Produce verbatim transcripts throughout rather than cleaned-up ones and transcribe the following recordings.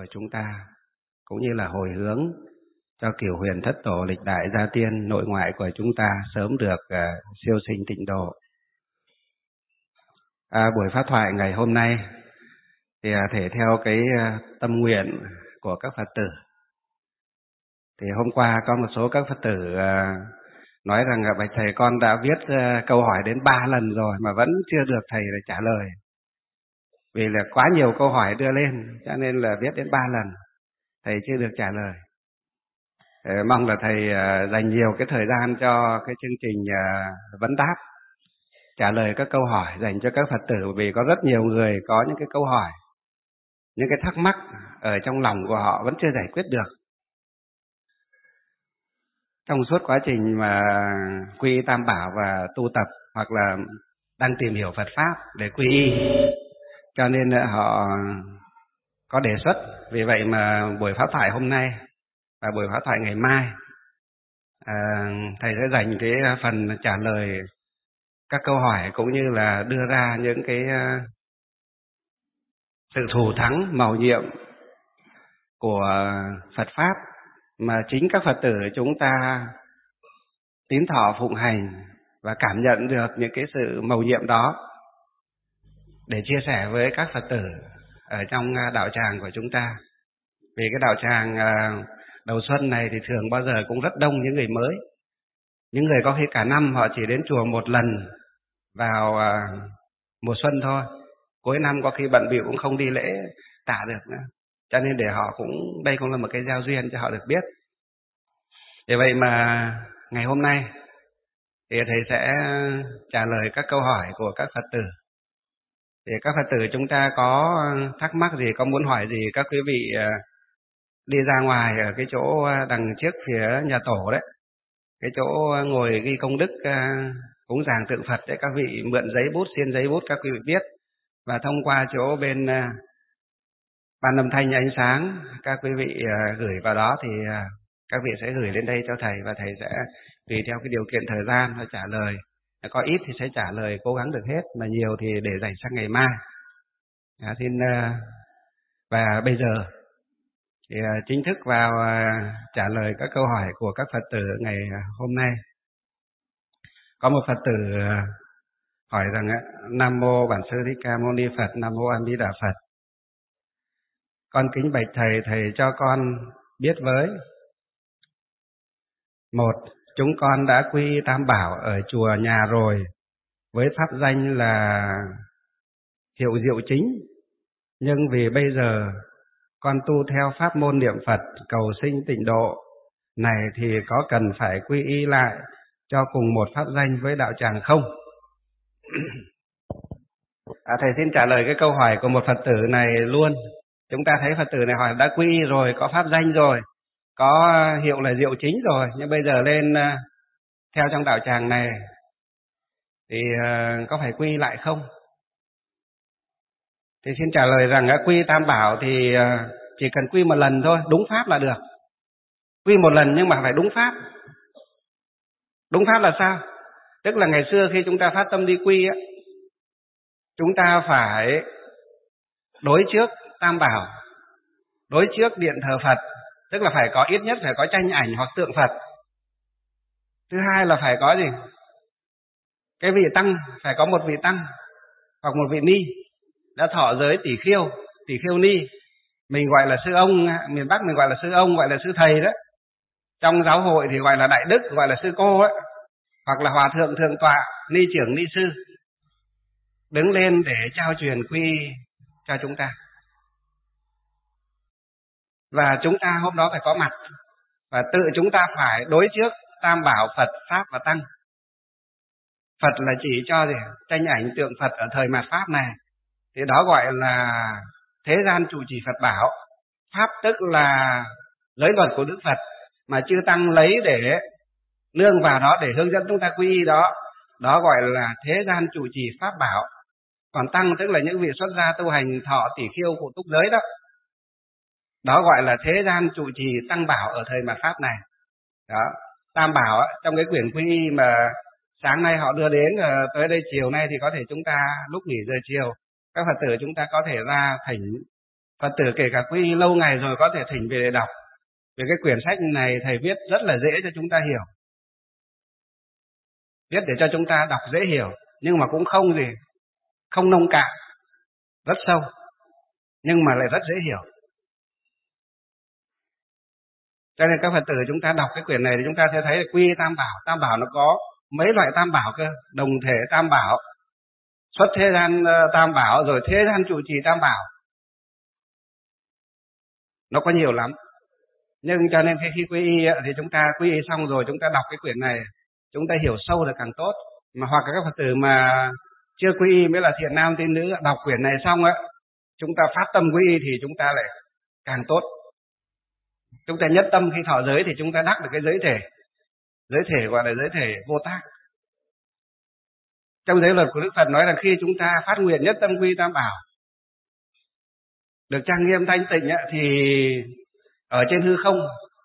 chúng ta, cũng như là hồi hướng cho cửu huyền thất tổ lịch đại gia tiên nội ngoại của chúng ta sớm được uh, siêu sinh tịnh độ. À, buổi pháp thoại ngày hôm nay thì uh, thể theo cái uh, tâm nguyện của các Phật tử. Thì hôm qua có một số các Phật tử uh, nói rằng uh, bạch thầy, con đã viết uh, câu hỏi đến ba lần rồi mà vẫn chưa được thầy để trả lời. Vì là quá nhiều câu hỏi đưa lên cho nên là viết đến ba lần thầy chưa được trả lời. Ờ, mong là thầy uh, dành nhiều cái thời gian cho cái chương trình uh, vấn đáp, trả lời các câu hỏi dành cho các Phật tử, vì có rất nhiều người có những cái câu hỏi, những cái thắc mắc ở trong lòng của họ vẫn chưa giải quyết được. Trong suốt quá trình mà quy y Tam Bảo và tu tập hoặc là đang tìm hiểu Phật Pháp để quy y, cho nên họ có đề xuất. Vì vậy mà buổi pháp thoại hôm nay và buổi pháp thoại ngày mai, à, thầy sẽ dành cái phần trả lời các câu hỏi cũng như là đưa ra những cái uh, sự thù thắng mầu nhiệm của Phật Pháp mà chính các Phật tử chúng ta tín thọ phụng hành và cảm nhận được những cái sự mầu nhiệm đó để chia sẻ với các Phật tử ở trong đạo tràng của chúng ta. Vì cái đạo tràng uh, đầu xuân này thì thường bao giờ cũng rất đông những người mới. Những người có khi cả năm họ chỉ đến chùa một lần vào uh, mùa xuân thôi. Cuối năm có khi bận bịu cũng không đi lễ tạ được nữa. Cho nên để họ cũng, đây cũng là một cái giao duyên cho họ được biết. Vì vậy mà ngày hôm nay thì thầy sẽ trả lời các câu hỏi của các Phật tử. Thì các Phật tử chúng ta có thắc mắc gì, có muốn hỏi gì, các quý vị uh, đi ra ngoài ở cái chỗ đằng trước phía nhà tổ đấy, cái chỗ ngồi ghi công đức uh, cúng dường tượng Phật đấy, các vị mượn giấy bút, xin giấy bút các quý vị viết, và thông qua chỗ bên uh, ban âm thanh ánh sáng các quý vị uh, gửi vào đó thì uh, các vị sẽ gửi lên đây cho thầy, và thầy sẽ tùy theo cái điều kiện thời gian và trả lời. Có ít thì sẽ trả lời cố gắng được hết, mà nhiều thì để dành sang ngày mai. À, xin uh, và bây giờ thì uh, chính thức vào uh, trả lời các câu hỏi của các Phật tử ngày hôm nay. Có một Phật tử uh, hỏi rằng uh, Nam mô Bản Sư Thích Ca Mâu Ni Phật, Nam mô A Di Đà Phật. Con kính bạch thầy, thầy cho con biết với. Một, chúng con đã quy Tam Bảo ở chùa nhà rồi, với pháp danh là Hiệu Diệu Chính. Nhưng vì bây giờ con tu theo pháp môn niệm Phật cầu sinh tịnh độ này thì có cần phải quy y lại cho cùng một pháp danh với đạo tràng không? À, thầy xin trả lời cái câu hỏi của một Phật tử này luôn. Chúng ta thấy Phật tử này hỏi đã quy y rồi, có pháp danh rồi, có hiệu là Diệu Chính rồi, nhưng bây giờ lên uh, theo trong đạo tràng này thì uh, có phải quy lại không? Thì xin trả lời rằng uh, quy Tam Bảo thì uh, chỉ cần quy một lần thôi, đúng pháp là được. Quy một lần nhưng mà phải đúng pháp. Đúng pháp là sao? Tức là ngày xưa khi chúng ta phát tâm đi quy á, chúng ta phải đối trước Tam Bảo, đối trước điện thờ Phật, tức là phải có ít nhất phải có tranh ảnh hoặc tượng Phật. Thứ hai là phải có gì? Cái vị tăng, phải có một vị tăng hoặc một vị ni đã thọ giới tỷ khiêu, tỷ khiêu ni. Mình gọi là sư ông, miền Bắc mình gọi là sư ông, gọi là sư thầy đó. Trong giáo hội thì gọi là đại đức, gọi là sư cô ấy, hoặc là hòa thượng thượng tọa, ni trưởng, ni sư, đứng lên để trao truyền quy cho chúng ta. Và chúng ta hôm đó phải có mặt, và tự chúng ta phải đối trước Tam Bảo, Phật, Pháp và Tăng. Phật là chỉ cho gì? Tranh ảnh tượng Phật ở thời mạt Pháp này, thì đó gọi là thế gian trụ trì Phật bảo. Pháp tức là giới luật của Đức Phật mà chư Tăng lấy để nương vào đó để hướng dẫn chúng ta quy y đó, đó gọi là thế gian trụ trì Pháp bảo. Còn Tăng tức là những vị xuất gia tu hành thọ tỷ khiêu phụ túc giới đó, đó gọi là thế gian trụ trì Tăng bảo ở thời mạt Pháp này. Đó, Tam Bảo trong cái quyển quy y mà sáng nay họ đưa đến, tới đây chiều nay thì có thể chúng ta lúc nghỉ giờ chiều các Phật tử chúng ta có thể ra thỉnh Phật tử kể cả quy y lâu ngày rồi có thể thỉnh về để đọc. Về cái quyển sách này thầy viết rất là dễ cho chúng ta hiểu. Viết để cho chúng ta đọc dễ hiểu, nhưng mà cũng không gì, không nông cạn, rất sâu, nhưng mà lại rất dễ hiểu. Cho nên các Phật tử chúng ta đọc cái quyển này thì chúng ta sẽ thấy quy y tam bảo. Tam bảo nó có mấy loại tam bảo cơ, đồng thể tam bảo, xuất thế gian tam bảo, rồi thế gian trụ trì tam bảo. Nó có nhiều lắm. Nhưng cho nên khi quy y thì chúng ta quy y xong rồi chúng ta đọc cái quyển này, chúng ta hiểu sâu là càng tốt. Mà hoặc là các Phật tử mà chưa quy y mới là thiện nam tín nữ, đọc quyển này xong á, chúng ta phát tâm quy y thì chúng ta lại càng tốt. Chúng ta nhất tâm khi thọ giới thì chúng ta đắc được cái giới thể. Giới thể gọi là giới thể vô tác. Trong giới luật của Đức Phật nói là khi chúng ta phát nguyện nhất tâm quy tam bảo, được trang nghiêm thanh tịnh ấy, thì ở trên hư không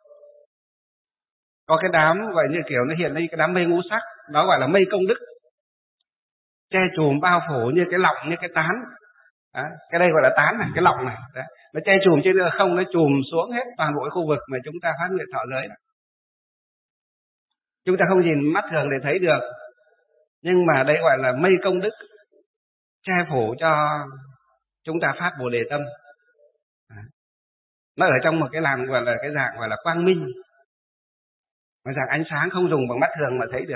có cái đám gọi như kiểu nó hiện lên cái đám mây ngũ sắc, đó gọi là mây công đức, che chùm bao phủ như cái lọng, như cái tán. Đó, cái đây gọi là tán này, cái lọng này. Đó, nó che chùm trên hư không, nó chùm xuống hết toàn bộ cái khu vực mà chúng ta phát nguyện thọ giới đó. Chúng ta không nhìn mắt thường để thấy được, nhưng mà đây gọi là mây công đức, che phủ cho chúng ta phát Bồ Đề tâm. Đó. Nó ở trong một cái làn gọi là cái dạng gọi là quang minh, một dạng ánh sáng không dùng bằng mắt thường mà thấy được.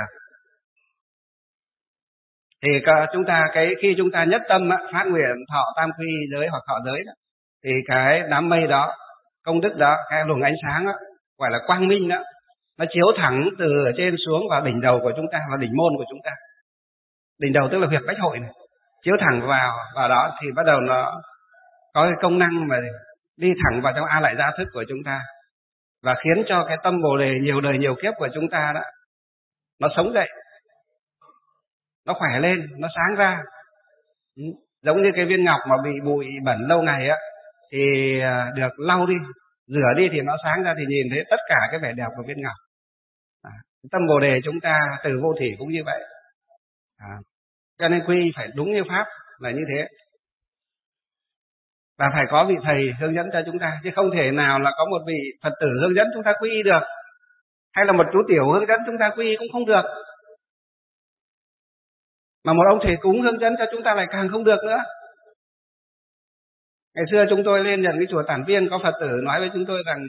Thì chúng ta cái khi chúng ta nhất tâm phát nguyện thọ tam quy giới hoặc thọ giới đó, thì cái đám mây đó, công đức đó, cái luồng ánh sáng đó, gọi là quang minh đó, nó chiếu thẳng từ ở trên xuống vào đỉnh đầu của chúng ta, vào đỉnh môn của chúng ta. Đỉnh đầu tức là huyệt bách hội này, chiếu thẳng vào vào đó thì bắt đầu nó có cái công năng mà đi thẳng vào trong a lại gia thức của chúng ta, và khiến cho cái tâm Bồ Đề nhiều đời nhiều kiếp của chúng ta đó nó sống dậy, nó khỏe lên, nó sáng ra. Giống như cái viên ngọc mà bị bụi bẩn lâu ngày á, thì được lau đi, rửa đi thì nó sáng ra, thì nhìn thấy tất cả cái vẻ đẹp của viên ngọc. À, tâm Bồ Đề chúng ta từ vô thỉ cũng như vậy. À, cho nên quy phải đúng như pháp là như thế. Và phải có vị thầy hướng dẫn cho chúng ta, chứ không thể nào là có một vị Phật tử hướng dẫn chúng ta quy y được, hay là một chú tiểu hướng dẫn chúng ta quy y cũng không được. Mà một ông thầy cúng hướng dẫn cho chúng ta lại càng không được nữa. Ngày xưa chúng tôi lên nhận cái chùa Tản Viên, có Phật tử nói với chúng tôi rằng,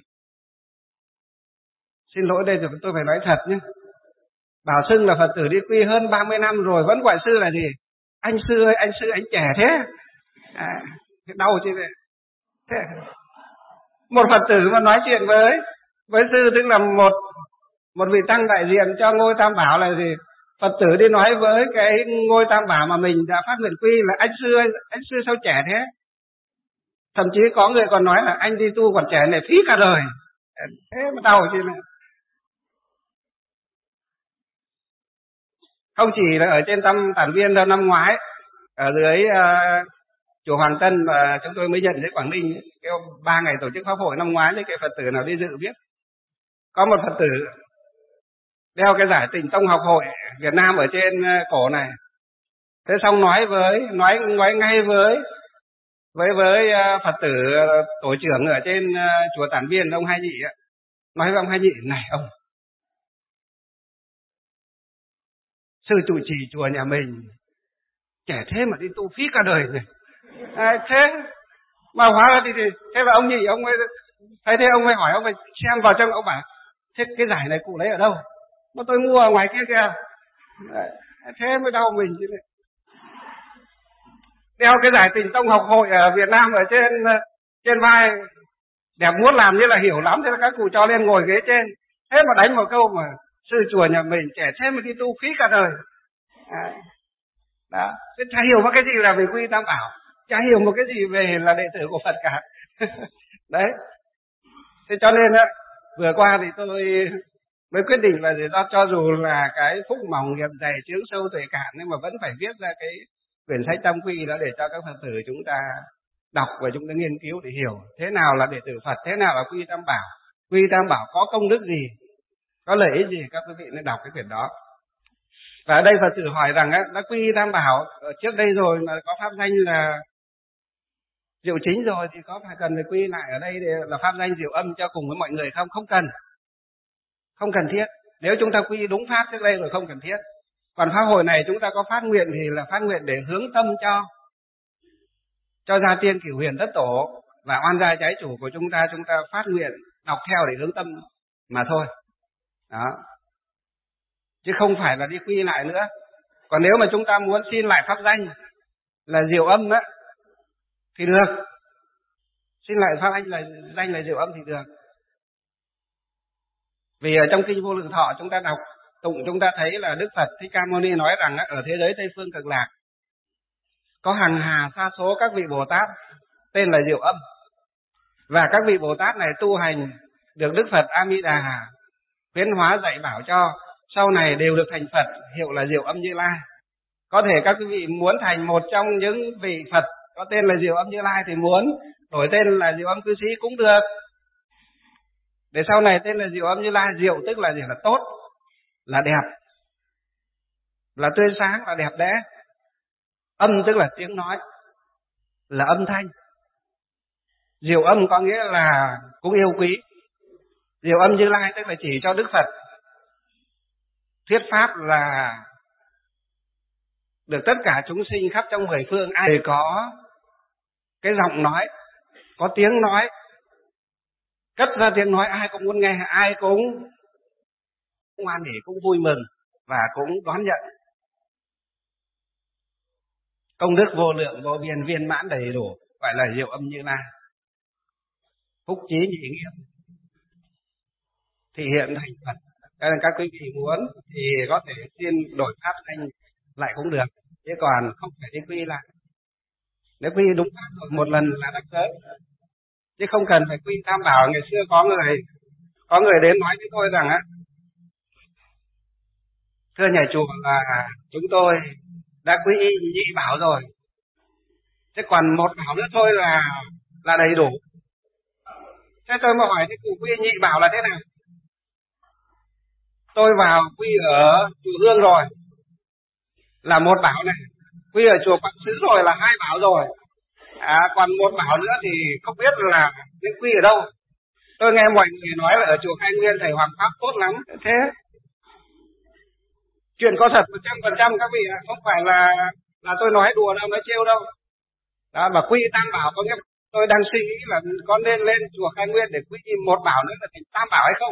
xin lỗi đây rồi tôi phải nói thật nhé, bảo xưng là Phật tử đi quy hơn ba mươi năm rồi vẫn gọi sư là gì? Anh sư ơi, anh sư anh trẻ thế. À, đau chứ vậy. Thế, một Phật tử mà nói chuyện với với sư, tức là một một vị tăng đại diện cho ngôi Tam Bảo là gì? Phật tử đi nói với cái ngôi Tam Bảo mà mình đã phát nguyện quy là anh sư ơi, anh sư sao trẻ thế? Thậm chí có người còn nói là anh đi tu còn trẻ này phí cả đời. Thế mà đau chứ này. Không chỉ là ở trên Tâm Tản Viên đâu, năm ngoái ở dưới uh, chùa Hoàng Tân mà chúng tôi mới nhận đến Quảng Ninh, cái ba ngày tổ chức pháp hội năm ngoái, cái Phật tử nào đi dự biết, có một Phật tử đeo cái giải Tịnh Tông Học Hội Việt Nam ở trên cổ này. Thế xong nói với nói nói ngay với với với Phật tử tổ trưởng ở trên chùa Tản Viên, ông Hai Nhị, nói với ông Hai Nhị này: ông sư trụ trì chùa nhà mình trẻ thế mà đi tu phí cả đời rồi. À, thế mà hóa ra thì, thì thế là ông Nhị ông ấy thấy thế, ông ấy hỏi, ông ấy xem vào trong, ông bảo thế cái giải này cụ lấy ở đâu? Mà tôi mua ở ngoài kia kìa. Thế mới đau mình chứ. Đeo cái giải Tịnh Tông Học Hội ở Việt Nam ở trên trên vai, đẹp muốn làm như là hiểu lắm, thế là các cụ cho lên ngồi ghế trên. Thế mà đánh một câu mà sư chùa nhà mình trẻ thế mà đi tu phí cả đời. À, đó, thế chả hiểu một cái gì là về quy Tam Bảo, chả hiểu một cái gì về là đệ tử của Phật cả. Đấy. Thế cho nên á, vừa qua thì tôi mới quyết định là do cho dù là cái phúc mỏng nghiệp dày chướng sâu tuệ cạn, nhưng mà vẫn phải viết ra cái quyển sách Tam Quy đó để cho các Phật tử chúng ta đọc và chúng ta nghiên cứu để hiểu thế nào là đệ tử Phật, thế nào là quy Tam Bảo, quy Tam Bảo có công đức gì, có lợi ích gì, các quý vị nên đọc cái quyển đó. Và ở đây Phật tử hỏi rằng á, đã quy Tam Bảo trước đây rồi mà có pháp danh là Diệu chính rồi thì có phải cần phải quy lại ở đây để là pháp danh diệu âm cho cùng với mọi người không? Không cần. Không cần thiết. Nếu chúng ta quy đúng pháp trước đây rồi không cần thiết. Còn pháp hội này chúng ta có phát nguyện thì là phát nguyện để hướng tâm cho cho gia tiên cửu huyền đất tổ và oan gia trái chủ của chúng ta, chúng ta phát nguyện đọc theo để hướng tâm mà thôi. Đó. Chứ không phải là đi quy lại nữa. Còn nếu mà chúng ta muốn xin lại pháp danh là diệu âm á thì được. Xin lại pháp danh là danh là diệu âm thì được. Vì ở trong kinh Vô Lượng Thọ chúng ta đọc tụng, chúng ta thấy là Đức Phật Thích Ca Mâu Ni nói rằng ở thế giới Tây Phương Cực Lạc có hàng hà sa số các vị Bồ Tát tên là diệu âm. Và các vị Bồ Tát này tu hành được Đức Phật A Di Đà khuyến hóa dạy bảo cho, sau này đều được thành Phật, hiệu là diệu âm Như Lai. Có thể các quý vị muốn thành một trong những vị Phật có tên là diệu âm Như Lai thì muốn đổi tên là diệu âm cư sĩ cũng được. Để sau này tên là diệu âm Như Lai. Diệu tức là gì? Là tốt, là đẹp, là tươi sáng, là đẹp đẽ. Âm tức là tiếng nói, là âm thanh. Diệu âm có nghĩa là cũng yêu quý. Diệu âm Như Lai tức là chỉ cho Đức Phật thuyết pháp là được tất cả chúng sinh khắp trong mười phương ai có cái giọng nói, có tiếng nói, cất ra tiếng nói ai cũng muốn nghe, ai cũng ngoan hỉ, cũng vui mừng và cũng đón nhận. Công đức vô lượng vô biên viên mãn đầy đủ, gọi là diệu âm Như Lai. Phúc trí nhị nghiêm thì hiện thành Phật. Các, các quý vị muốn thì có thể xin đổi pháp danh lại cũng được, chứ còn không phải đi quy lại. Nếu quy đúng pháp rồi một lần là đắc giới, chứ không cần phải quy tam bảo. Ngày xưa có người có người đến nói với tôi rằng á, thưa nhà chùa là chúng tôi đã quy y nhị bảo rồi, chứ còn một bảo nữa thôi là là đầy đủ. Thế tôi mới hỏi, thế cụ quy nhị bảo là thế nào? Tôi vào quy ở chùa Hương rồi là một bảo này, quy ở chùa Quảng Sứ rồi là hai bảo rồi. À, còn một bảo nữa thì không biết là nên quy ở đâu. Tôi nghe mọi người nói là ở chùa Khai Nguyên thầy Hoàng Pháp tốt lắm. Thế chuyện có thật một trăm phần trăm các vị ạ, không phải là là tôi nói đùa đâu, nói trêu đâu. Đó, mà quy tam bảo có nghĩa tôi đang suy nghĩ là có nên lên chùa Khai Nguyên để quy một bảo nữa là thành tam bảo hay không.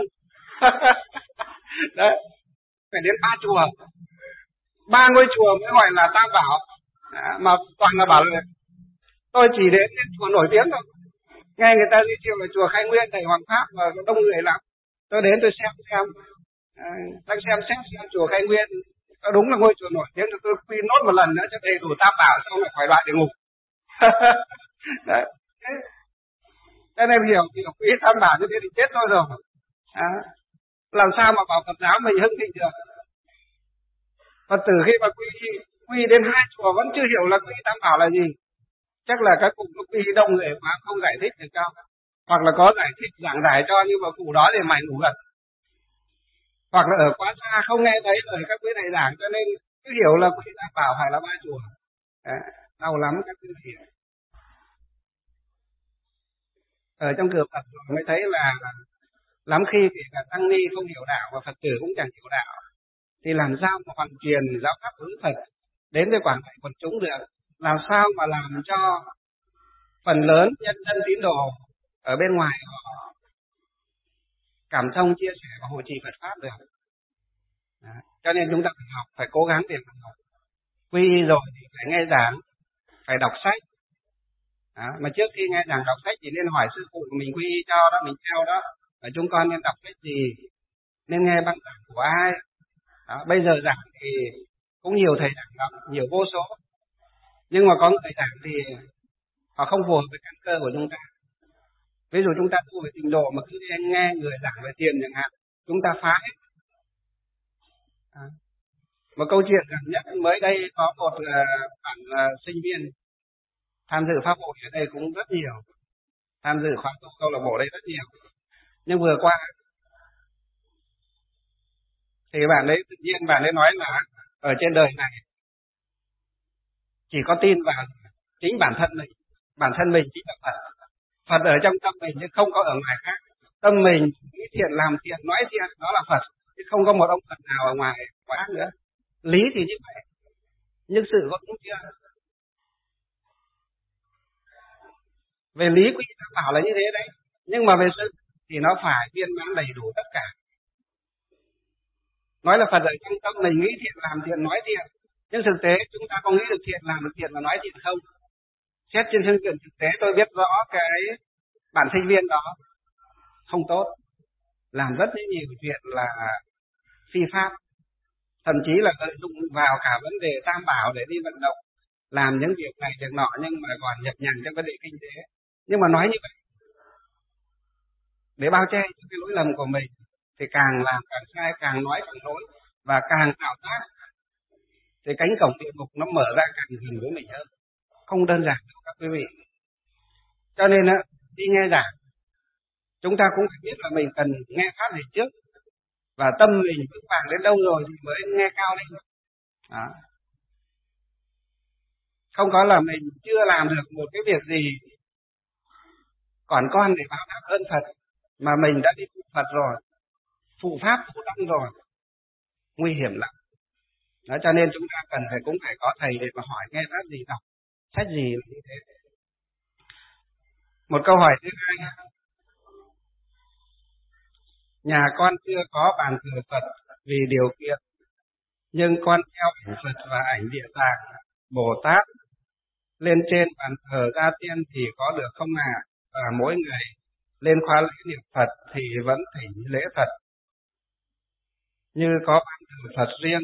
Đấy, phải đến ba chùa, ba ngôi chùa mới gọi là tam bảo. À, mà toàn là bảo là tôi chỉ đến những chùa nổi tiếng thôi. Nghe người ta giới thiệu là chùa Khai Nguyên thầy Hoàng Pháp và đông người lắm, tôi đến tôi xem xem à, đang xem xét xem chùa Khai Nguyên có đúng là ngôi chùa nổi tiếng, tôi quy nốt một lần nữa cho đầy đủ tam bảo, xong lại khỏi đoạn địa ngục. Đấy, cái này hiểu hiểu quy tam bảo như thế thì chết thôi rồi. À, làm sao mà bảo Phật giáo mình hưng thịnh được? Phật tử khi mà quy quy đến hai chùa vẫn chưa hiểu là quy tam bảo là gì, chắc là các cụ quy đông người quá không giải thích được đâu, hoặc là có giải thích giảng giải cho nhưng mà cụ đó thì mày ngủ gật, hoặc là ở quá xa không nghe thấy lời các quý này giảng, cho nên cứ hiểu là quy tam bảo phải là ba chùa. À, đau lắm các quý vị. Ở trong cửa Phật mới thấy là lắm khi kể cả tăng ni không hiểu đạo và Phật tử cũng chẳng hiểu đạo, thì làm sao mà hoàn truyền giáo pháp hướng Phật đến với quảng đại quần chúng được? Làm sao mà làm cho phần lớn nhân dân tín đồ ở bên ngoài họ cảm thông chia sẻ và hộ trì Phật pháp được? Đó. Cho nên chúng ta phải học, phải cố gắng để học. Quy rồi thì phải nghe giảng, phải đọc sách. Đó. Mà trước khi nghe giảng đọc sách thì nên hỏi sư phụ mình quy y cho đó, mình theo đó. Và chúng con nên đọc sách gì, nên nghe băng giảng của ai. Đó. Bây giờ giảng thì cũng nhiều thầy giảng lắm, nhiều vô số. Nhưng mà có người giảng thì họ không phù hợp với căn cơ của chúng ta. Ví dụ chúng ta tu về trình độ mà cứ nghe người giảng về tiền chẳng hạn, chúng ta phá hết. À. Một câu chuyện gần nhất mới đây có một uh, bạn uh, sinh viên tham dự pháp hội ở đây cũng rất nhiều, tham dự khóa tu câu lạc bộ đây rất nhiều. Nhưng vừa qua thì bạn ấy tự nhiên bạn ấy nói là ở trên đời này chỉ có tin vào chính bản thân mình, Bản thân mình chính là Phật. Phật ở trong tâm mình chứ không có ở ngoài khác. Tâm mình nghĩ thiện, làm thiện, nói thiện, đó là Phật, chứ không có một ông Phật nào ở ngoài ngoài ác nữa. Lý thì như vậy, nhưng sự có đúng chưa? Về lý quý Tam bảo là như thế đấy, nhưng mà về sự thì nó phải viên mãn đầy đủ tất cả. Nói là Phật ở trong tâm mình nghĩ thiện, làm thiện, nói thiện, nhưng thực tế chúng ta có nghĩ được thiện, làm được thiện và nói thiện không? Xét trên phương diện thực tế tôi biết rõ cái bạn sinh viên đó không tốt, làm rất nhiều chuyện là phi pháp, thậm chí là lợi dụng vào cả vấn đề tam bảo để đi vận động, làm những việc này việc nọ, nhưng mà còn nhập nhằng trong vấn đề kinh tế. Nhưng mà nói như vậy để bao che những cái lỗi lầm của mình, thì càng làm càng sai, càng nói càng lỗi, và càng tạo tác thì cánh cổng địa ngục nó mở ra càng gần với mình hơn. Không đơn giản đâu các quý vị. Cho nên á, đi nghe giảng chúng ta cũng phải biết là mình cần nghe pháp gì trước, và tâm mình vững vàng đến đâu rồi thì mới nghe cao lên. Đó. Không có là mình chưa làm được một cái việc gì còn con để báo đáp ơn Phật, mà mình đã đi phụ Phật rồi, phụ pháp phụ tăng rồi, nguy hiểm lắm. Đó, cho nên chúng ta cần phải cũng phải có thầy để mà hỏi nghe pháp gì, đọc sách gì là như thế. Một câu hỏi thứ hai, nhà con chưa có bàn thờ Phật vì điều kiện, nhưng con theo ảnh Phật và ảnh Địa Tạng, Bồ Tát lên trên bàn thờ gia tiên thì có được không ạ? À? Và mỗi ngày lên khóa lễ niệm Phật thì vẫn thỉnh lễ Phật như có bàn thờ Phật riêng,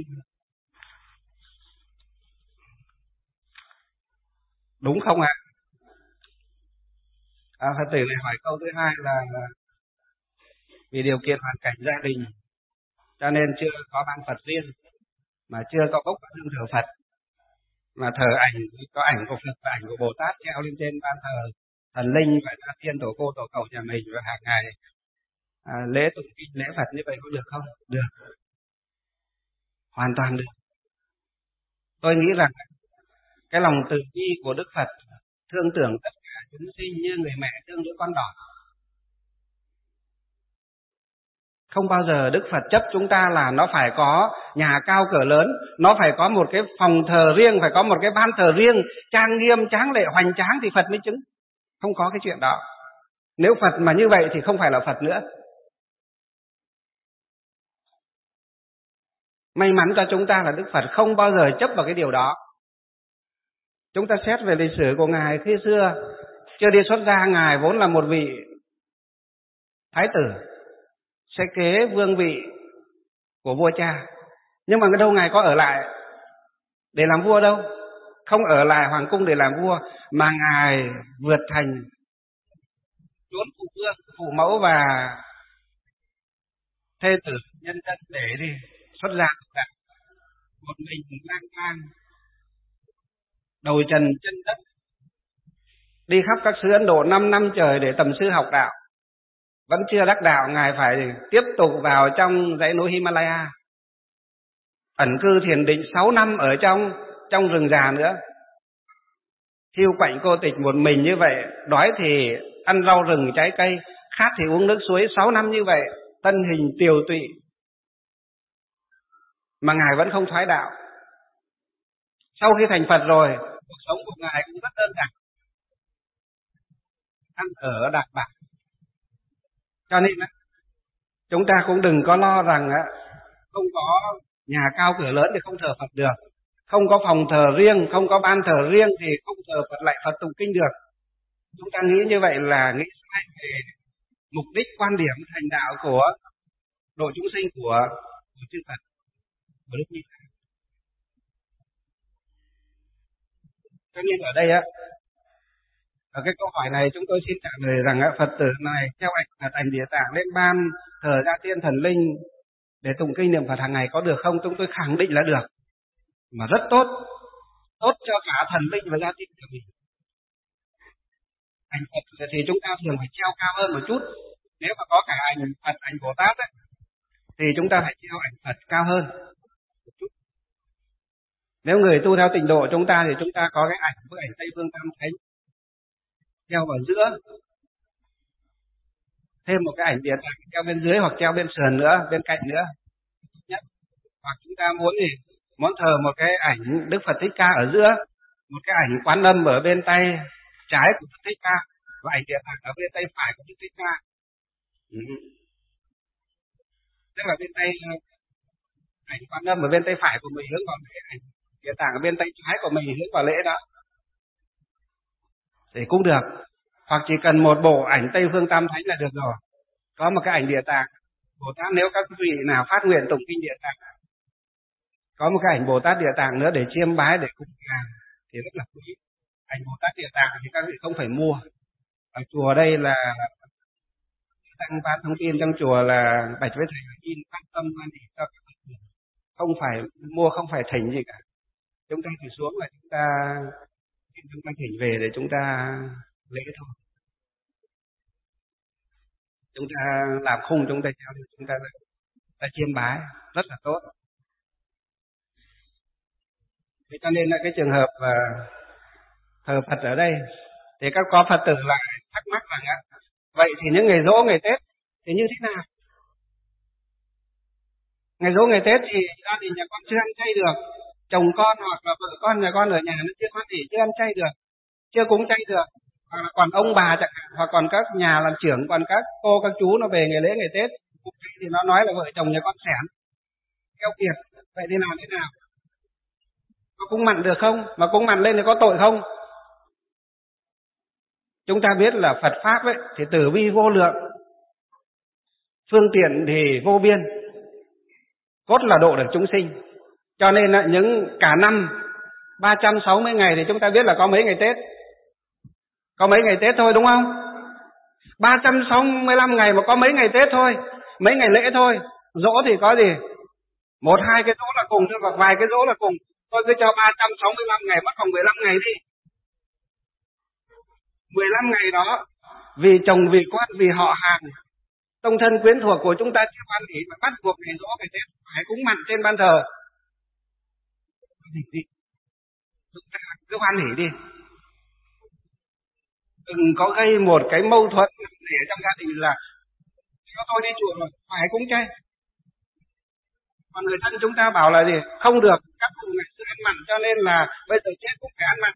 đúng không ạ? À, Phật tử này hỏi câu thứ hai là vì điều kiện hoàn cảnh gia đình cho nên chưa có ban Phật riêng, mà chưa có bốc hương thờ Phật, mà thờ ảnh, có ảnh của Phật và ảnh của Bồ Tát treo lên trên ban thờ thần linh và gia tiên tổ cô tổ cầu nhà mình, và hàng ngày à, lễ tụng kinh lễ Phật như vậy có được không? Được, hoàn toàn được. Tôi nghĩ rằng cái lòng từ bi của Đức Phật thương tưởng tất cả chúng sinh như người mẹ thương đứa con đỏ. Không bao giờ Đức Phật chấp chúng ta là nó phải có nhà cao cửa lớn, nó phải có một cái phòng thờ riêng, phải có một cái ban thờ riêng, trang nghiêm, tráng lệ, hoành tráng thì Phật mới chứng. Không có cái chuyện đó. Nếu Phật mà như vậy thì không phải là Phật nữa. May mắn cho chúng ta là Đức Phật không bao giờ chấp vào cái điều đó. Chúng ta xét về lịch sử của Ngài khi xưa, chưa đi xuất gia, Ngài vốn là một vị thái tử, sẽ kế vương vị của vua cha. Nhưng mà đâu Ngài có ở lại để làm vua đâu. Không ở lại hoàng cung để làm vua, mà Ngài vượt thành trốn phụ vương, phụ mẫu và thê tử nhân dân để đi xuất gia. Một mình lang thang đầu trần chân đất, đi khắp các xứ Ấn Độ năm năm trời để tầm sư học đạo. Vẫn chưa đắc đạo, Ngài phải tiếp tục vào trong dãy núi Himalaya, ẩn cư thiền định sáu năm ở trong trong rừng già nữa. Thiêu quạnh cô tịch một mình như vậy, đói thì ăn rau rừng trái cây, khát thì uống nước suối, sáu năm như vậy, thân hình tiều tụy, mà Ngài vẫn không thoái đạo. Sau khi thành Phật rồi, cuộc sống của Ngài cũng rất đơn giản, ăn ở đạm bạc. Cho nên chúng ta cũng đừng có lo rằng không có nhà cao cửa lớn thì không thờ Phật được, không có phòng thờ riêng, không có ban thờ riêng thì không thờ Phật lại Phật tụng kinh được. Chúng ta nghĩ như vậy là nghĩ sai về mục đích, quan điểm thành đạo của độ chúng sinh của, của chư Phật, của Đức Như Lai. Cho nên ở đây á, ở cái câu hỏi này chúng tôi xin trả lời rằng á, Phật tử này theo ảnh Phật, ảnh Địa Tạng lên ban thờ gia tiên thần linh để tụng kinh niệm Phật hàng ngày có được không? Chúng tôi khẳng định là được, mà rất tốt, tốt cho cả thần linh và gia tiên của mình. Ảnh Phật thì chúng ta thường phải treo cao hơn một chút. Nếu mà có cả ảnh Phật, ảnh Bồ Tát ấy, thì chúng ta phải treo ảnh Phật cao hơn một chút. Nếu người tu theo tịnh độ chúng ta thì chúng ta có cái ảnh với ảnh Tây Phương Tam Thánh, treo vào giữa, thêm một cái ảnh Địa Tạng treo bên dưới hoặc treo bên sườn nữa, bên cạnh nữa. Nhất. Hoặc chúng ta muốn gì? Muốn thờ một cái ảnh Đức Phật Thích Ca ở giữa, một cái ảnh Quán Âm ở bên tay trái của Phật Thích Ca và ảnh Địa Tạng ở bên tay phải của Phật Thích Ca. Ừ. Tức là bên tay ảnh Quán Âm ở bên tay phải của mình hướng vào lễ, ảnh Địa Tạng ở bên tay trái của mình hướng vào lễ đó, để cũng được. Hoặc chỉ cần một bộ ảnh Tây Phương Tam Thánh là được rồi. Có một cái ảnh Địa Tạng Bồ Tát, nếu các vị nào phát nguyện tụng kinh Địa Tạng, có một cái ảnh Bồ Tát Địa Tạng nữa để chiêm bái, để cúng dường thì rất là quý. Ảnh Bồ Tát Địa Tạng thì các vị không phải mua. Ở chùa đây là tăng ban thông tin trong chùa là bạch với thầy in phát tâm quan thì cho các vị, không phải mua, không phải thỉnh gì cả. Chúng ta chỉ xuống là chúng ta chúng ta thỉnh về để chúng ta lễ thôi. Chúng ta làm khung, chúng ta treo, chúng ta ta chiêm bái rất là tốt. Thế cho nên là cái trường hợp uh, thờ Phật ở đây thì các có Phật tử lại thắc mắc rằng á, vậy thì những ngày dỗ, ngày Tết thì như thế nào? Ngày dỗ, ngày Tết thì gia đình nhà con chưa ăn chay được, chồng con hoặc là vợ con nhà con ở nhà nó chưa hoan hỉ, chưa ăn chay được, chưa cúng chay được, hoặc là còn ông bà chẳng hạn, hoặc còn các nhà làm trưởng, còn các cô các chú nó về ngày lễ ngày Tết thì nó nói là vợ chồng nhà con xẻn keo kiệt. Vậy thì nào thế nào? Có cúng mặn được không? Mà cúng mặn lên thì có tội không? Chúng ta biết là Phật Pháp ấy thì từ bi vô lượng, phương tiện thì vô biên, cốt là độ được chúng sinh. Cho nên là những cả năm ba trăm sáu mươi ngày thì chúng ta biết là có mấy ngày Tết? Có mấy ngày Tết thôi đúng không? ba trăm sáu mươi lăm ngày mà có mấy ngày Tết thôi, mấy ngày lễ thôi. Dỗ thì có gì? Một hai cái dỗ là cùng thôi, hoặc vài cái dỗ là cùng. Tôi cứ cho ba trăm sáu mươi lăm ngày, mất còn mười lăm ngày đi. mười lăm ngày đó, vì chồng, vì con, vì họ hàng, tông thân quyến thuộc của chúng ta chưa hoan hỉ mà bắt buộc ngày dỗ, ngày Tết phải cúng mặn trên ban thờ. Chúng ta cứ hoan hỉ đi. Đừng có gây một cái mâu thuẫn để trong gia đình là cho tôi đi chùa rồi phải cúng chay. Còn người thân chúng ta bảo là gì? Không được, các cụ ngày xưa ăn mặn cho nên là bây giờ chết cũng phải ăn mặn.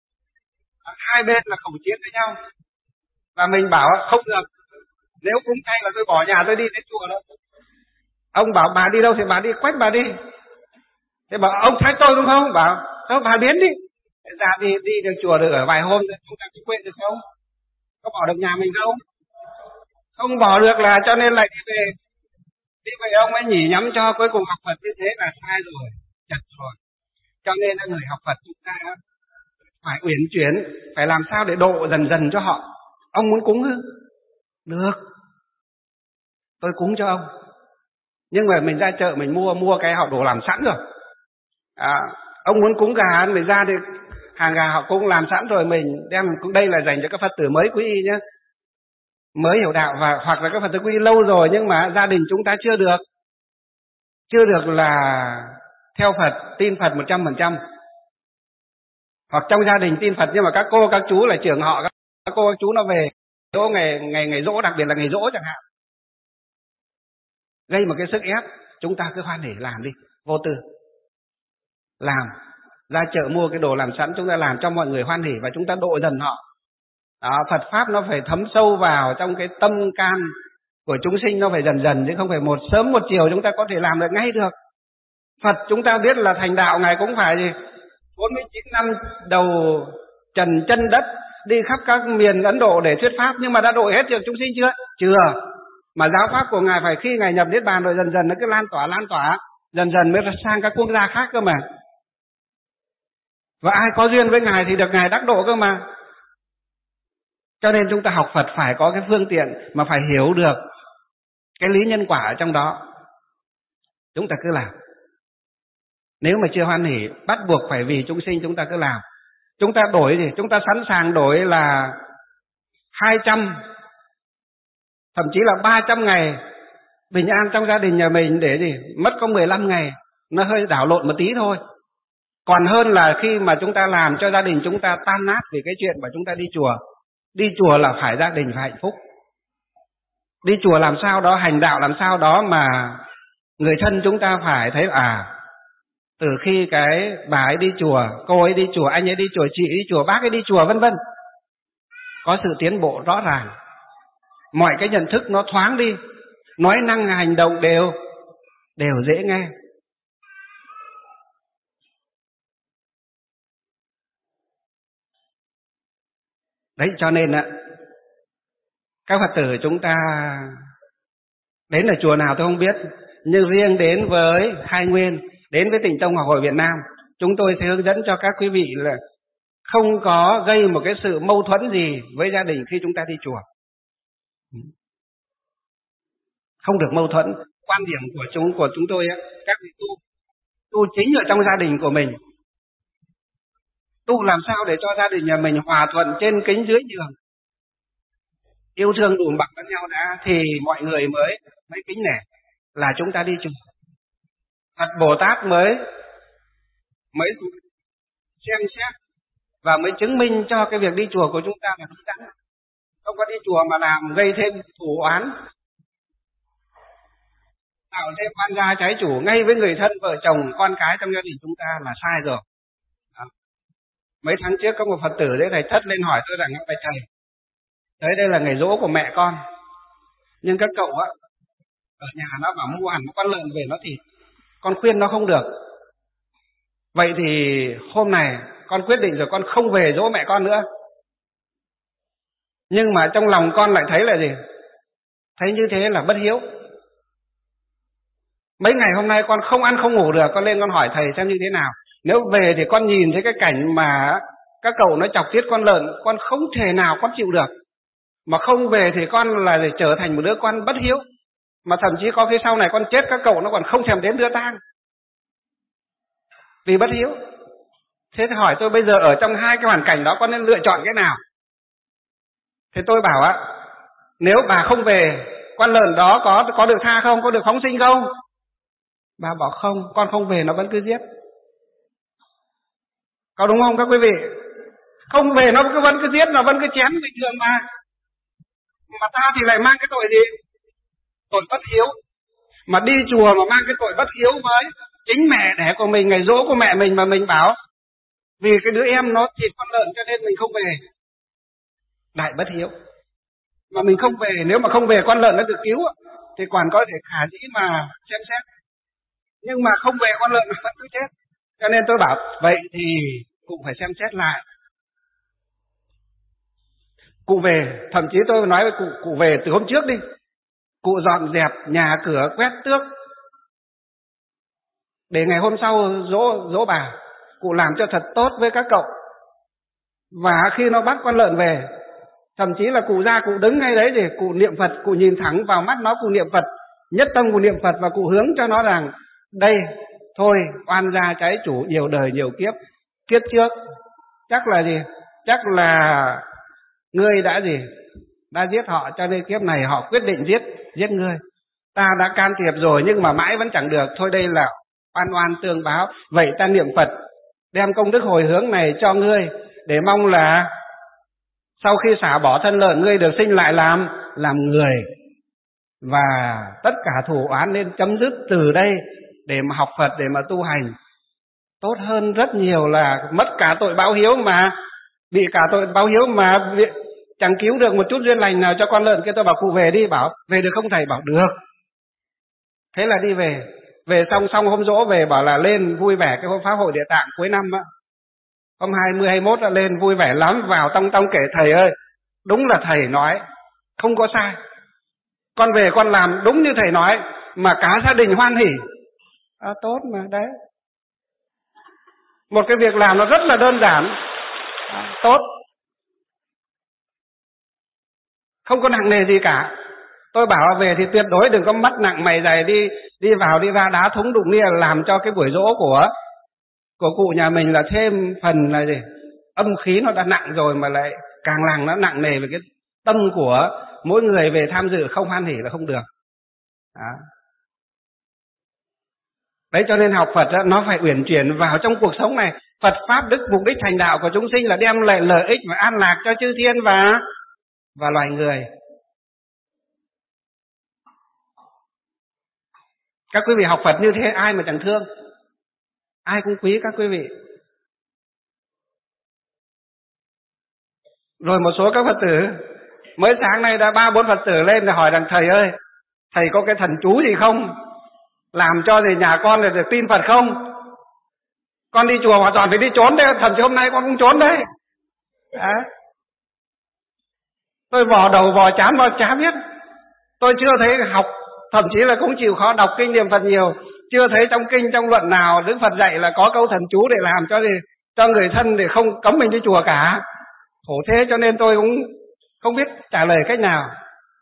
Hai bên là khẩu chiến với nhau. Và mình bảo không được, nếu cúng chay là tôi bỏ nhà tôi đi đến chùa đó. Ông bảo bà đi đâu thì bà đi, quách bà đi. Thế bảo ông trách tôi đúng không? Bảo thôi bà biến đi. Ra đi đi được chùa được ở vài hôm, chúng ta có quên được không? Có bỏ được nhà mình không? Không bỏ được là cho nên lại đi về. Đi về ông ấy nhỉ nhắm cho, cuối cùng học Phật như thế là sai rồi, chật rồi. Cho nên là người học Phật chúng ta phải uyển chuyển, phải làm sao để độ dần dần cho họ. Ông muốn cúng hư? Được, tôi cúng cho ông. Nhưng mà mình ra chợ mình mua mua cái họ đồ làm sẵn rồi. À, ông muốn cúng gà mình ra thì hàng gà họ cũng làm sẵn rồi, mình đem. Đây là dành cho các Phật tử mới quý y nhé, mới hiểu đạo, và hoặc là các Phật tử quý y lâu rồi nhưng mà gia đình chúng ta chưa được chưa được là theo Phật, tin Phật một trăm phần trăm, hoặc trong gia đình tin Phật nhưng mà các cô các chú là trưởng họ, các cô các chú nó về dỗ ngày ngày ngày dỗ, đặc biệt là ngày dỗ chẳng hạn, gây một cái sức ép. Chúng ta cứ hoan hỉ làm đi, vô tư làm, ra chợ mua cái đồ làm sẵn, chúng ta làm cho mọi người hoan hỉ và chúng ta độ dần họ. Đó, Phật Pháp nó phải thấm sâu vào trong cái tâm can của chúng sinh, nó phải dần dần chứ không phải một sớm một chiều chúng ta có thể làm được ngay được. Phật chúng ta biết là thành đạo Ngài cũng phải gì bốn mươi chín năm đầu trần chân đất, đi khắp các miền Ấn Độ để thuyết Pháp, nhưng mà đã độ hết được chúng sinh chưa? Chưa. Mà giáo Pháp của Ngài phải khi Ngài nhập Niết Bàn rồi dần dần nó cứ lan tỏa lan tỏa, dần dần mới sang các quốc gia khác cơ mà. Và ai có duyên với Ngài thì được Ngài đắc độ cơ mà. Cho nên chúng ta học Phật phải có cái phương tiện mà phải hiểu được cái lý nhân quả ở trong đó. Chúng ta cứ làm. Nếu mà chưa hoan hỉ, bắt buộc phải vì chúng sinh chúng ta cứ làm. Chúng ta đổi gì? Chúng ta sẵn sàng đổi là hai trăm, thậm chí là ba trăm ngày bình an trong gia đình nhà mình để gì? Mất có mười lăm ngày, nó hơi đảo lộn một tí thôi. Còn hơn là khi mà chúng ta làm cho gia đình chúng ta tan nát vì cái chuyện mà chúng ta đi chùa. Đi chùa là phải gia đình phải hạnh phúc. Đi chùa làm sao đó, hành đạo làm sao đó mà người thân chúng ta phải thấy à, từ khi cái bà ấy đi chùa, cô ấy đi chùa, anh ấy đi chùa, chị ấy đi chùa, bác ấy đi chùa, vân vân, có sự tiến bộ rõ ràng. Mọi cái nhận thức nó thoáng đi, nói năng hành động đều đều dễ nghe. Đấy cho nên ạ, các Phật tử chúng ta đến ở chùa nào tôi không biết, nhưng riêng đến với Khai Nguyên, đến với Tịnh Tông Học hội Việt Nam, chúng tôi sẽ hướng dẫn cho các quý vị là không có gây một cái sự mâu thuẫn gì với gia đình khi chúng ta đi chùa. Không được mâu thuẫn. Quan điểm của chúng của chúng tôi, các vị tu, tu chính ở trong gia đình của mình. Tu làm sao để cho gia đình nhà mình hòa thuận trên kính dưới giường, yêu thương đùm bọc lẫn nhau đã, thì mọi người mới mới kính nể là chúng ta đi chùa. Phật Bồ Tát mới mới xem xét và mới chứng minh cho cái việc đi chùa của chúng ta là đúng đắn. Không có đi chùa mà làm gây thêm thù oán, tạo thêm oan gia trái chủ ngay với người thân, vợ chồng, con cái trong gia đình chúng ta là sai rồi. Đó. Mấy tháng trước có một Phật tử đấy, thầy thất lên hỏi tôi rằng: bạch thầy, đấy đây là ngày giỗ của mẹ con, nhưng các cậu á ở nhà nó bảo mua hẳn một con lợn về nó thịt, con khuyên nó không được. Vậy thì hôm này con quyết định rồi, con không về dỗ mẹ con nữa. Nhưng mà trong lòng con lại thấy là gì? Thấy như thế là bất hiếu. Mấy ngày hôm nay con không ăn không ngủ được, con lên con hỏi thầy xem như thế nào. Nếu về thì con nhìn thấy cái cảnh mà các cậu nó chọc tiết con lợn, con không thể nào con chịu được. Mà không về thì con là để trở thành một đứa con bất hiếu. Mà thậm chí có khi sau này con chết các cậu nó còn không thèm đến đưa tang, vì bất hiếu. Thế thì hỏi tôi bây giờ ở trong hai cái hoàn cảnh đó con nên lựa chọn cái nào? Thế tôi bảo á, nếu bà không về, con lợn đó có có được tha không? Có được phóng sinh không? Bà bảo không, con không về nó vẫn cứ giết. Có đúng không các quý vị? Không về nó cứ vẫn cứ giết, nó vẫn cứ chém bình thường mà. Mà ta thì lại mang cái tội gì? Tội bất hiếu. Mà đi chùa mà mang cái tội bất hiếu với chính mẹ đẻ của mình, ngày giỗ của mẹ mình, mà mình bảo vì cái đứa em nó thịt con lợn cho nên mình không về, đại bất hiếu. Mà mình không về, nếu mà không về con lợn nó được cứu thì còn có thể khả dĩ mà xem xét. Nhưng mà không về con lợn nó vẫn cứ chết. Cho nên tôi bảo vậy thì cũng phải xem xét lại. Cụ về, thậm chí tôi nói với cụ, cụ về từ hôm trước đi, cụ dọn dẹp nhà cửa, quét tước, để ngày hôm sau dỗ dỗ bà, cụ làm cho thật tốt với các cậu. Và khi nó bắt con lợn về, thậm chí là cụ ra cụ đứng ngay đấy để cụ niệm Phật, cụ nhìn thẳng vào mắt nó, cụ niệm Phật, nhất tâm cụ niệm Phật, và cụ hướng cho nó rằng đây thôi, oan gia trái chủ nhiều đời nhiều kiếp, kiếp trước chắc là gì? Chắc là ngươi đã gì? Đã giết họ, cho nên kiếp này họ quyết định giết giết ngươi. Ta đã can thiệp rồi nhưng mà mãi vẫn chẳng được, thôi đây là oan oan tương báo. Vậy ta niệm Phật, đem công đức hồi hướng này cho ngươi, để mong là sau khi xả bỏ thân lợn, ngươi được sinh lại làm làm người, và tất cả thù oán nên chấm dứt từ đây, để mà học Phật, để mà tu hành tốt hơn rất nhiều là mất cả tội báo hiếu, mà bị cả tội báo hiếu mà chẳng cứu được một chút duyên lành nào cho con lợn kia. Tôi bảo cụ về đi, bảo về được không thầy? Bảo được. Thế là đi về. Về xong xong hôm dỗ về bảo là lên vui vẻ cái hôm pháp hội Địa Tạng cuối năm á, hôm hai mươi hai mươi mốt là lên vui vẻ lắm, vào tông tông kể thầy ơi, đúng là thầy nói không có sai, con về con làm đúng như thầy nói mà cả gia đình hoan hỉ. À, tốt mà đấy, một cái việc làm nó rất là đơn giản, à, tốt, không có nặng nề gì cả. Tôi bảo về thì tuyệt đối đừng có mắt nặng mày dày đi đi vào đi ra đá thúng đụng nia, làm cho cái buổi dỗ của của cụ nhà mình là thêm phần là gì? Âm khí nó đã nặng rồi mà lại càng làm nó nặng nề về cái tâm của mỗi người về tham dự không hoan hỉ là không được. Đó. Đấy cho nên học Phật đó, nó phải uyển chuyển vào trong cuộc sống này. Phật pháp đức mục đích thành đạo của chúng sinh là đem lại lợi ích và an lạc cho chư thiên và và loài người. Các quý vị học Phật như thế ai mà chẳng thương, ai cũng quý các quý vị. Rồi một số các Phật tử mới sáng nay đã ba bốn Phật tử lên để hỏi rằng thầy ơi, thầy có cái thần chú gì không, làm cho thì nhà con được tin Phật không? Con đi chùa hoàn toàn phải đi trốn đấy, thậm chí hôm nay con cũng trốn đấy. Đấy. Tôi vò đầu vò chán vò chả biết. Tôi chưa thấy học, thậm chí là cũng chịu khó đọc kinh niệm Phật nhiều, chưa thấy trong kinh trong luận nào Đức Phật dạy là có câu thần chú để làm cho gì, cho người thân để không cấm mình đi chùa cả. Khổ thế, cho nên tôi cũng không biết trả lời cách nào.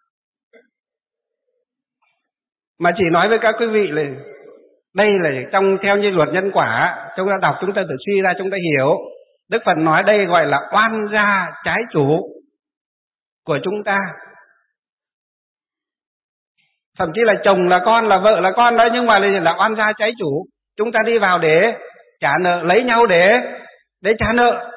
Mà chỉ nói với các quý vị là đây là trong theo như luật nhân quả, chúng ta đọc chúng ta tự suy ra chúng ta hiểu. Đức Phật nói đây gọi là oan gia trái chủ của chúng ta. Thậm chí là chồng là con, là vợ là con đấy, nhưng mà là oan gia trái chủ. Chúng ta đi vào để trả nợ, lấy nhau để để trả nợ.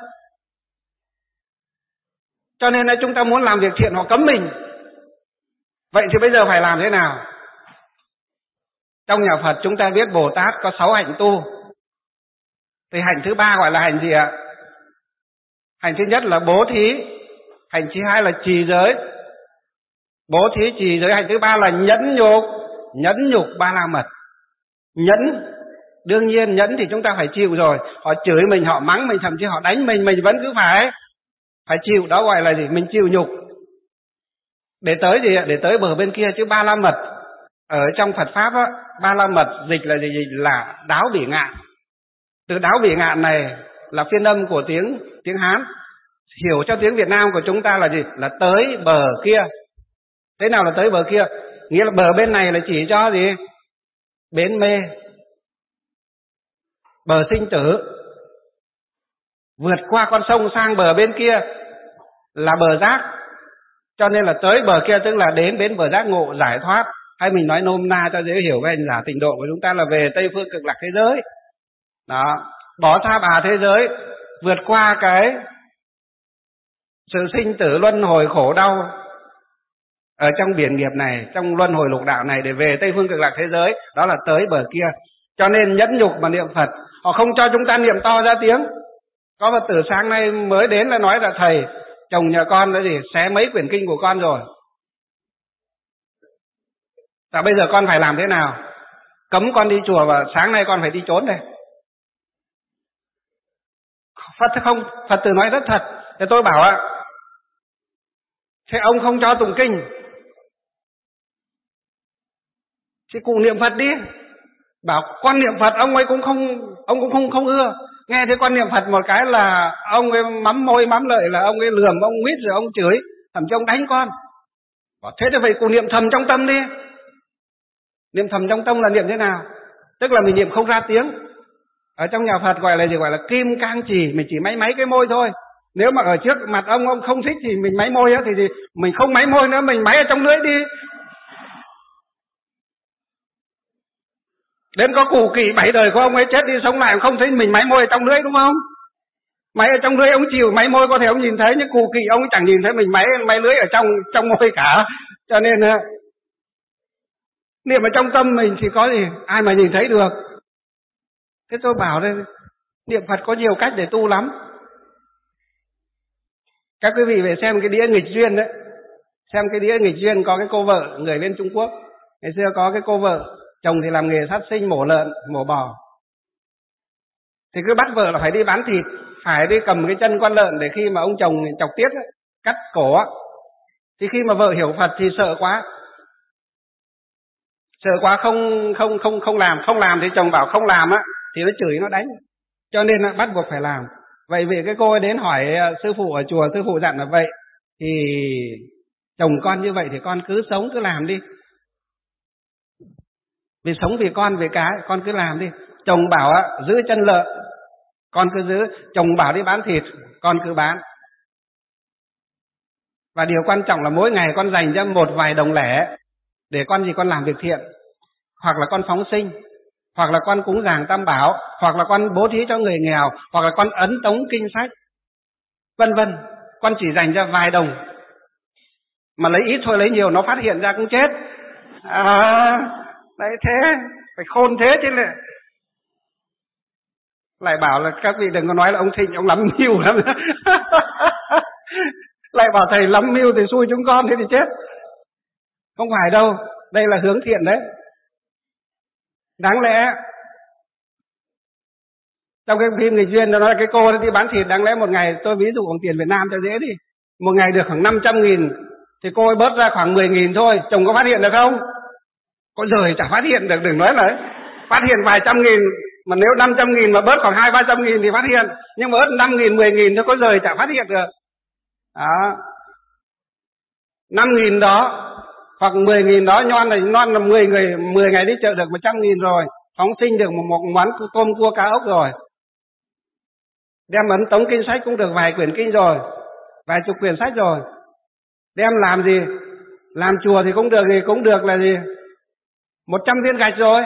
Cho nên là chúng ta muốn làm việc thiện họ cấm mình. Vậy thì bây giờ phải làm thế nào? Trong nhà Phật chúng ta biết Bồ Tát có sáu hạnh tu. Thì hạnh thứ ba gọi là hạnh gì ạ? Hạnh thứ nhất là bố thí, hạnh thứ hai là trì giới. Bố thí trì giới, hạnh thứ ba là nhẫn nhục, nhẫn nhục ba la mật. Nhẫn, đương nhiên nhẫn thì chúng ta phải chịu rồi. Họ chửi mình, họ mắng mình, thậm chí họ đánh mình, mình vẫn cứ phải phải chịu, đó gọi là gì? Mình chịu nhục. Để tới gì ạ? Để tới bờ bên kia. Chứ ba la mật ở trong Phật pháp á, ba la mật dịch là gì? Là đáo bỉ ngạn. Từ đáo bỉ ngạn này là phiên âm của tiếng tiếng Hán, hiểu cho tiếng Việt Nam của chúng ta là gì? Là tới bờ kia. Thế nào là tới bờ kia? Nghĩa là bờ bên này là chỉ cho gì? Bến mê, bờ sinh tử. Vượt qua con sông sang bờ bên kia là bờ giác. Cho nên là tới bờ kia tức là đến bến bờ giác ngộ, giải thoát. Hay mình nói nôm na cho dễ hiểu với anh giả tịnh độ của chúng ta là về Tây phương cực lạc thế giới. Đó, bỏ xa bà thế giới, vượt qua cái sự sinh tử luân hồi khổ đau ở trong biển nghiệp này, trong luân hồi lục đạo này để về Tây phương cực lạc thế giới, đó là tới bờ kia. Cho nên nhẫn nhục mà niệm Phật, họ không cho chúng ta niệm to ra tiếng. Có Phật tử sáng nay mới đến là nói là thầy, chồng nhà con là gì, xé mấy quyển kinh của con rồi. Và bây giờ con phải làm thế nào? Cấm con đi chùa và sáng nay con phải đi trốn đây. Phật không, Phật tử nói rất thật. Thế tôi bảo ạ, thế ông không cho tụng kinh thì cụ niệm Phật đi. Bảo con niệm Phật ông ấy cũng không, ông cũng không không ưa. Nghe thấy con niệm Phật một cái là ông ấy mắm môi mắm lợi, là ông ấy lườm, ông quýt rồi ông chửi, thậm chí ông đánh con. Bảo thế thì phải cụ niệm thầm trong tâm đi. Niệm thầm trong tâm là niệm thế nào? Tức là mình niệm không ra tiếng. Ở trong nhà Phật gọi là gì? Gọi là kim cang chỉ, mình chỉ máy máy cái môi thôi. Nếu mà ở trước mặt ông ông không thích thì mình máy môi á, thì, thì mình không máy môi nữa, mình máy ở trong lưỡi đi. Đến có cụ kỵ bảy đời của ông ấy chết đi sống lại, không thấy mình máy môi ở trong lưỡi đúng không? Máy ở trong lưỡi ông chịu, máy môi có thể ông nhìn thấy, nhưng cụ kỵ ông chẳng nhìn thấy mình máy máy lưỡi ở trong trong môi cả. Cho nên niệm ở trong tâm mình thì có gì ai mà nhìn thấy được. Thế tôi bảo đây, niệm Phật có nhiều cách để tu lắm. Các quý vị về xem cái đĩa nghịch duyên đấy, xem cái đĩa nghịch duyên có cái cô vợ người bên Trung Quốc. Ngày xưa có cái cô vợ, chồng thì làm nghề sát sinh, mổ lợn, mổ bò. Thì cứ bắt vợ là phải đi bán thịt, phải đi cầm cái chân con lợn để khi mà ông chồng chọc tiết ấy, cắt cổ á. Thì khi mà vợ hiểu Phật thì sợ quá. Sợ quá không không không không làm, không làm thì chồng bảo không làm á thì nó chửi nó đánh. Cho nên là bắt buộc phải làm. Vậy vì cái cô ấy đến hỏi sư phụ ở chùa, sư phụ dặn là vậy thì chồng con như vậy thì con cứ sống cứ làm đi. Vì sống vì con vì cái, con cứ làm đi. Chồng bảo á, giữ chân lợn, con cứ giữ. Chồng bảo đi bán thịt, con cứ bán. Và điều quan trọng là mỗi ngày con dành cho một vài đồng lẻ để con gì con làm việc thiện, hoặc là con phóng sinh, hoặc là con cúng dường tam bảo, hoặc là con bố thí cho người nghèo, hoặc là con ấn tống kinh sách, vân vân. Con chỉ dành cho vài đồng Mà lấy ít thôi lấy nhiều nó phát hiện ra cũng chết. À, đấy thế, phải khôn thế chứ lại. Lại bảo là các vị đừng có nói là ông Thịnh ông lắm mưu lắm. Lại bảo thầy lắm mưu thì xui chúng con thế thì chết. Không phải đâu, đây là hướng thiện đấy. Đáng lẽ trong cái phim Nghịch Duyên nó nói là cái cô đi bán thịt, đáng lẽ một ngày, tôi ví dụ bằng tiền Việt Nam cho dễ đi, một ngày được khoảng năm trăm nghìn thì cô ấy bớt ra khoảng mười nghìn thôi, chồng có phát hiện được không? Có lời chả phát hiện được, đừng nói là phát hiện vài trăm nghìn, mà nếu năm trăm nghìn mà bớt khoảng hai ba trăm nghìn thì phát hiện, nhưng mà bớt năm nghìn mười nghìn thì có lời chả phát hiện được. Đó, năm nghìn đó hoặc mười nghìn đó, nhon là non là mười người mười ngày đi chợ được một trăm nghìn rồi, phóng sinh được một, một món tôm cua cá ốc rồi, đem ấn tống kinh sách cũng được vài quyển kinh rồi, vài chục quyển sách rồi, đem làm gì, làm chùa thì cũng được, thì cũng được là gì, một trăm viên gạch rồi.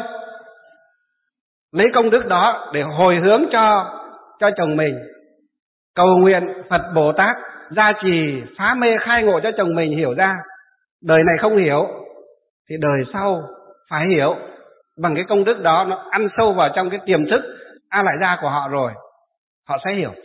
Lấy công đức đó để hồi hướng cho cho chồng mình, cầu nguyện Phật Bồ Tát gia trì phá mê khai ngộ cho chồng mình hiểu ra. Đời này không hiểu thì đời sau phải hiểu. Bằng cái công đức đó nó ăn sâu vào trong cái tiềm thức A Lại Gia của họ rồi, họ sẽ hiểu.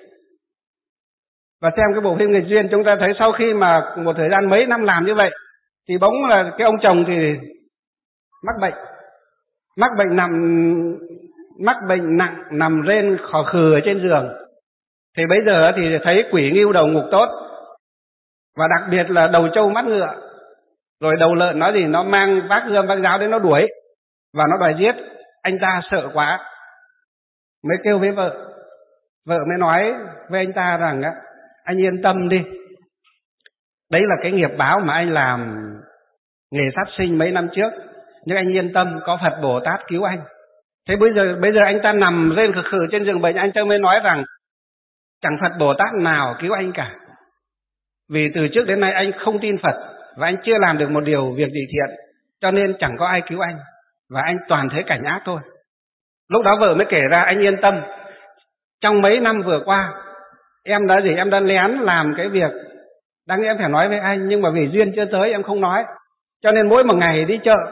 Và xem cái bộ phim Nghịch Duyên, chúng ta thấy sau khi mà một thời gian mấy năm làm như vậy thì bỗng là cái ông chồng thì mắc bệnh, mắc bệnh nằm mắc bệnh nặng, nằm rên khò khừ ở trên giường. Thì bây giờ thì thấy quỷ ngưu đầu ngục tốt, và đặc biệt là đầu trâu mắt ngựa, rồi đầu lợn nói gì, nó mang vác gươm vác giáo đến nó đuổi và nó đòi giết. Anh ta sợ quá mới kêu với vợ, vợ mới nói với anh ta rằng á, anh yên tâm đi, đấy là cái nghiệp báo mà anh làm nghề sát sinh mấy năm trước, nhưng anh yên tâm, có Phật Bồ Tát cứu anh. Thế bây giờ bây giờ anh ta nằm rên khử khử trên giường bệnh, anh ta mới nói rằng chẳng Phật Bồ Tát nào cứu anh cả, vì từ trước đến nay anh không tin Phật và anh chưa làm được một điều việc gì thiện, cho nên chẳng có ai cứu anh, và anh toàn thấy cảnh ác thôi. Lúc đó vợ mới kể ra, anh yên tâm, trong mấy năm vừa qua em đã gì, em đã lén làm cái việc đáng lẽ em phải nói với anh, nhưng mà vì duyên chưa tới em không nói, cho nên mỗi một ngày đi chợ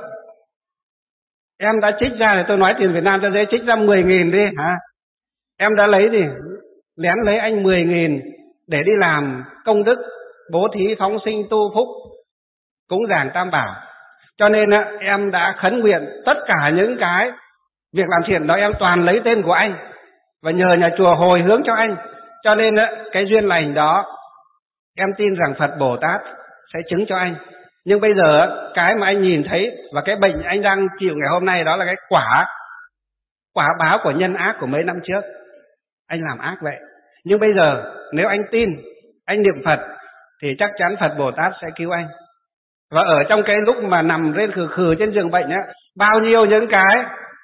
em đã trích ra, thì tôi nói tiền Việt Nam cho dễ, trích ra mười nghìn đi hả, em đã lấy gì, lén lấy anh mười nghìn để đi làm công đức bố thí phóng sinh tu phúc cúng dường Tam Bảo. Cho nên em đã khấn nguyện tất cả những cái việc làm thiện đó em toàn lấy tên của anh và nhờ nhà chùa hồi hướng cho anh. Cho nên cái duyên lành đó em tin rằng Phật Bồ Tát sẽ chứng cho anh. Nhưng bây giờ cái mà anh nhìn thấy và cái bệnh anh đang chịu ngày hôm nay đó là cái quả quả báo của nhân ác của mấy năm trước. Anh làm ác vậy. Nhưng bây giờ nếu anh tin, anh niệm Phật thì chắc chắn Phật Bồ Tát sẽ cứu anh. Và ở trong cái lúc mà nằm rên khừ khừ trên giường bệnh á, bao nhiêu những cái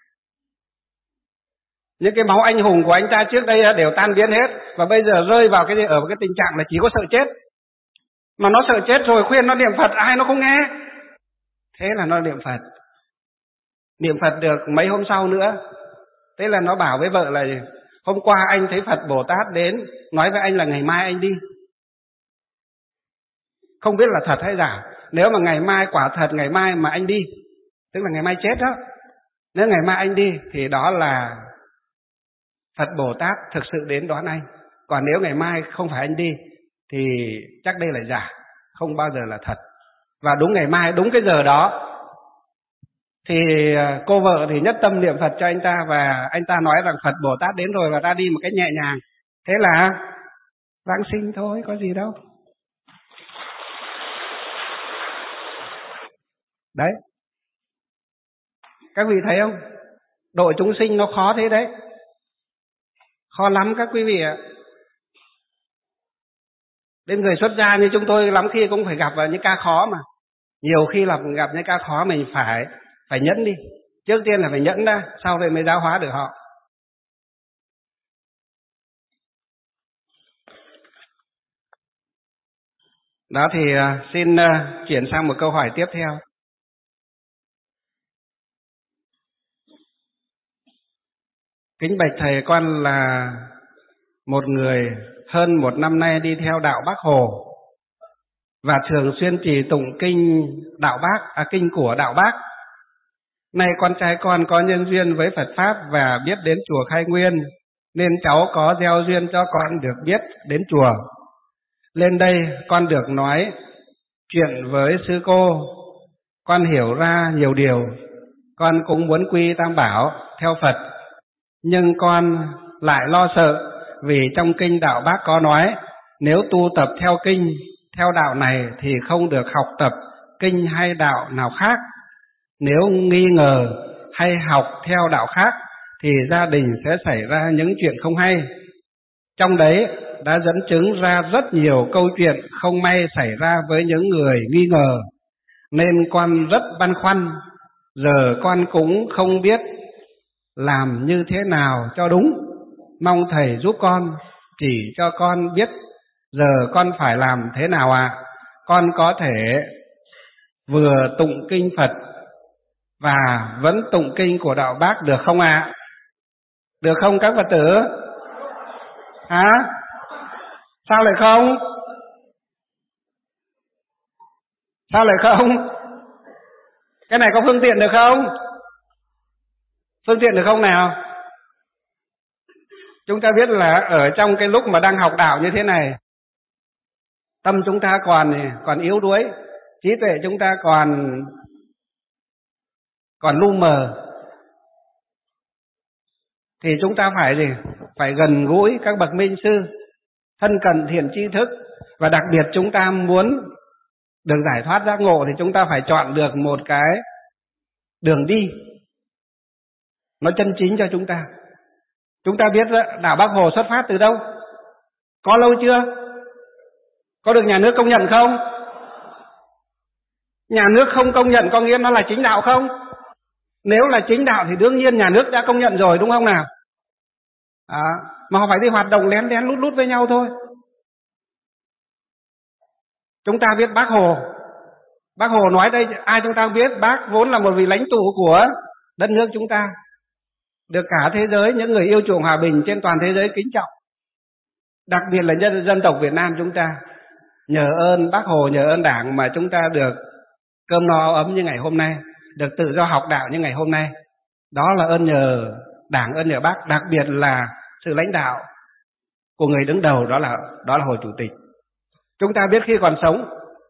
những cái máu anh hùng của anh ta trước đây đều tan biến hết, và bây giờ rơi vào cái ở cái tình trạng là chỉ có sợ chết. Mà nó sợ chết rồi khuyên nó niệm Phật ai nó không nghe. Thế là nó niệm Phật. Niệm Phật được mấy hôm sau nữa, thế là nó bảo với vợ là hôm qua anh thấy Phật Bồ Tát đến nói với anh là ngày mai anh đi. Không biết là thật hay giả. Nếu mà ngày mai quả thật ngày mai mà anh đi, tức là ngày mai chết đó, nếu ngày mai anh đi thì đó là Phật Bồ Tát thực sự đến đón anh. Còn nếu ngày mai không phải anh đi thì chắc đây là giả, không bao giờ là thật. Và đúng ngày mai, đúng cái giờ đó thì cô vợ thì nhất tâm niệm Phật cho anh ta, và anh ta nói rằng Phật Bồ Tát đến rồi và ra đi một cách nhẹ nhàng. Thế là vãng sinh thôi, có gì đâu. Đấy. Các vị thấy không? Độ chúng sinh nó khó thế đấy. Khó lắm các quý vị ạ. Đến người xuất gia như chúng tôi lắm khi cũng phải gặp vào những ca khó mà. Nhiều khi là gặp những ca khó mình phải phải nhẫn đi. Trước tiên là phải nhẫn ra, sau vậy mới giáo hóa được họ. Đó thì xin chuyển sang một câu hỏi tiếp theo. Kính bạch thầy, con là một người hơn một năm nay đi theo đạo Bác Hồ. và thường xuyên trì tụng kinh đạo Bác, à, kinh của đạo Bác. Nay con trai con có nhân duyên với Phật Pháp và biết đến chùa Khai Nguyên, nên cháu có gieo duyên cho con được biết đến chùa. Lên đây con được nói chuyện với sư cô, con hiểu ra nhiều điều. Con cũng muốn quy Tam Bảo theo Phật, nhưng con lại lo sợ, vì trong kinh đạo Bác có nói, nếu tu tập theo kinh, theo đạo này thì không được học tập kinh hay đạo nào khác. Nếu nghi ngờ hay học theo đạo khác thì gia đình sẽ xảy ra những chuyện không hay. Trong đấy đã dẫn chứng ra rất nhiều câu chuyện không may xảy ra với những người nghi ngờ, nên con rất băn khoăn. Giờ con cũng không biết làm như thế nào cho đúng, mong thầy giúp con, chỉ cho con biết giờ con phải làm thế nào ạ. À? Con có thể vừa tụng kinh Phật và vẫn tụng kinh của đạo Bác được không ạ? À? Được không các Phật tử? Hả? À? Sao lại không? Sao lại không? Cái này có phương tiện được không? Phương tiện được không nào? Chúng ta biết là ở trong cái lúc mà đang học đạo như thế này, tâm chúng ta còn còn yếu đuối, trí tuệ chúng ta còn còn lu mờ, thì chúng ta phải gì? Phải gần gũi các bậc minh sư, thân cận thiện tri thức, và đặc biệt chúng ta muốn được giải thoát giác ngộ thì chúng ta phải chọn được một cái đường đi nó chân chính cho chúng ta. Chúng ta biết đạo Bác Hồ xuất phát từ đâu? Có lâu chưa? Có được nhà nước công nhận không? Nhà nước không công nhận có nghĩa nó là chính đạo không? Nếu là chính đạo thì đương nhiên nhà nước đã công nhận rồi, đúng không nào? À, mà họ phải đi hoạt động lén lén lút lút với nhau thôi. Chúng ta biết Bác Hồ, Bác Hồ nói đây, ai chúng ta biết, Bác vốn là một vị lãnh tụ của đất nước chúng ta, được cả thế giới, những người yêu chuộng hòa bình trên toàn thế giới kính trọng, đặc biệt là dân, dân tộc Việt Nam chúng ta. Nhờ ơn Bác Hồ, nhờ ơn Đảng mà chúng ta được cơm no áo ấm như ngày hôm nay, được tự do học đạo như ngày hôm nay. Đó là ơn nhờ Đảng, ơn nhờ Bác, đặc biệt là sự lãnh đạo của người đứng đầu, đó là đó là Hồ Chủ tịch. Chúng ta biết khi còn sống,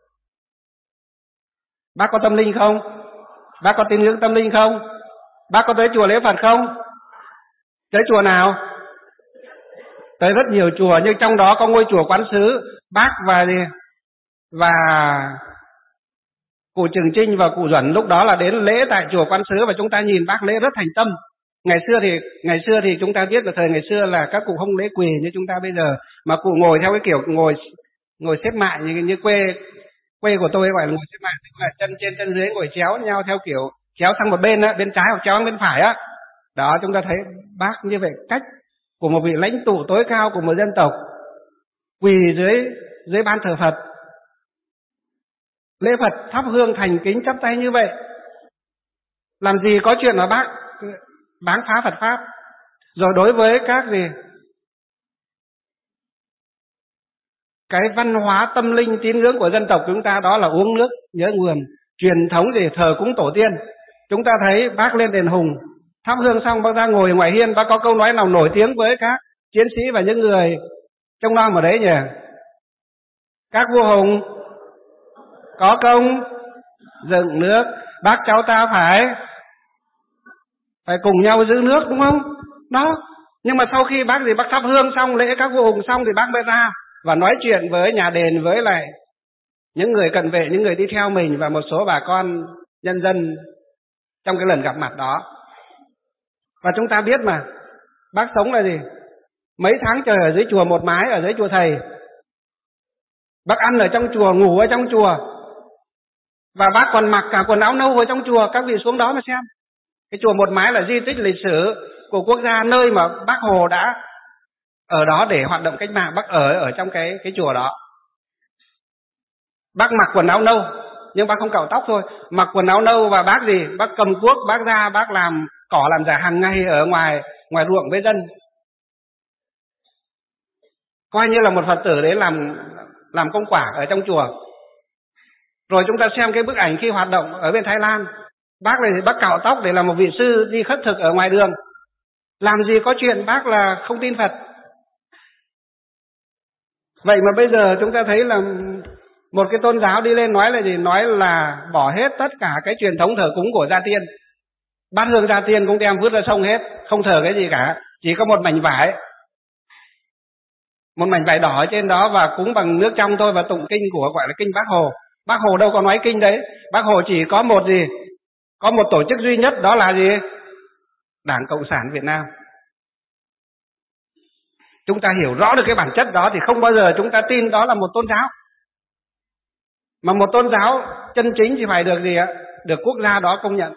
Bác có tâm linh không? Bác có tín ngưỡng tâm linh không? Bác có tới chùa lễ Phật không? Tới chùa nào? Tới rất nhiều chùa, nhưng trong đó có ngôi chùa Quán Sứ. Bác và và cụ Trường Trinh và cụ Duẩn lúc đó là đến lễ tại chùa Quán Sứ, và chúng ta nhìn bác lễ rất thành tâm. Ngày xưa thì ngày xưa thì chúng ta biết là thời ngày xưa là các cụ không lễ quỳ như chúng ta bây giờ, mà cụ ngồi theo cái kiểu ngồi ngồi xếp mại như như quê quê của tôi gọi là ngồi xếp mại, tức là chân trên chân dưới ngồi chéo nhau theo kiểu chéo sang một bên á, bên trái hoặc chéo sang bên phải á. Đó, chúng ta thấy bác như vậy, cách của một vị lãnh tụ tối cao của một dân tộc quỳ dưới dưới ban thờ Phật, lễ Phật thắp hương thành kính chắp tay như vậy. Làm gì có chuyện mà bác báng phá Phật pháp. Rồi đối với các gì cái văn hóa tâm linh tín ngưỡng của dân tộc chúng ta, đó là uống nước nhớ nguồn, truyền thống để thờ cúng tổ tiên. Chúng ta thấy bác lên đền Hùng thắp hương xong, bác ra ngồi ngoài hiên, bác có câu nói nào nổi tiếng với các chiến sĩ và những người trông nom ở đấy nhỉ? Các vua hùng có công dựng nước, bác cháu ta phải phải cùng nhau giữ nước, đúng không? Đó. Nhưng mà sau khi bác gì bác thắp hương xong, lễ các vua hùng xong thì bác mới ra và nói chuyện với nhà đền, với lại những người cận vệ, những người đi theo mình và một số bà con nhân dân trong cái lần gặp mặt đó. Và chúng ta biết mà, bác sống là gì? Mấy tháng trời ở dưới chùa một mái, ở dưới chùa thầy. Bác ăn ở trong chùa, ngủ ở trong chùa. Và bác còn mặc cả quần áo nâu ở trong chùa, các vị xuống đó mà xem. Cái chùa một mái là di tích lịch sử của quốc gia, nơi mà Bác Hồ đã ở đó để hoạt động cách mạng. Bác ở ở trong cái cái chùa đó. Bác mặc quần áo nâu, nhưng bác không cạo tóc thôi. Mặc quần áo nâu và bác gì? Bác cầm cuốc, bác ra, bác làm cỏ làm giả hàng ngày ở ngoài ngoài ruộng với dân. Coi như là một Phật tử đấy làm làm công quả ở trong chùa. Rồi chúng ta xem cái bức ảnh khi hoạt động ở bên Thái Lan, bác này thì bác cạo tóc để làm một vị sư đi khất thực ở ngoài đường. Làm gì có chuyện bác là không tin Phật. Vậy mà bây giờ chúng ta thấy là một cái tôn giáo đi lên nói là gì? Nói là bỏ hết tất cả cái truyền thống thờ cúng của gia tiên. Bát hương gia tiên cũng đem vứt ra sông hết, không thờ cái gì cả, chỉ có một mảnh vải, một mảnh vải đỏ ở trên đó và cúng bằng nước trong thôi, và tụng kinh của gọi là kinh Bác Hồ. Bác Hồ đâu có nói kinh đấy. Bác Hồ chỉ có một gì? Có một tổ chức duy nhất, đó là gì? Đảng Cộng sản Việt Nam. Chúng ta hiểu rõ được cái bản chất đó thì không bao giờ chúng ta tin đó là một tôn giáo. Mà một tôn giáo chân chính thì phải được gì ạ? Được quốc gia đó công nhận.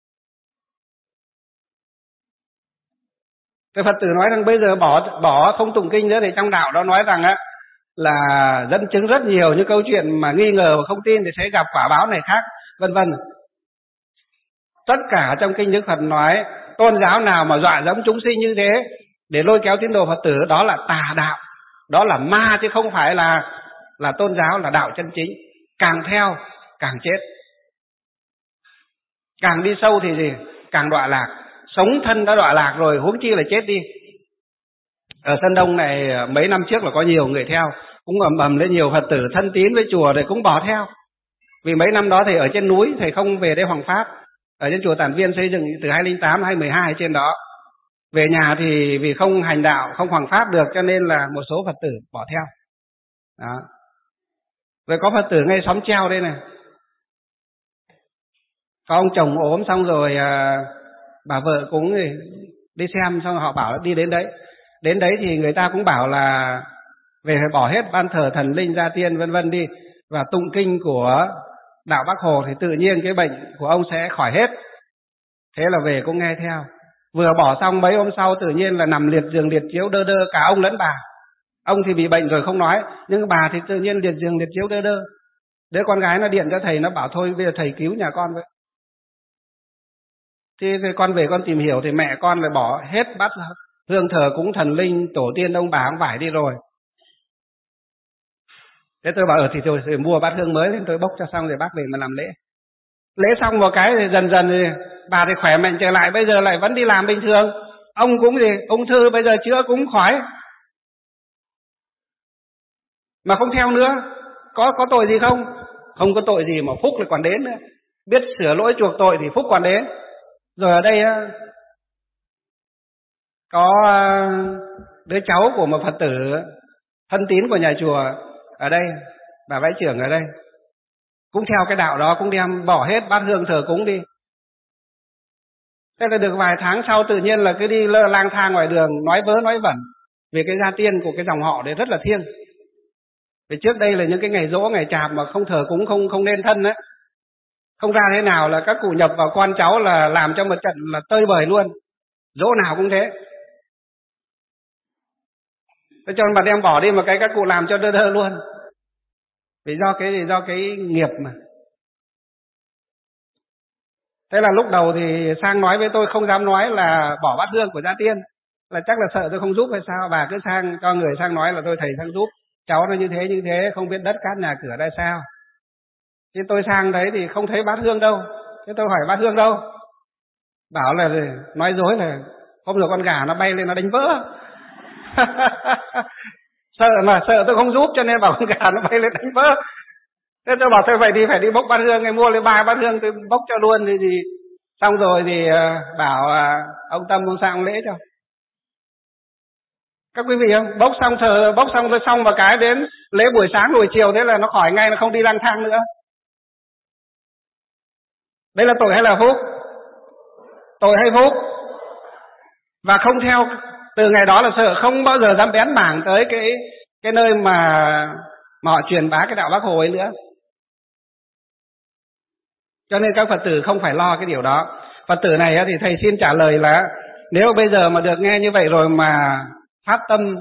Cái Phật tử nói rằng bây giờ bỏ bỏ không tụng kinh nữa, thì trong đạo đó nói rằng á là dẫn chứng rất nhiều những câu chuyện mà nghi ngờ và không tin thì sẽ gặp quả báo này khác, vân vân. Tất cả trong kinh Đức Phật nói tôn giáo nào mà dọa dẫm chúng sinh như thế để lôi kéo tín đồ Phật tử, đó là tà đạo, đó là ma, chứ không phải là là tôn giáo, là đạo chân chính. Càng theo càng chết, càng đi sâu thì gì? Càng đọa lạc. Sống thân đã đọa lạc rồi, huống chi là chết đi. Ở Sơn Đông này mấy năm trước là có nhiều người theo, cũng ầm ầm lên, nhiều Phật tử thân tín với chùa thì cũng bỏ theo. Vì mấy năm đó thầy ở trên núi, thầy không về đây hoằng pháp, ở trên chùa Tản Viên xây dựng từ hai không không tám hai không một hai trên đó. Về nhà thì vì không hành đạo, không hoằng pháp được, cho nên là một số Phật tử bỏ theo. Đó. Rồi có Phật tử ngay xóm treo đây này, có ông chồng ốm, xong rồi à, bà vợ cũng đi xem, xong họ bảo đi đến đấy. Đến đấy thì người ta cũng bảo là về phải bỏ hết ban thờ thần linh gia tiên vân vân đi, và tụng kinh của đạo Bác Hồ thì tự nhiên cái bệnh của ông sẽ khỏi hết. Thế là về cũng nghe theo. Vừa bỏ xong mấy hôm sau tự nhiên là nằm liệt giường liệt chiếu đơ đơ, cả ông lẫn bà. Ông thì bị bệnh rồi không nói, nhưng bà thì tự nhiên liệt giường liệt chiếu đơ đơ. Đứa con gái nó điện cho thầy, nó bảo thôi bây giờ thầy cứu nhà con vậy. Thế con về con tìm hiểu thì mẹ con lại bỏ hết bát hương thờ cúng thần linh tổ tiên ông bà ông vải đi rồi. Thế tôi bảo ở thì tôi phải mua bát hương mới, nên tôi bốc cho xong rồi bác về mà làm lễ. Lễ xong một cái thì dần dần thì bà thì khỏe mạnh trở lại, bây giờ lại vẫn đi làm bình thường. Ông cũng gì, ung thư bây giờ chữa cũng khỏi, mà không theo nữa. Có có tội gì không? Không có tội gì, mà phúc lại còn đến nữa. Biết sửa lỗi chuộc tội thì phúc còn đến. Rồi ở đây có đứa cháu của một Phật tử thân tín của nhà chùa ở đây, bà vãi trưởng ở đây, cũng theo cái đạo đó, cũng đem bỏ hết bát hương thờ cúng đi. Thế là được vài tháng sau tự nhiên là cứ đi lơ lang thang ngoài đường, nói vớ nói vẩn về cái gia tiên của cái dòng họ đấy rất là thiêng. Vì trước đây là những cái ngày giỗ, ngày chạp mà không thờ cúng, không không nên thân đấy, không ra thế nào là các cụ nhập vào con cháu là làm cho một trận là tơi bời luôn, dỗ nào cũng thế. Thế cho nên bà đem bỏ đi một cái các cụ làm cho đơ đơ luôn. Vì do cái do cái nghiệp mà. Thế là lúc đầu thì sang nói với tôi, không dám nói là bỏ bát hương của gia tiên, là chắc là sợ tôi không giúp hay sao. Bà cứ sang cho người sang nói là tôi thầy sang giúp, cháu nó như thế như thế, không biết đất cát nhà cửa ra sao. Thế tôi sang đấy thì không thấy bát hương đâu. Thế tôi hỏi bát hương đâu, bảo là nói dối là hôm rồi con gà nó bay lên nó đánh vỡ. Sợ mà sợ tôi không giúp cho nên bảo con gà nó bay lên đánh vỡ. Thế tôi bảo thôi vậy thì phải đi bốc bát hương, ngày mua lấy ba bát hương tôi bốc cho luôn thì gì. Xong rồi thì bảo ông Tâm ông sang lễ cho. Các quý vị không, bốc xong thờ bốc xong tôi xong, và cái đến lễ buổi sáng buổi chiều thế là nó khỏi ngay, nó không đi lang thang nữa. Đây là tội hay là phúc? Tội hay phúc? Và không theo từ ngày đó là sợ, không bao giờ dám bén mảng tới cái cái nơi mà mà họ truyền bá cái đạo Bác Hồ ấy nữa. Cho nên các Phật tử không phải lo cái điều đó. Phật tử này thì thầy xin trả lời là nếu bây giờ mà được nghe như vậy rồi mà phát tâm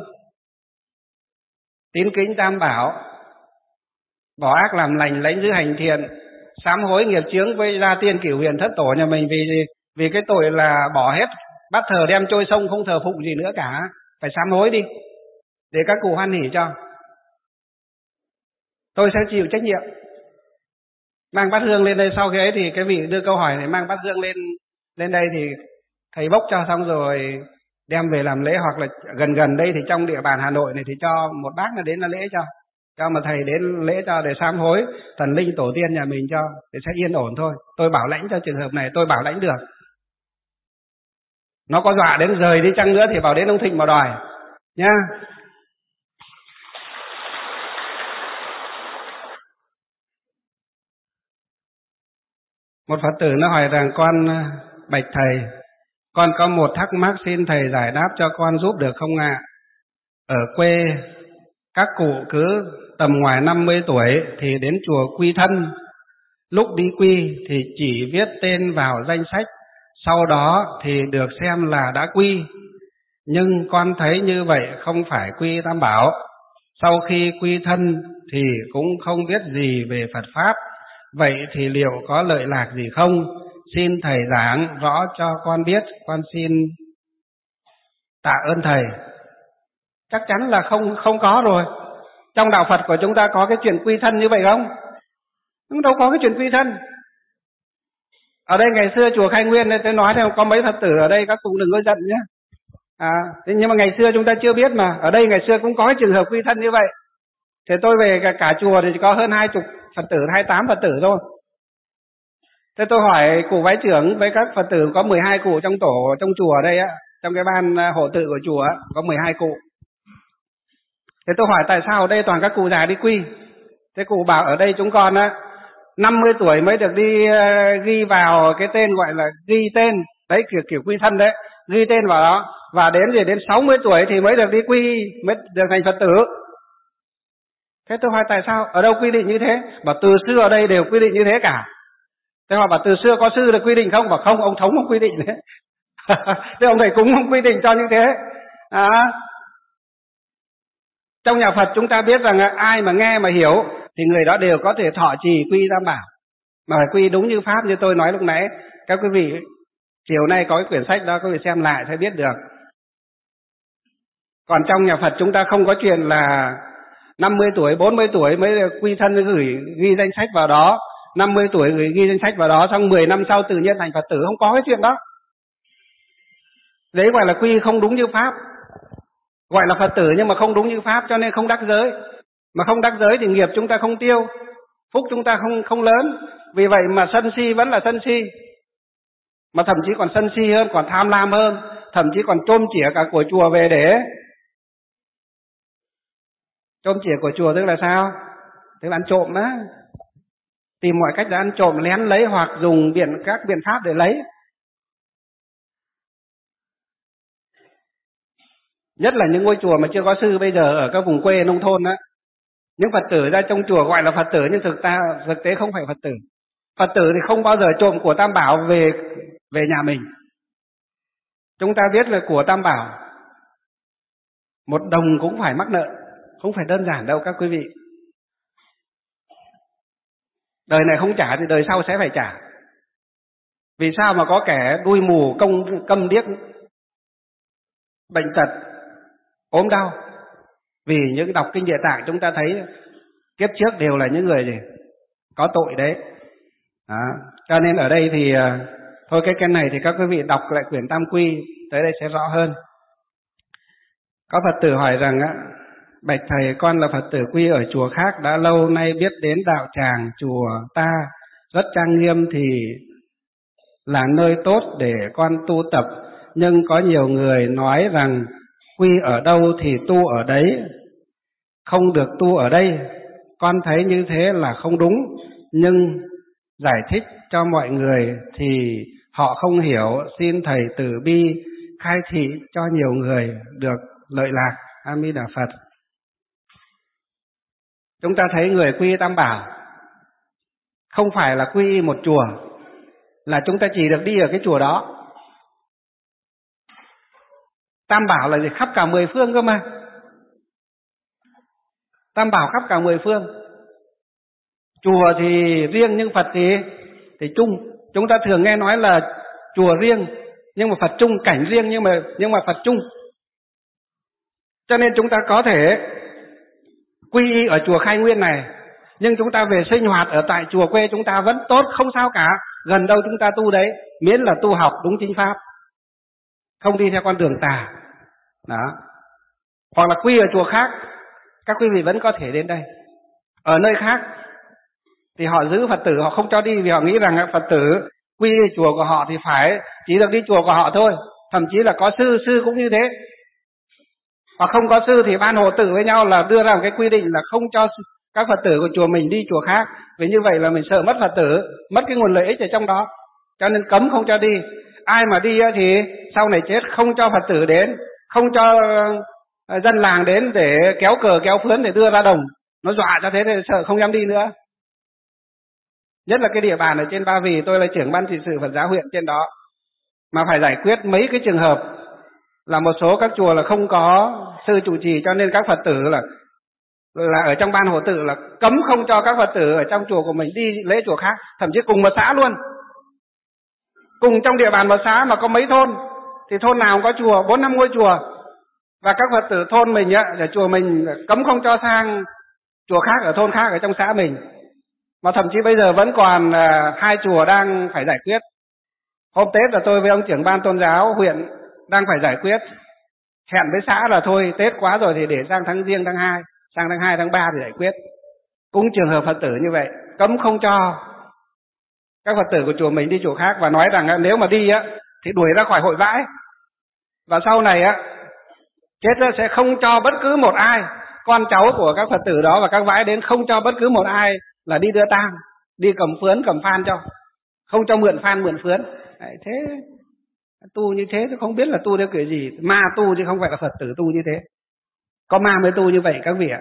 tín kính Tam Bảo, bỏ ác làm lành, lãnh giữ hành thiện, sám hối nghiệp chướng với gia tiên cửu huyền thất tổ nhà mình, vì vì cái tội là bỏ hết bát thờ đem trôi sông, không thờ phụng gì nữa cả, phải sám hối đi để các cụ hoan hỉ cho. Tôi sẽ chịu trách nhiệm. mang bát hương lên đây. Sau khi ấy thì cái vị đưa câu hỏi này mang bát hương lên lên đây thì thầy bốc cho xong rồi đem về làm lễ, hoặc là gần gần đây thì trong địa bàn Hà Nội này thì cho một bác là đến là lễ cho cho mà thầy đến lễ cho để sám hối thần linh tổ tiên nhà mình cho, để sẽ yên ổn thôi. Tôi bảo lãnh cho trường hợp này, tôi bảo lãnh được. Nó có dọa đến rời đi chăng nữa thì bảo đến ông Thịnh mà đòi nhá. Một Phật tử nó hỏi rằng: con bạch thầy, con có một thắc mắc xin thầy giải đáp cho con giúp được không ạ? Ở quê các cụ cứ tầm ngoài năm mươi tuổi thì đến chùa quy thân. Lúc đi quy thì chỉ viết tên vào danh sách, sau đó thì được xem là đã quy. Nhưng con thấy như vậy không phải quy Tam Bảo. Sau khi quy thân thì cũng không biết gì về Phật Pháp. Vậy thì liệu có lợi lạc gì không? Xin thầy giảng rõ cho con biết, con xin tạ ơn thầy. Chắc chắn là không không có rồi. Trong đạo Phật của chúng ta có cái chuyện quy thân như vậy không? Không, đâu có cái chuyện quy thân. Ở đây ngày xưa chùa Khai Nguyên, tôi nói theo có mấy Phật tử ở đây, các cụ đừng có giận nhé. À, thế nhưng mà ngày xưa chúng ta chưa biết mà. Ở đây ngày xưa cũng có cái trường hợp quy thân như vậy. Thế tôi về cả, cả chùa thì chỉ có hơn hai chục Phật tử, hai mươi tám Phật tử thôi. Thế tôi hỏi cụ vái trưởng với các Phật tử, có mười hai cụ trong tổ, trong chùa ở đây á, trong cái ban hộ tự của chùa á, có mười hai cụ. Thế tôi hỏi tại sao ở đây toàn các cụ già đi quy? Thế cụ bảo ở đây chúng con á, năm mươi tuổi mới được đi uh, ghi vào cái tên gọi là ghi tên, đấy kiểu kiểu quy thân đấy, ghi tên vào đó, và đến rồi đến sáu mươi tuổi thì mới được đi quy, mới được thành Phật tử. Thế tôi hỏi tại sao, ở đâu quy định như thế? Bảo từ xưa ở đây đều quy định như thế cả. Thế họ bảo từ xưa có sư được quy định không? Bảo không, ông thống không quy định đấy. Thế ông thầy cúng không quy định cho như thế. À, trong nhà Phật chúng ta biết rằng ai mà nghe mà hiểu thì người đó đều có thể thọ trì quy Tam Bảo, mà phải quy đúng như Pháp như tôi nói lúc nãy. Các quý vị chiều nay có cái quyển sách đó, quý vị xem lại sẽ biết được. Còn trong nhà Phật chúng ta không có chuyện là năm mươi tuổi, bốn mươi tuổi mới quy thân gửi ghi danh sách vào đó, năm mươi tuổi gửi ghi danh sách vào đó, xong mười năm sau tự nhiên thành Phật tử, không có cái chuyện đó. Đấy gọi là quy không đúng như Pháp. Gọi là Phật tử nhưng mà không đúng như Pháp, cho nên không đắc giới. Mà không đắc giới thì nghiệp chúng ta không tiêu, phúc chúng ta không không lớn. Vì vậy mà sân si vẫn là sân si, mà thậm chí còn sân si hơn, còn tham lam hơn, thậm chí còn chôm chỉa cả của chùa về để chôm chỉa của chùa. Tức là sao? Tức là ăn trộm đó, tìm mọi cách để ăn trộm, lén lấy hoặc dùng biện các biện pháp để lấy. Nhất là những ngôi chùa mà chưa có sư bây giờ ở các vùng quê nông thôn đó, những Phật tử ra trong chùa gọi là Phật tử nhưng thực ta thực tế không phải Phật tử. Phật tử thì không bao giờ trộm của Tam Bảo về về nhà mình. Chúng ta biết là của Tam Bảo một đồng cũng phải mắc nợ, không phải đơn giản đâu các quý vị. Đời này không trả thì đời sau sẽ phải trả. Vì sao mà có kẻ đuôi mù, công câm điếc, bệnh tật, ốm đau? Vì những đọc kinh Địa Tạng chúng ta thấy kiếp trước đều là những người gì có tội đấy. Đó. Cho nên ở đây thì thôi cái cái này thì các quý vị đọc lại quyển Tam Quy tới đây sẽ rõ hơn. Có Phật tử hỏi rằng á, bạch thầy, con là Phật tử quy ở chùa khác đã lâu nay, biết đến đạo tràng chùa ta rất trang nghiêm thì là nơi tốt để con tu tập, nhưng có nhiều người nói rằng quy ở đâu thì tu ở đấy, không được tu ở đây. Con thấy như thế là không đúng, nhưng giải thích cho mọi người thì họ không hiểu, xin thầy từ bi khai thị cho nhiều người được lợi lạc. A Di Đà Phật. Chúng ta thấy người quy Tam Bảo không phải là quy một chùa, là chúng ta chỉ được đi ở cái chùa đó. Tam Bảo là gì? Khắp cả mười phương cơ mà. Tam Bảo khắp cả mười phương. Chùa thì riêng nhưng Phật thì thì chung. Chúng ta thường nghe nói là chùa riêng nhưng mà Phật chung, cảnh riêng nhưng mà nhưng mà Phật chung. Cho nên chúng ta có thể quy y ở chùa Khai Nguyên này, Nhưng chúng ta về sinh hoạt ở tại chùa quê chúng ta vẫn tốt, không sao cả. Gần đâu chúng ta tu đấy, miễn là tu học đúng chính pháp, không đi theo con đường tà. Đó. Hoặc là quy ở chùa khác, các quý vị vẫn có thể đến đây. Ở nơi khác thì họ giữ Phật tử, họ không cho đi vì họ nghĩ rằng Phật tử quy chùa của họ thì phải chỉ được đi chùa của họ thôi. Thậm chí là có sư, sư cũng như thế. Hoặc không có sư thì ban hộ tử với nhau là đưa ra một cái quy định là không cho các Phật tử của chùa mình đi chùa khác. Vì như vậy là mình sợ mất Phật tử, mất cái nguồn lợi ích ở trong đó. Cho nên cấm không cho đi. Ai mà đi thì sau này chết không cho Phật tử đến, không cho dân làng đến để kéo cờ kéo phướn để đưa ra đồng. Nó dọa cho thế thì sợ không dám đi nữa. Nhất là cái địa bàn ở trên Ba Vì, tôi là trưởng ban trị sự Phật giáo huyện trên đó, mà phải giải quyết mấy cái trường hợp là một số các chùa là không có sư trụ trì, cho nên các Phật tử là là ở trong ban hộ tự là cấm không cho các Phật tử ở trong chùa của mình đi lễ chùa khác, thậm chí cùng một xã luôn. Cùng trong địa bàn một xã mà có mấy thôn, thì thôn nào cũng có chùa, bốn năm ngôi chùa, và các Phật tử thôn mình á, ở chùa mình cấm không cho sang chùa khác ở thôn khác ở trong xã mình. Mà thậm chí bây giờ vẫn còn uh, hai chùa đang phải giải quyết. Hôm Tết là tôi với ông trưởng ban tôn giáo huyện đang phải giải quyết, hẹn với xã là thôi Tết quá rồi thì để sang tháng Giêng tháng hai, sang tháng hai tháng ba thì giải quyết. Cũng trường hợp Phật tử như vậy, cấm không cho các Phật tử của chùa mình đi chùa khác, và nói rằng nếu mà đi á thì đuổi ra khỏi hội vãi. Và sau này á chết sẽ không cho bất cứ một ai, con cháu của các Phật tử đó và các vãi đến, không cho bất cứ một ai là đi đưa tang, đi cầm phướn cầm phan cho, không cho mượn phan mượn phướn. Đấy, thế tu như thế tôi không biết là tu theo kiểu gì, ma tu chứ không phải là Phật tử tu như thế. Có ma mới tu như vậy các vị ạ.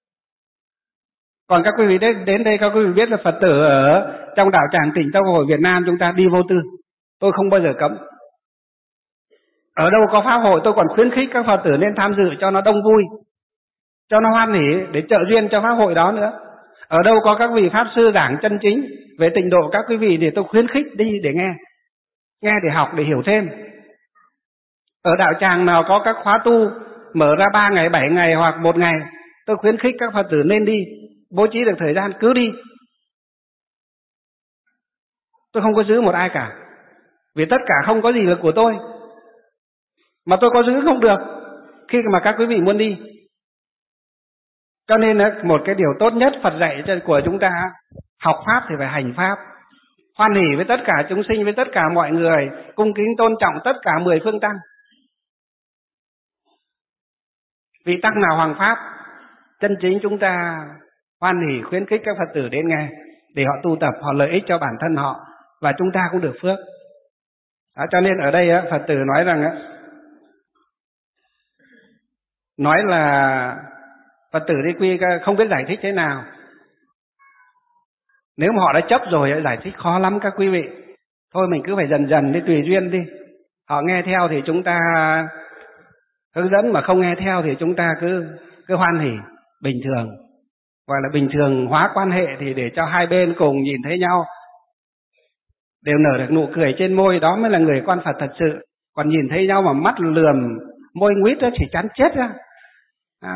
Còn các quý vị đến, đến đây các quý vị biết là Phật tử ở trong đạo tràng Tỉnh Tông Hội Việt Nam chúng ta đi vô tư, tôi không bao giờ cấm. Ở đâu có pháp hội tôi còn khuyến khích các Phật tử nên tham dự cho nó đông vui, cho nó hoan hỉ để trợ duyên cho pháp hội đó nữa. Ở đâu có các vị pháp sư giảng chân chính về tịnh độ các quý vị thì tôi khuyến khích đi để nghe, nghe để học để hiểu thêm. Ở đạo tràng nào có các khóa tu mở ra ba ngày, bảy ngày hoặc một ngày, tôi khuyến khích các Phật tử nên đi, bố trí được thời gian cứ đi. Tôi không có giữ một ai cả, vì tất cả không có gì là của tôi, mà tôi có giữ không được khi mà các quý vị muốn đi. Cho nên một cái điều tốt nhất Phật dạy của chúng ta, học pháp thì phải hành pháp, hoan hỉ với tất cả chúng sinh, với tất cả mọi người, cung kính tôn trọng tất cả mười phương tăng. Vị tăng nào hoàng pháp chân chính chúng ta hoan hỉ khuyến khích các Phật tử đến nghe để họ tu tập, họ lợi ích cho bản thân họ và chúng ta cũng được phước. Đó, cho nên ở đây Phật tử nói rằng nói là Phật tử đi quy không biết giải thích thế nào. Nếu mà họ đã chấp rồi giải thích khó lắm các quý vị. Thôi mình cứ phải dần dần đi, tùy duyên đi. Họ nghe theo thì chúng ta hướng dẫn, mà không nghe theo thì chúng ta cứ cứ hoan hỉ bình thường, gọi là bình thường hóa quan hệ, thì để cho hai bên cùng nhìn thấy nhau đều nở được nụ cười trên môi, đó mới là người con Phật thật sự. Còn nhìn thấy nhau mà mắt lườm môi nguýt đó chỉ chán chết ra. À.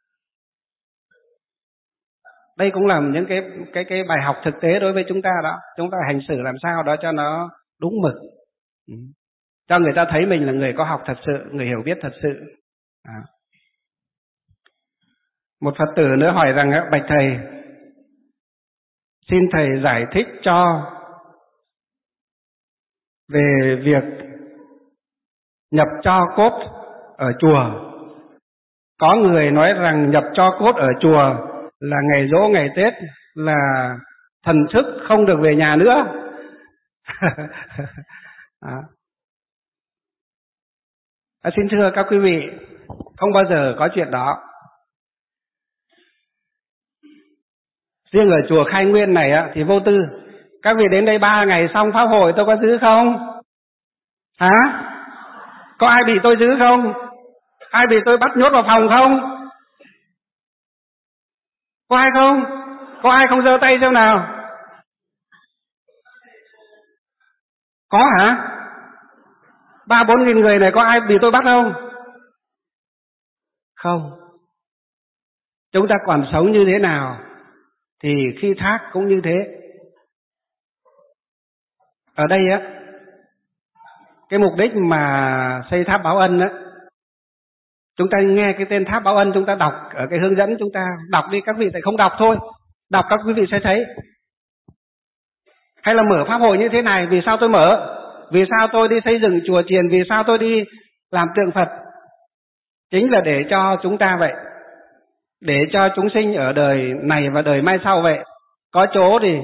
Đây cũng là những cái cái cái bài học thực tế đối với chúng ta đó. Chúng ta hành xử làm sao đó cho nó đúng mực, ừ. cho người ta thấy mình là người có học thật sự, người hiểu biết thật sự. À. Một Phật tử nữa hỏi rằng: bạch thầy, xin thầy giải thích cho về việc nhập tro cốt ở chùa. Có người nói rằng nhập tro cốt ở chùa là ngày giỗ ngày Tết là thần thức không được về nhà nữa. à. À, xin thưa các quý vị, không bao giờ có chuyện đó. Riêng ở chùa Khai Nguyên này á, thì vô tư. Các vị đến đây ba ngày xong pháp hội tôi có giữ không? Hả? Có ai bị tôi giữ không? Ai bị tôi bắt nhốt vào phòng không? Có ai không? Có ai không giơ tay xem nào? Có hả? Ba bốn nghìn người này có ai bị tôi bắt không? Không. Chúng ta còn sống như thế nào thì khi thác cũng như thế. Ở đây á, cái mục đích mà xây tháp báo ân á, chúng ta nghe cái tên tháp báo ân, chúng ta đọc ở cái hướng dẫn, chúng ta đọc đi, các vị tại không đọc thôi, đọc các quý vị sẽ thấy. Hay là mở pháp hội như thế này, vì sao tôi mở? Vì sao tôi đi xây dựng chùa chiền? Vì sao tôi đi làm tượng Phật? Chính là để cho chúng ta vậy, để cho chúng sinh ở đời này và đời mai sau vậy, có chỗ thì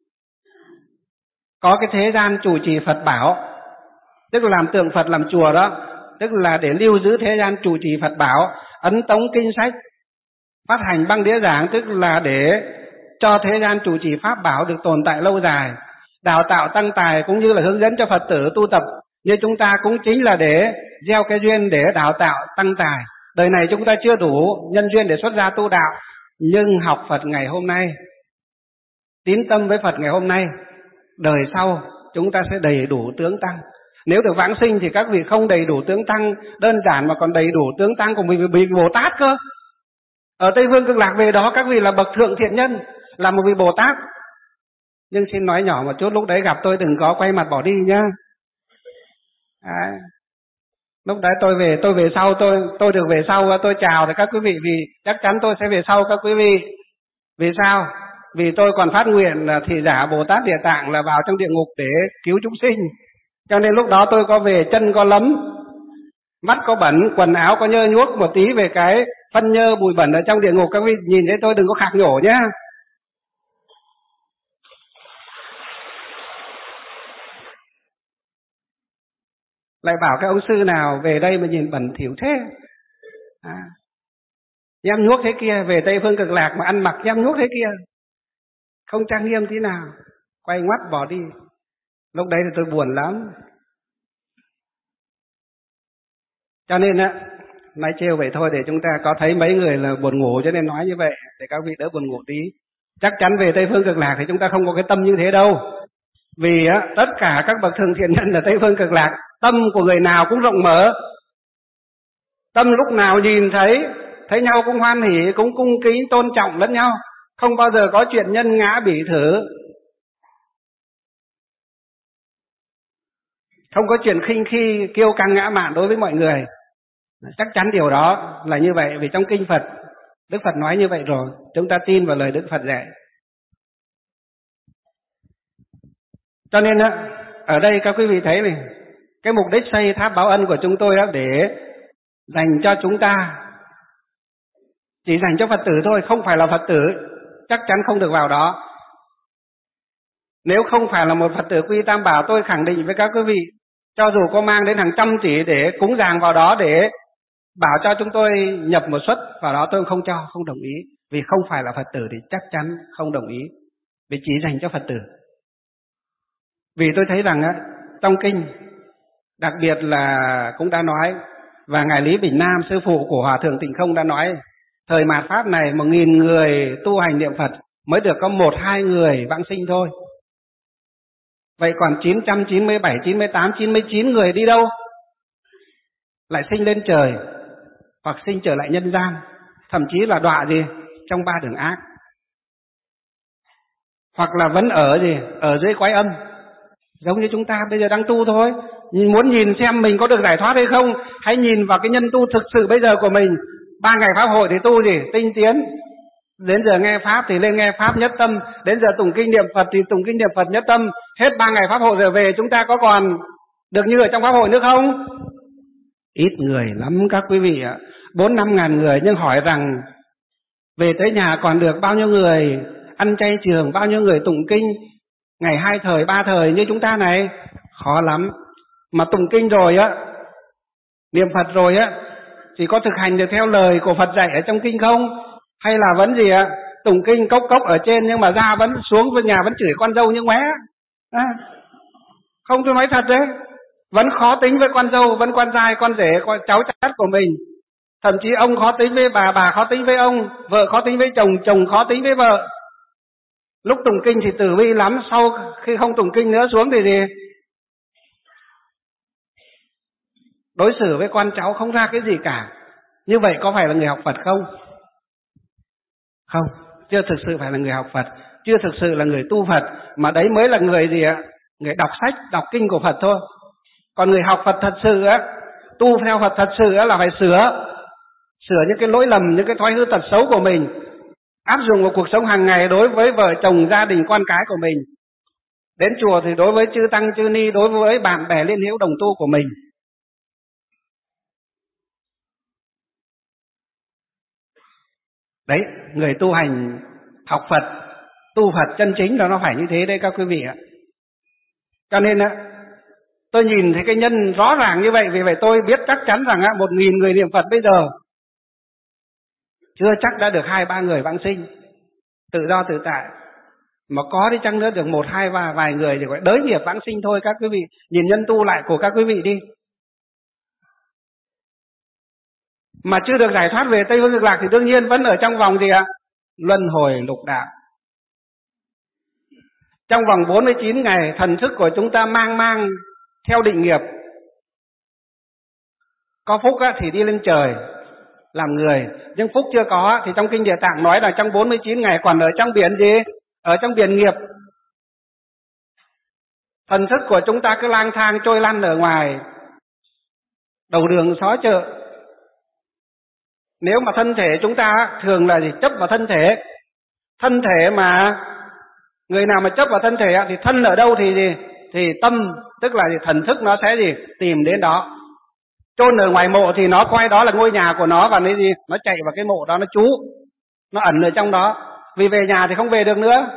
có cái thế gian chủ trì Phật bảo, tức là làm tượng Phật, làm chùa đó, tức là để lưu giữ thế gian chủ trì Phật bảo, ấn tống kinh sách, phát hành băng đĩa giảng, tức là để cho thế gian chủ trì pháp bảo được tồn tại lâu dài, đào tạo tăng tài cũng như là hướng dẫn cho Phật tử tu tập như chúng ta, cũng chính là để gieo cái duyên để đào tạo tăng tài. Đời này chúng ta chưa đủ nhân duyên để xuất gia tu đạo, nhưng học Phật ngày hôm nay, tín tâm với Phật ngày hôm nay, đời sau chúng ta sẽ đầy đủ tướng tăng. Nếu được vãng sinh thì các vị không đầy đủ tướng tăng đơn giản mà còn đầy đủ tướng tăng của mình vì Bồ Tát cơ. Ở Tây Phương Cực Lạc về đó các vị là bậc thượng thiện nhân, là một vị Bồ Tát. Nhưng xin nói nhỏ một chút, lúc đấy gặp tôi đừng có quay mặt bỏ đi nhá. Đấy. Lúc đấy tôi về tôi về sau tôi tôi được về sau, tôi chào thì các quý vị, vì chắc chắn tôi sẽ về sau các quý vị. Vì sao? Vì tôi còn phát nguyện là thị giả Bồ Tát Địa Tạng là vào trong địa ngục để cứu chúng sinh. Cho nên lúc đó tôi có về chân có lấm, mắt có bẩn, quần áo có nhơ nhuốc một tí về cái phân nhơ bụi bẩn ở trong địa ngục. Các vị nhìn thấy tôi đừng có khạc nhổ nhá. Lại bảo cái ông sư nào về đây mà nhìn bẩn thỉu thế, à, nhem nhuốc thế kia, về Tây Phương Cực Lạc mà ăn mặc nhem nhuốc thế kia, không trang nghiêm tí nào, quay ngoắt bỏ đi. Lúc đấy thì tôi buồn lắm. Cho nên á, nói trêu vậy thôi, để chúng ta có thấy mấy người là buồn ngủ cho nên nói như vậy, để các vị đỡ buồn ngủ tí. Chắc chắn về Tây Phương Cực Lạc thì chúng ta không có cái tâm như thế đâu. Vì á, tất cả các bậc thường thiện nhân ở Tây Phương Cực Lạc, tâm của người nào cũng rộng mở. Tâm lúc nào nhìn thấy, thấy nhau cũng hoan hỉ, cũng cung kính tôn trọng lẫn nhau, không bao giờ có chuyện nhân ngã bỉ thử, không có chuyện khinh khi kiêu căng ngã mạn đối với mọi người. Chắc chắn điều đó là như vậy, vì trong kinh Phật Đức Phật nói như vậy rồi, chúng ta tin vào lời Đức Phật dạy. Cho nên á, ở đây các quý vị thấy này, cái mục đích xây tháp báo ân của chúng tôi đó để dành cho chúng ta, chỉ dành cho Phật tử thôi, không phải là Phật tử chắc chắn không được vào đó. Nếu không phải là một Phật tử quy Tam Bảo, tôi khẳng định với các quý vị, cho dù có mang đến hàng trăm tỷ để cúng dường vào đó để bảo cho chúng tôi nhập một suất vào đó, tôi không cho, không đồng ý. Vì không phải là Phật tử thì chắc chắn không đồng ý, vì chỉ dành cho Phật tử. Vì tôi thấy rằng á, trong kinh đặc biệt là cũng đã nói, và Ngài Lý Bình Nam, sư phụ của Hòa Thượng Tịnh Không đã nói, thời mạt Pháp này một nghìn người tu hành niệm Phật mới được có một hai người vãng sinh thôi. Vậy còn chín trăm chín mươi bảy, chín mươi tám, chín mươi chín người đi đâu? Lại sinh lên trời, hoặc sinh trở lại nhân gian, thậm chí là đọa gì? Trong ba đường ác. Hoặc là vẫn ở gì? Ở dưới quái âm, giống như chúng ta bây giờ đang tu thôi. Muốn nhìn xem mình có được giải thoát hay không, hãy nhìn vào cái nhân tu thực sự bây giờ của mình. Ba ngày Pháp hội thì tu gì? Tinh tiến. Đến giờ nghe Pháp thì lên nghe Pháp nhất tâm, đến giờ tụng kinh niệm Phật thì tụng kinh niệm Phật nhất tâm. Hết ba ngày Pháp hội rồi về, chúng ta có còn được như ở trong Pháp hội nữa không? Ít người lắm các quý vị ạ, bốn năm ngàn người. Nhưng hỏi rằng về tới nhà còn được bao nhiêu người ăn chay trường, bao nhiêu người tụng kinh ngày hai thời, ba thời như chúng ta này? Khó lắm. Mà tụng kinh rồi á, niệm Phật rồi á, chỉ có thực hành được theo lời của Phật dạy ở trong kinh không? Hay là vẫn gì ạ? Tụng kinh cốc cốc ở trên nhưng mà ra vẫn xuống với nhà vẫn chửi con dâu như ngoé. À, không, tôi nói thật đấy. Vẫn khó tính với con dâu, vẫn con trai, con rể, con cháu chắt của mình. Thậm chí ông khó tính với bà, bà khó tính với ông, vợ khó tính với chồng, chồng khó tính với vợ. Lúc tụng kinh thì tử vi lắm, sau khi không tụng kinh nữa xuống thì gì? Đối xử với con cháu không ra cái gì cả. Như vậy có phải là người học Phật không? Không, chưa thực sự phải là người học Phật, chưa thực sự là người tu Phật, mà đấy mới là người gì ạ? Người đọc sách, đọc kinh của Phật thôi. Còn người học Phật thật sự á, tu theo Phật thật sự á là phải sửa, sửa những cái lỗi lầm, những cái thói hư tật xấu của mình, áp dụng vào cuộc sống hàng ngày đối với vợ chồng, gia đình, con cái của mình. Đến chùa thì đối với chư tăng chư ni, đối với bạn bè liên hữu đồng tu của mình. Đấy, người tu hành học Phật, tu Phật chân chính là nó phải như thế đấy các quý vị ạ. Cho nên á, tôi nhìn thấy cái nhân rõ ràng như vậy, vì vậy tôi biết chắc chắn rằng á, một nghìn người niệm Phật bây giờ chưa chắc đã được hai ba người vãng sinh tự do tự tại, mà có đi chăng nữa được một hai và vài người thì gọi đới nghiệp vãng sinh thôi các quý vị. Nhìn nhân tu lại của các quý vị đi, mà chưa được giải thoát về Tây Phương Cực Lạc thì đương nhiên vẫn ở trong vòng gì ạ? Luân hồi lục đạo. Trong vòng bốn mươi chín ngày, thần thức của chúng ta mang mang theo định nghiệp. Có phúc á, thì đi lên trời làm người, nhưng phúc chưa có á, thì trong Kinh Địa Tạng nói là trong bốn mươi chín ngày còn ở trong biển gì? Ở trong biển nghiệp. Thần thức của chúng ta cứ lang thang trôi lăn ở ngoài đầu đường xó chợ. Nếu mà thân thể chúng ta thường là gì? Chấp vào thân thể. Thân thể mà người nào mà chấp vào thân thể thì thân ở đâu thì gì? Thì tâm, tức là gì? Thần thức nó sẽ gì? Tìm đến đó. Chôn ở ngoài mộ thì nó coi đó là ngôi nhà của nó, và nó gì? Nó chạy vào cái mộ đó nó trú, nó ẩn ở trong đó. Vì về nhà thì không về được nữa.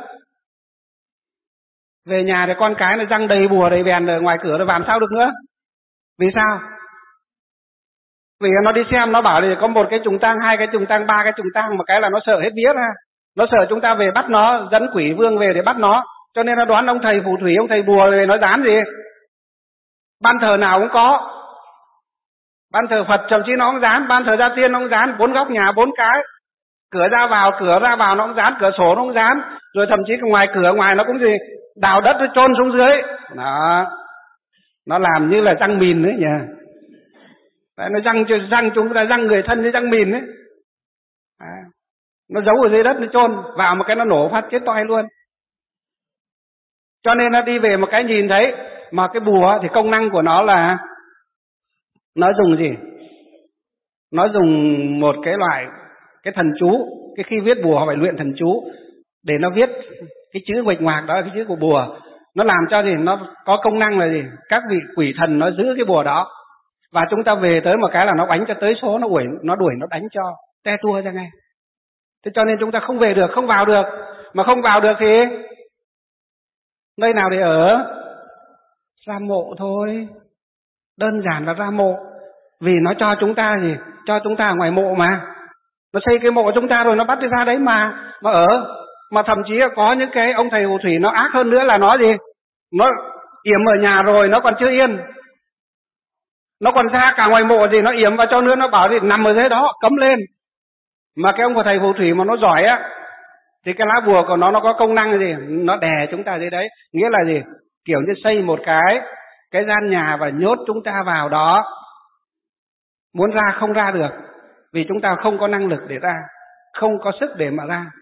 Về nhà thì con cái nó răng đầy bùa đầy bèn ở ngoài cửa, nó làm sao được nữa? Vì sao? Vì nó đi xem, nó bảo là có một cái trùng tang, hai cái trùng tang, ba cái trùng tang, một cái là nó sợ hết vía ra. Nó sợ chúng ta về bắt nó, dẫn quỷ vương về để bắt nó. Cho nên nó đoán ông thầy phù thủy, ông thầy bùa về nó dán gì? Ban thờ nào cũng có. Ban thờ Phật thậm chí nó cũng dán, ban thờ Gia Tiên nó cũng dán, bốn góc nhà bốn cái. Cửa ra vào, cửa ra vào nó cũng dán, cửa sổ nó cũng dán. Rồi thậm chí ngoài cửa ngoài nó cũng gì? Đào đất nó chôn xuống dưới. Đó. Nó làm như là răng mìn đấy nhỉ. Đấy, nó răng, răng chúng ta răng người thân như răng mìn đấy. À, nó giấu ở dưới đất, nó chôn vào một cái nó nổ phát chết toay luôn. Cho nên nó đi về một cái nhìn thấy. Mà cái bùa thì công năng của nó là nó dùng gì? Nó dùng một cái loại cái thần chú. Cái khi viết bùa họ phải luyện thần chú để nó viết cái chữ nguệch ngoạc, đó là cái chữ của bùa. Nó làm cho gì? Nó có công năng là gì? Các vị quỷ thần nó giữ cái bùa đó. Và chúng ta về tới một cái là nó đánh cho tới số, nó đuổi nó đuổi nó đánh cho te tua ra ngay. Thế cho nên chúng ta không về được, không vào được. Mà không vào được thì nơi nào để ở? Ra mộ thôi. Đơn giản là ra mộ. Vì nó cho chúng ta gì? Cho chúng ta ở ngoài mộ mà. Nó xây cái mộ chúng ta rồi nó bắt đi ra đấy mà mà ở. Mà thậm chí có những cái ông thầy phù thủy nó ác hơn nữa là nó gì? Nó yểm ở nhà rồi nó còn chưa yên. Nó còn ra cả ngoài mộ gì, nó yểm vào cho nữa, nó bảo thì nằm ở dưới đó, cấm lên. Mà cái ông của thầy phù thủy mà nó giỏi á, thì cái lá bùa của nó nó có công năng gì? Nó đè chúng ta dưới đấy. Nghĩa là gì? Kiểu như xây một cái cái gian nhà và nhốt chúng ta vào đó. Muốn ra không ra được, vì chúng ta không có năng lực để ra, không có sức để mà ra.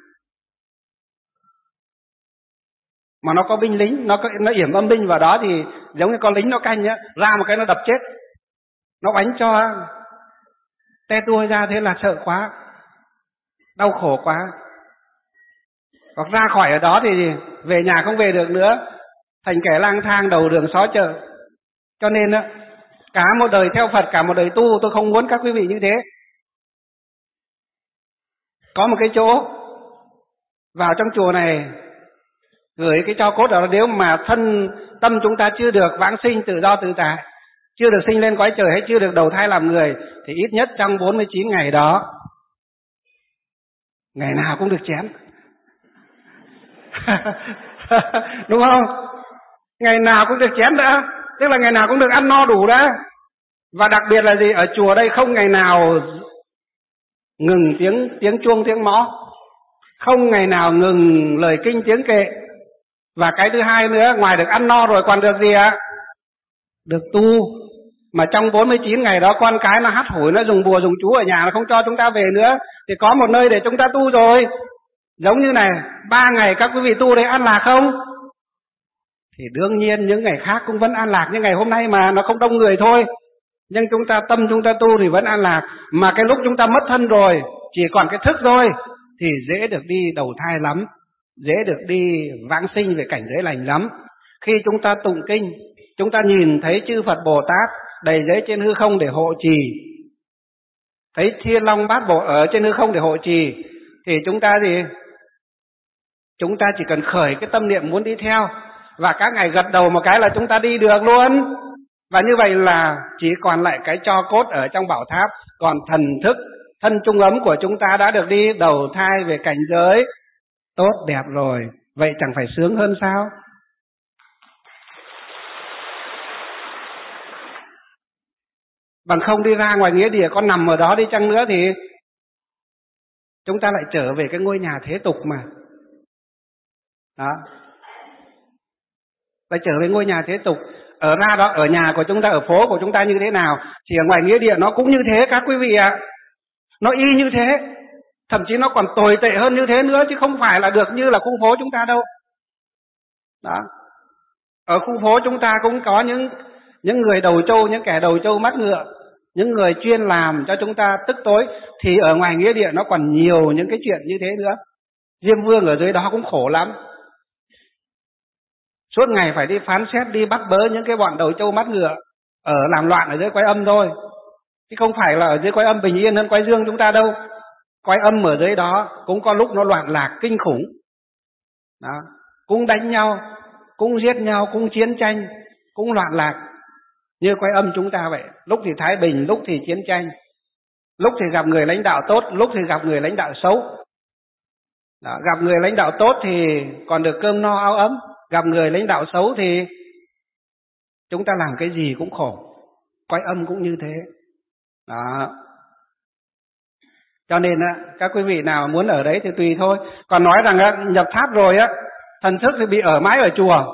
Mà nó có binh lính, nó có, nó yểm âm binh vào đó thì giống như con lính nó canh á, ra một cái nó đập chết. Nó đánh cho te tua ra, thế là sợ quá, đau khổ quá. Hoặc ra khỏi ở đó thì về nhà không về được nữa, thành kẻ lang thang đầu đường xó chợ. Cho nên á, cả một đời theo Phật, cả một đời tu, tôi không muốn các quý vị như thế. Có một cái chỗ vào trong chùa này gửi cái tro cốt đó, nếu mà thân tâm chúng ta chưa được vãng sinh tự do tự tại, chưa được sinh lên cõi trời hay chưa được đầu thai làm người, thì ít nhất trong bốn mươi chín ngày đó, ngày nào cũng được chén. Đúng không? Ngày nào cũng được chén đã, tức là ngày nào cũng được ăn no đủ đã. Và đặc biệt là gì? Ở chùa đây không ngày nào ngừng tiếng tiếng chuông tiếng mõ, không ngày nào ngừng lời kinh tiếng kệ. Và cái thứ hai nữa, ngoài được ăn no rồi còn được gì ạ? Được tu. Mà trong bốn mươi chín ngày đó con cái nó hắt hủi, nó dùng bùa dùng chú ở nhà, nó không cho chúng ta về nữa, thì có một nơi để chúng ta tu rồi. Giống như này, ba ngày các quý vị tu đấy an lạc không? Thì đương nhiên những ngày khác cũng vẫn an lạc, như ngày hôm nay mà nó không đông người thôi. Nhưng chúng ta tâm chúng ta tu thì vẫn an lạc. Mà cái lúc chúng ta mất thân rồi, chỉ còn cái thức thôi, thì dễ được đi đầu thai lắm, dễ được đi vãng sinh về cảnh giới lành lắm. Khi chúng ta tụng kinh, chúng ta nhìn thấy chư Phật Bồ Tát đầy giới trên hư không để hộ trì, thấy Thiên Long Bát Bộ ở trên hư không để hộ trì, thì chúng ta gì? Chúng ta chỉ cần khởi cái tâm niệm muốn đi theo, và các ngài gật đầu một cái là chúng ta đi được luôn. Và như vậy là chỉ còn lại cái tro cốt ở trong bảo tháp, còn thần thức, thân trung ấm của chúng ta đã được đi đầu thai về cảnh giới tốt đẹp rồi. Vậy chẳng phải sướng hơn sao? Bằng không đi ra ngoài nghĩa địa con nằm ở đó đi chăng nữa thì chúng ta lại trở về cái ngôi nhà thế tục mà. Đó. Lại trở về ngôi nhà thế tục. Ở ra đó, ở nhà của chúng ta, ở phố của chúng ta như thế nào, thì ở ngoài nghĩa địa nó cũng như thế các quý vị ạ. À. Nó y như thế. Thậm chí nó còn tồi tệ hơn như thế nữa, chứ không phải là được như là khu phố chúng ta đâu. Đó. Ở khu phố chúng ta cũng có những những người đầu trâu, những kẻ đầu trâu mắt ngựa, những người chuyên làm cho chúng ta tức tối. Thì ở ngoài nghĩa địa nó còn nhiều những cái chuyện như thế nữa. Diêm Vương ở dưới đó cũng khổ lắm, suốt ngày phải đi phán xét, đi bắt bớ những cái bọn đầu trâu mắt ngựa ở làm loạn ở dưới Quái Âm thôi, chứ không phải là ở dưới Quái Âm bình yên hơn Quái Dương chúng ta đâu. Quái Âm ở dưới đó cũng có lúc nó loạn lạc kinh khủng. Đó. Cũng đánh nhau, cũng giết nhau, cũng chiến tranh, cũng loạn lạc như Quái Âm chúng ta vậy. Lúc thì thái bình, lúc thì chiến tranh, lúc thì gặp người lãnh đạo tốt, lúc thì gặp người lãnh đạo xấu. Đó. Gặp người lãnh đạo tốt thì còn được cơm no áo ấm, gặp người lãnh đạo xấu thì chúng ta làm cái gì cũng khổ. Quái Âm cũng như thế. Đó. Cho nên á, các quý vị nào muốn ở đấy thì tùy thôi. Còn nói rằng á, nhập tháp rồi á, thần thức thì bị ở mãi ở chùa.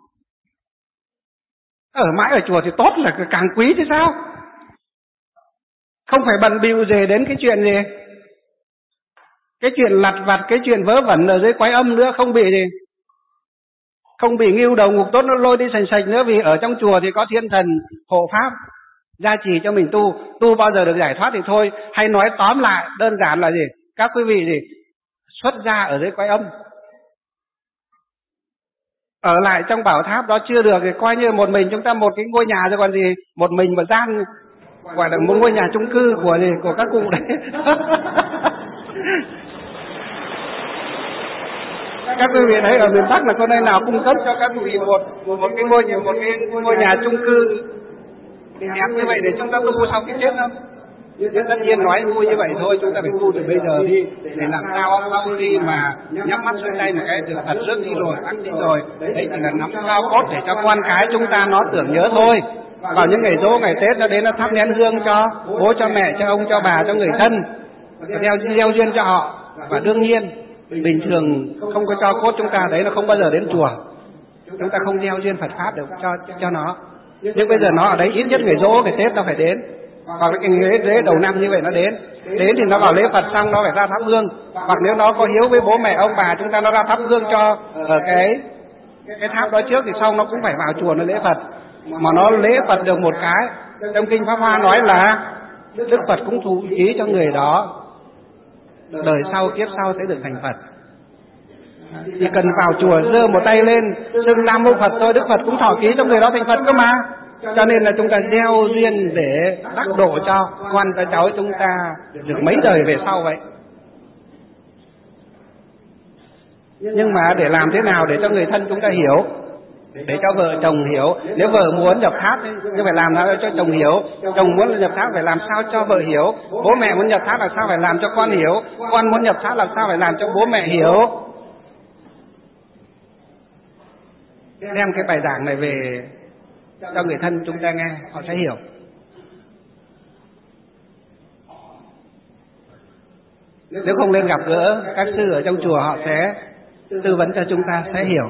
Ở mãi ở chùa thì tốt là càng quý chứ sao? Không phải bận bịu gì đến cái chuyện gì, cái chuyện lặt vặt, cái chuyện vớ vẩn ở dưới Quái Âm nữa, không bị gì, không bị ngưu đầu ngục tốt nó lôi đi sành sạch nữa. Vì ở trong chùa thì có thiên thần hộ pháp gia trì cho mình tu, tu bao giờ được giải thoát thì thôi. Hay nói tóm lại đơn giản là gì? Các quý vị gì? Xuất gia ở dưới Quái Âm, ở lại trong bảo tháp đó chưa được thì coi như một mình chúng ta một cái ngôi nhà rồi còn gì, một mình một gian, gọi là một ngôi nhà chung cư của gì, của các cụ đấy. Các quý vị thấy ở miền Bắc là con nơi nào cung cấp cho các quý vị một một cái ngôi nhà, một cái ngôi nhà chung cư đẹp như vậy để chúng ta tu sau cái chết không? Nhưng tất nhiên nói vui như vậy thôi, chúng ta phải tu từ bây giờ đi, để làm sao sau khi mà nhắm mắt xuôi tay một cái từ Phật rước đi rồi, ắt đi rồi, đấy chỉ là nắm cao cốt để cho con cái chúng ta nó tưởng nhớ thôi. Vào những ngày dỗ, ngày Tết nó đến nó thắp nén hương cho bố, cho mẹ, cho ông, cho bà, cho người thân, gieo gieo duyên cho họ. Và đương nhiên bình thường không có cho cốt chúng ta đấy, nó không bao giờ đến chùa, chúng ta không gieo duyên Phật pháp được cho cho nó. Nhưng bây giờ nó ở đấy, ít nhất ngày dỗ, ngày Tết nó phải đến, hoặc là cái lễ, lễ đầu năm như vậy nó đến. Đến thì nó vào lễ Phật xong nó phải ra thắp hương, hoặc nếu nó có hiếu với bố mẹ ông bà chúng ta, nó ra thắp hương cho ở cái cái tháp đó trước, thì sau nó cũng phải vào chùa nó lễ Phật. Mà nó lễ Phật được một cái, trong kinh Pháp Hoa nói là Đức Phật cũng thụ ý cho người đó đời sau kiếp sau sẽ được thành Phật. Chỉ cần vào chùa giơ một tay lên xưng Nam Mô Phật thôi, Đức Phật cũng thọ ký cho người đó thành Phật cơ mà. Cho nên là chúng ta gieo duyên để đắc độ cho con cho cháu chúng ta được mấy đời về sau vậy. Nhưng mà để làm thế nào để cho người thân chúng ta hiểu, để cho vợ chồng hiểu. Nếu vợ muốn nhập tháp thì phải làm sao cho chồng hiểu, chồng muốn nhập tháp phải làm sao cho vợ hiểu, bố mẹ muốn nhập tháp là sao phải làm cho con hiểu, con muốn nhập tháp là sao phải làm cho bố mẹ hiểu. Đem cái bài giảng này về cho người thân chúng ta nghe, họ sẽ hiểu. Nếu không lên gặp gỡ các sư ở trong chùa, họ sẽ tư vấn cho chúng ta sẽ hiểu.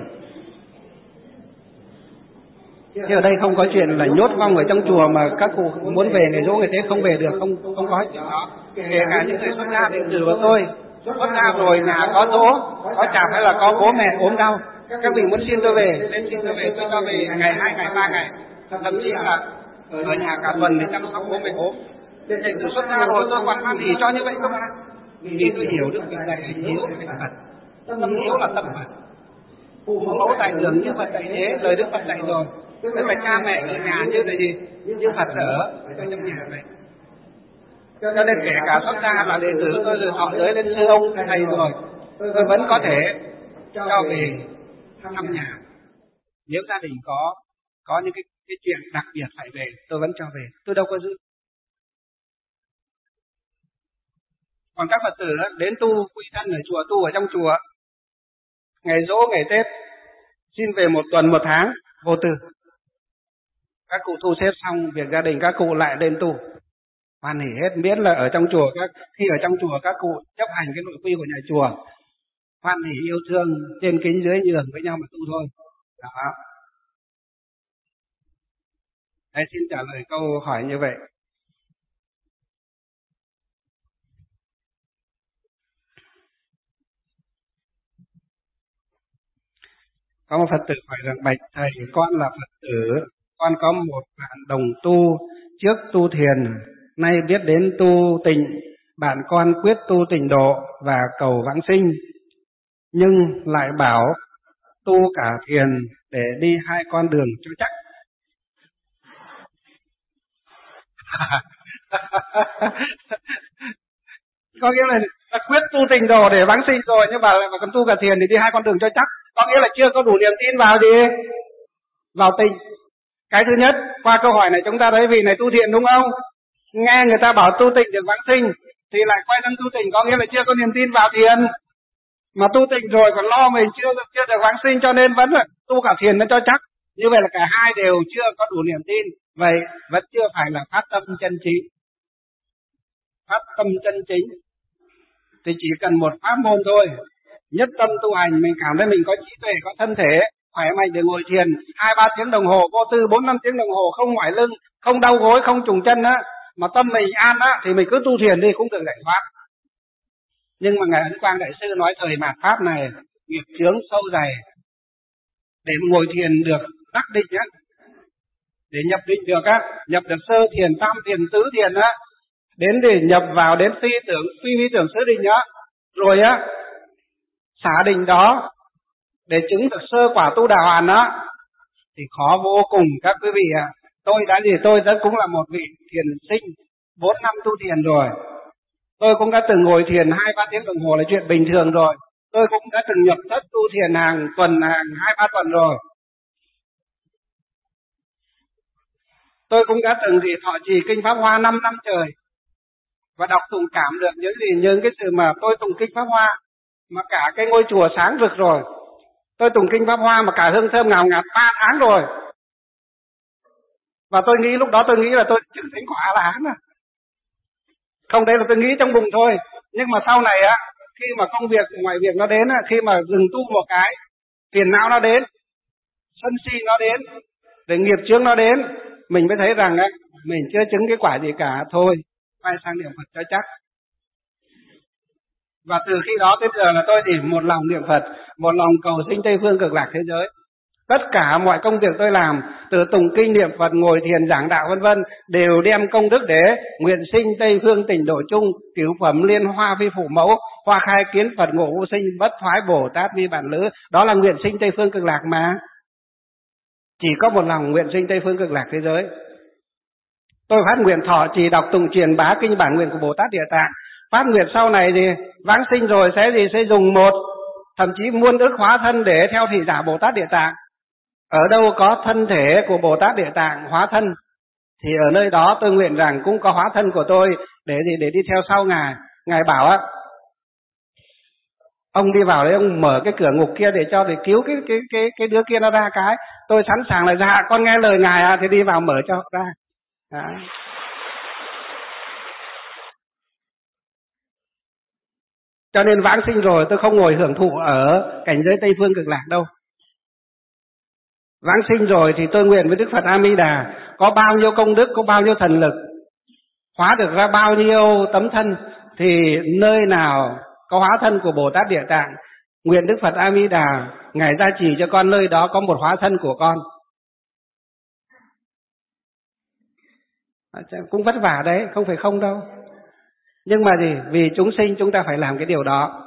Chứ ở đây không có chuyện là nhốt vong ở trong chùa mà các cụ muốn về ngày dỗ ngày Tết không về được, không không có chuyện đó. Kể cả những người xuất gia thì trừ vào tôi, Xuất gia rồi nhà có dỗ, có chạp hay là có bố mẹ ốm đau, các vị muốn xin tôi về, nên xin tôi về, tôi cho về ngày hai ngày ba ngày, thậm chí là ở nhà cả tuần để chăm sóc bố mẹ ốm. Để từ xuất gia rồi tôi còn hoan hỉ cho như vậy cơ mà. Khi tôi hiểu được việc này, hiếu là Phật. Tâm hiếu là tâm Phật. Phụ mẫu tại đường như Phật dạy thế, lời Đức Phật dạy rồi. Thế phải cha mẹ ở nhà như là gì? Như Phật ở trong nhà vậy. Cho nên kể cả xuất gia là đệ tử tôi được họ giới lên sư ông thầy rồi, tôi vẫn có thể cho về thăm nhà. Nếu gia đình có có những cái, cái chuyện đặc biệt phải về, tôi vẫn cho về, tôi đâu có giữ. Còn các Phật tử đó, đến tu quy thân ở chùa, tu ở trong chùa, ngày dỗ ngày Tết xin về một tuần một tháng vô tư. Các cụ thu xếp xong việc gia đình, các cụ lại lên tu, hoan hỉ hết. Miễn là ở trong chùa, các khi ở trong chùa các cụ chấp hành cái nội quy của nhà chùa, hoan hỉ yêu thương, trên kính dưới nhường với nhau mà tu thôi. Đó. Đây, xin trả lời câu hỏi như vậy. Có một Phật tử hỏi rằng: bạch thầy, con là Phật tử, con có một bạn đồng tu, trước tu thiền, nay biết đến tu tịnh, bạn con quyết tu tịnh độ và cầu vãng sinh, nhưng lại bảo tu cả thiền để đi hai con đường cho chắc. Có nghĩa là, là quyết tu tịnh độ để vãng sinh rồi, nhưng mà mà còn tu cả thiền thì đi hai con đường cho chắc. Có nghĩa là chưa có đủ niềm tin vào gì? Vào tịnh. Cái thứ nhất, qua câu hỏi này chúng ta thấy vị này tu thiền đúng không? Nghe người ta bảo tu tịnh để vãng sinh thì lại quay sang tu tịnh, có nghĩa là chưa có niềm tin vào thiền. Mà tu tịnh rồi còn lo mình chưa chưa được vãng sinh, cho nên vẫn là tu cả thiền nó cho chắc. Như vậy là cả hai đều chưa có đủ niềm tin, vậy vẫn chưa phải là phát tâm chân chính. Phát tâm chân chính thì chỉ cần một pháp môn thôi, nhất tâm tu hành, mình cảm thấy mình có trí tuệ, có thân thể khỏe mạnh để ngồi thiền hai ba tiếng đồng hồ vô tư, bốn năm tiếng đồng hồ không mỏi lưng, không đau gối, không trùng chân á, mà tâm mình an á, thì mình cứ tu thiền đi cũng được giải thoát. Nhưng mà ngài Ấn Quang Đại sư nói thời mạt pháp này nghiệp chướng sâu dày, để ngồi thiền được đắc định á, để nhập định được á, nhập được sơ thiền, tam thiền, tứ thiền á, đến để nhập vào đến phi tưởng, phi vi tưởng sơ định á, rồi á xả định đó để chứng được sơ quả tu đà hoàn á, thì khó vô cùng các quý vị ạ. À. Tôi đã gì tôi đã cũng là một vị thiền sinh, bốn năm tu thiền rồi. Tôi cũng đã từng ngồi thiền hai ba tiếng đồng hồ là chuyện bình thường rồi. Tôi cũng đã từng nhập thất tu thiền hàng tuần, hàng hai ba tuần rồi. Tôi cũng đã từng gì thọ trì kinh Pháp Hoa năm năm trời và đọc tụng cảm được những gì những cái sự mà tôi tụng kinh Pháp Hoa mà cả cái ngôi chùa sáng rực rồi. Tôi tụng kinh Pháp Hoa mà cả hương thơm ngào ngạt ba tháng rồi. Và tôi nghĩ lúc đó tôi nghĩ là tôi chứng thánh quả A-la-hán à. Không, đấy là tôi nghĩ trong bụng thôi. Nhưng mà sau này á, khi mà công việc ngoại việc nó đến á, khi mà dừng tu một cái, phiền não nó đến, sân si nó đến, để nghiệp chướng nó đến, mình mới thấy rằng á, mình chưa chứng cái quả gì cả, thôi quay sang niệm Phật cho chắc. Và từ khi đó tới giờ là tôi chỉ một lòng niệm Phật, một lòng cầu sinh Tây Phương Cực Lạc thế giới. Tất cả mọi công việc tôi làm, từ tụng kinh niệm Phật, ngồi thiền, giảng đạo vân vân, đều đem công đức để nguyện sinh Tây Phương Tịnh Độ chung, cửu phẩm liên hoa vi phụ mẫu, hoa khai kiến Phật ngộ vô sinh, bất thoái Bồ Tát vi bản lữ. Đó là nguyện sinh Tây Phương Cực Lạc mà. Chỉ có một lòng nguyện sinh Tây Phương Cực Lạc thế giới. Tôi phát nguyện thọ trì đọc tụng truyền bá kinh bản nguyện của Bồ Tát Địa Tạng. Phát nguyện sau này thì vãng sinh rồi sẽ gì sẽ dùng một, thậm chí muôn ức hóa thân để theo thị giả Bồ Tát Địa Tạng. Ở đâu có thân thể của Bồ Tát Địa Tạng hóa thân thì ở nơi đó tôi nguyện rằng cũng có hóa thân của tôi để gì để đi theo sau ngài. Ngài bảo á, ông đi vào đấy, ông mở cái cửa ngục kia để cho để cứu cái cái cái cái đứa kia nó ra cái. Tôi sẵn sàng là dạ con nghe lời ngài à, thì đi vào mở cho ra. Đó. Cho nên vãng sinh rồi tôi không ngồi hưởng thụ ở cảnh giới Tây Phương Cực Lạc đâu. Vãng sinh rồi thì tôi nguyện với Đức Phật A Di Đà có bao nhiêu công đức, có bao nhiêu thần lực, hóa được ra bao nhiêu tấm thân, thì nơi nào có hóa thân của Bồ Tát Địa Tạng. Nguyện Đức Phật A Di Đà Ngài gia trì cho con nơi đó có một hóa thân của con. Cũng vất vả đấy, không phải không đâu. Nhưng mà gì? Vì chúng sinh chúng ta phải làm cái điều đó.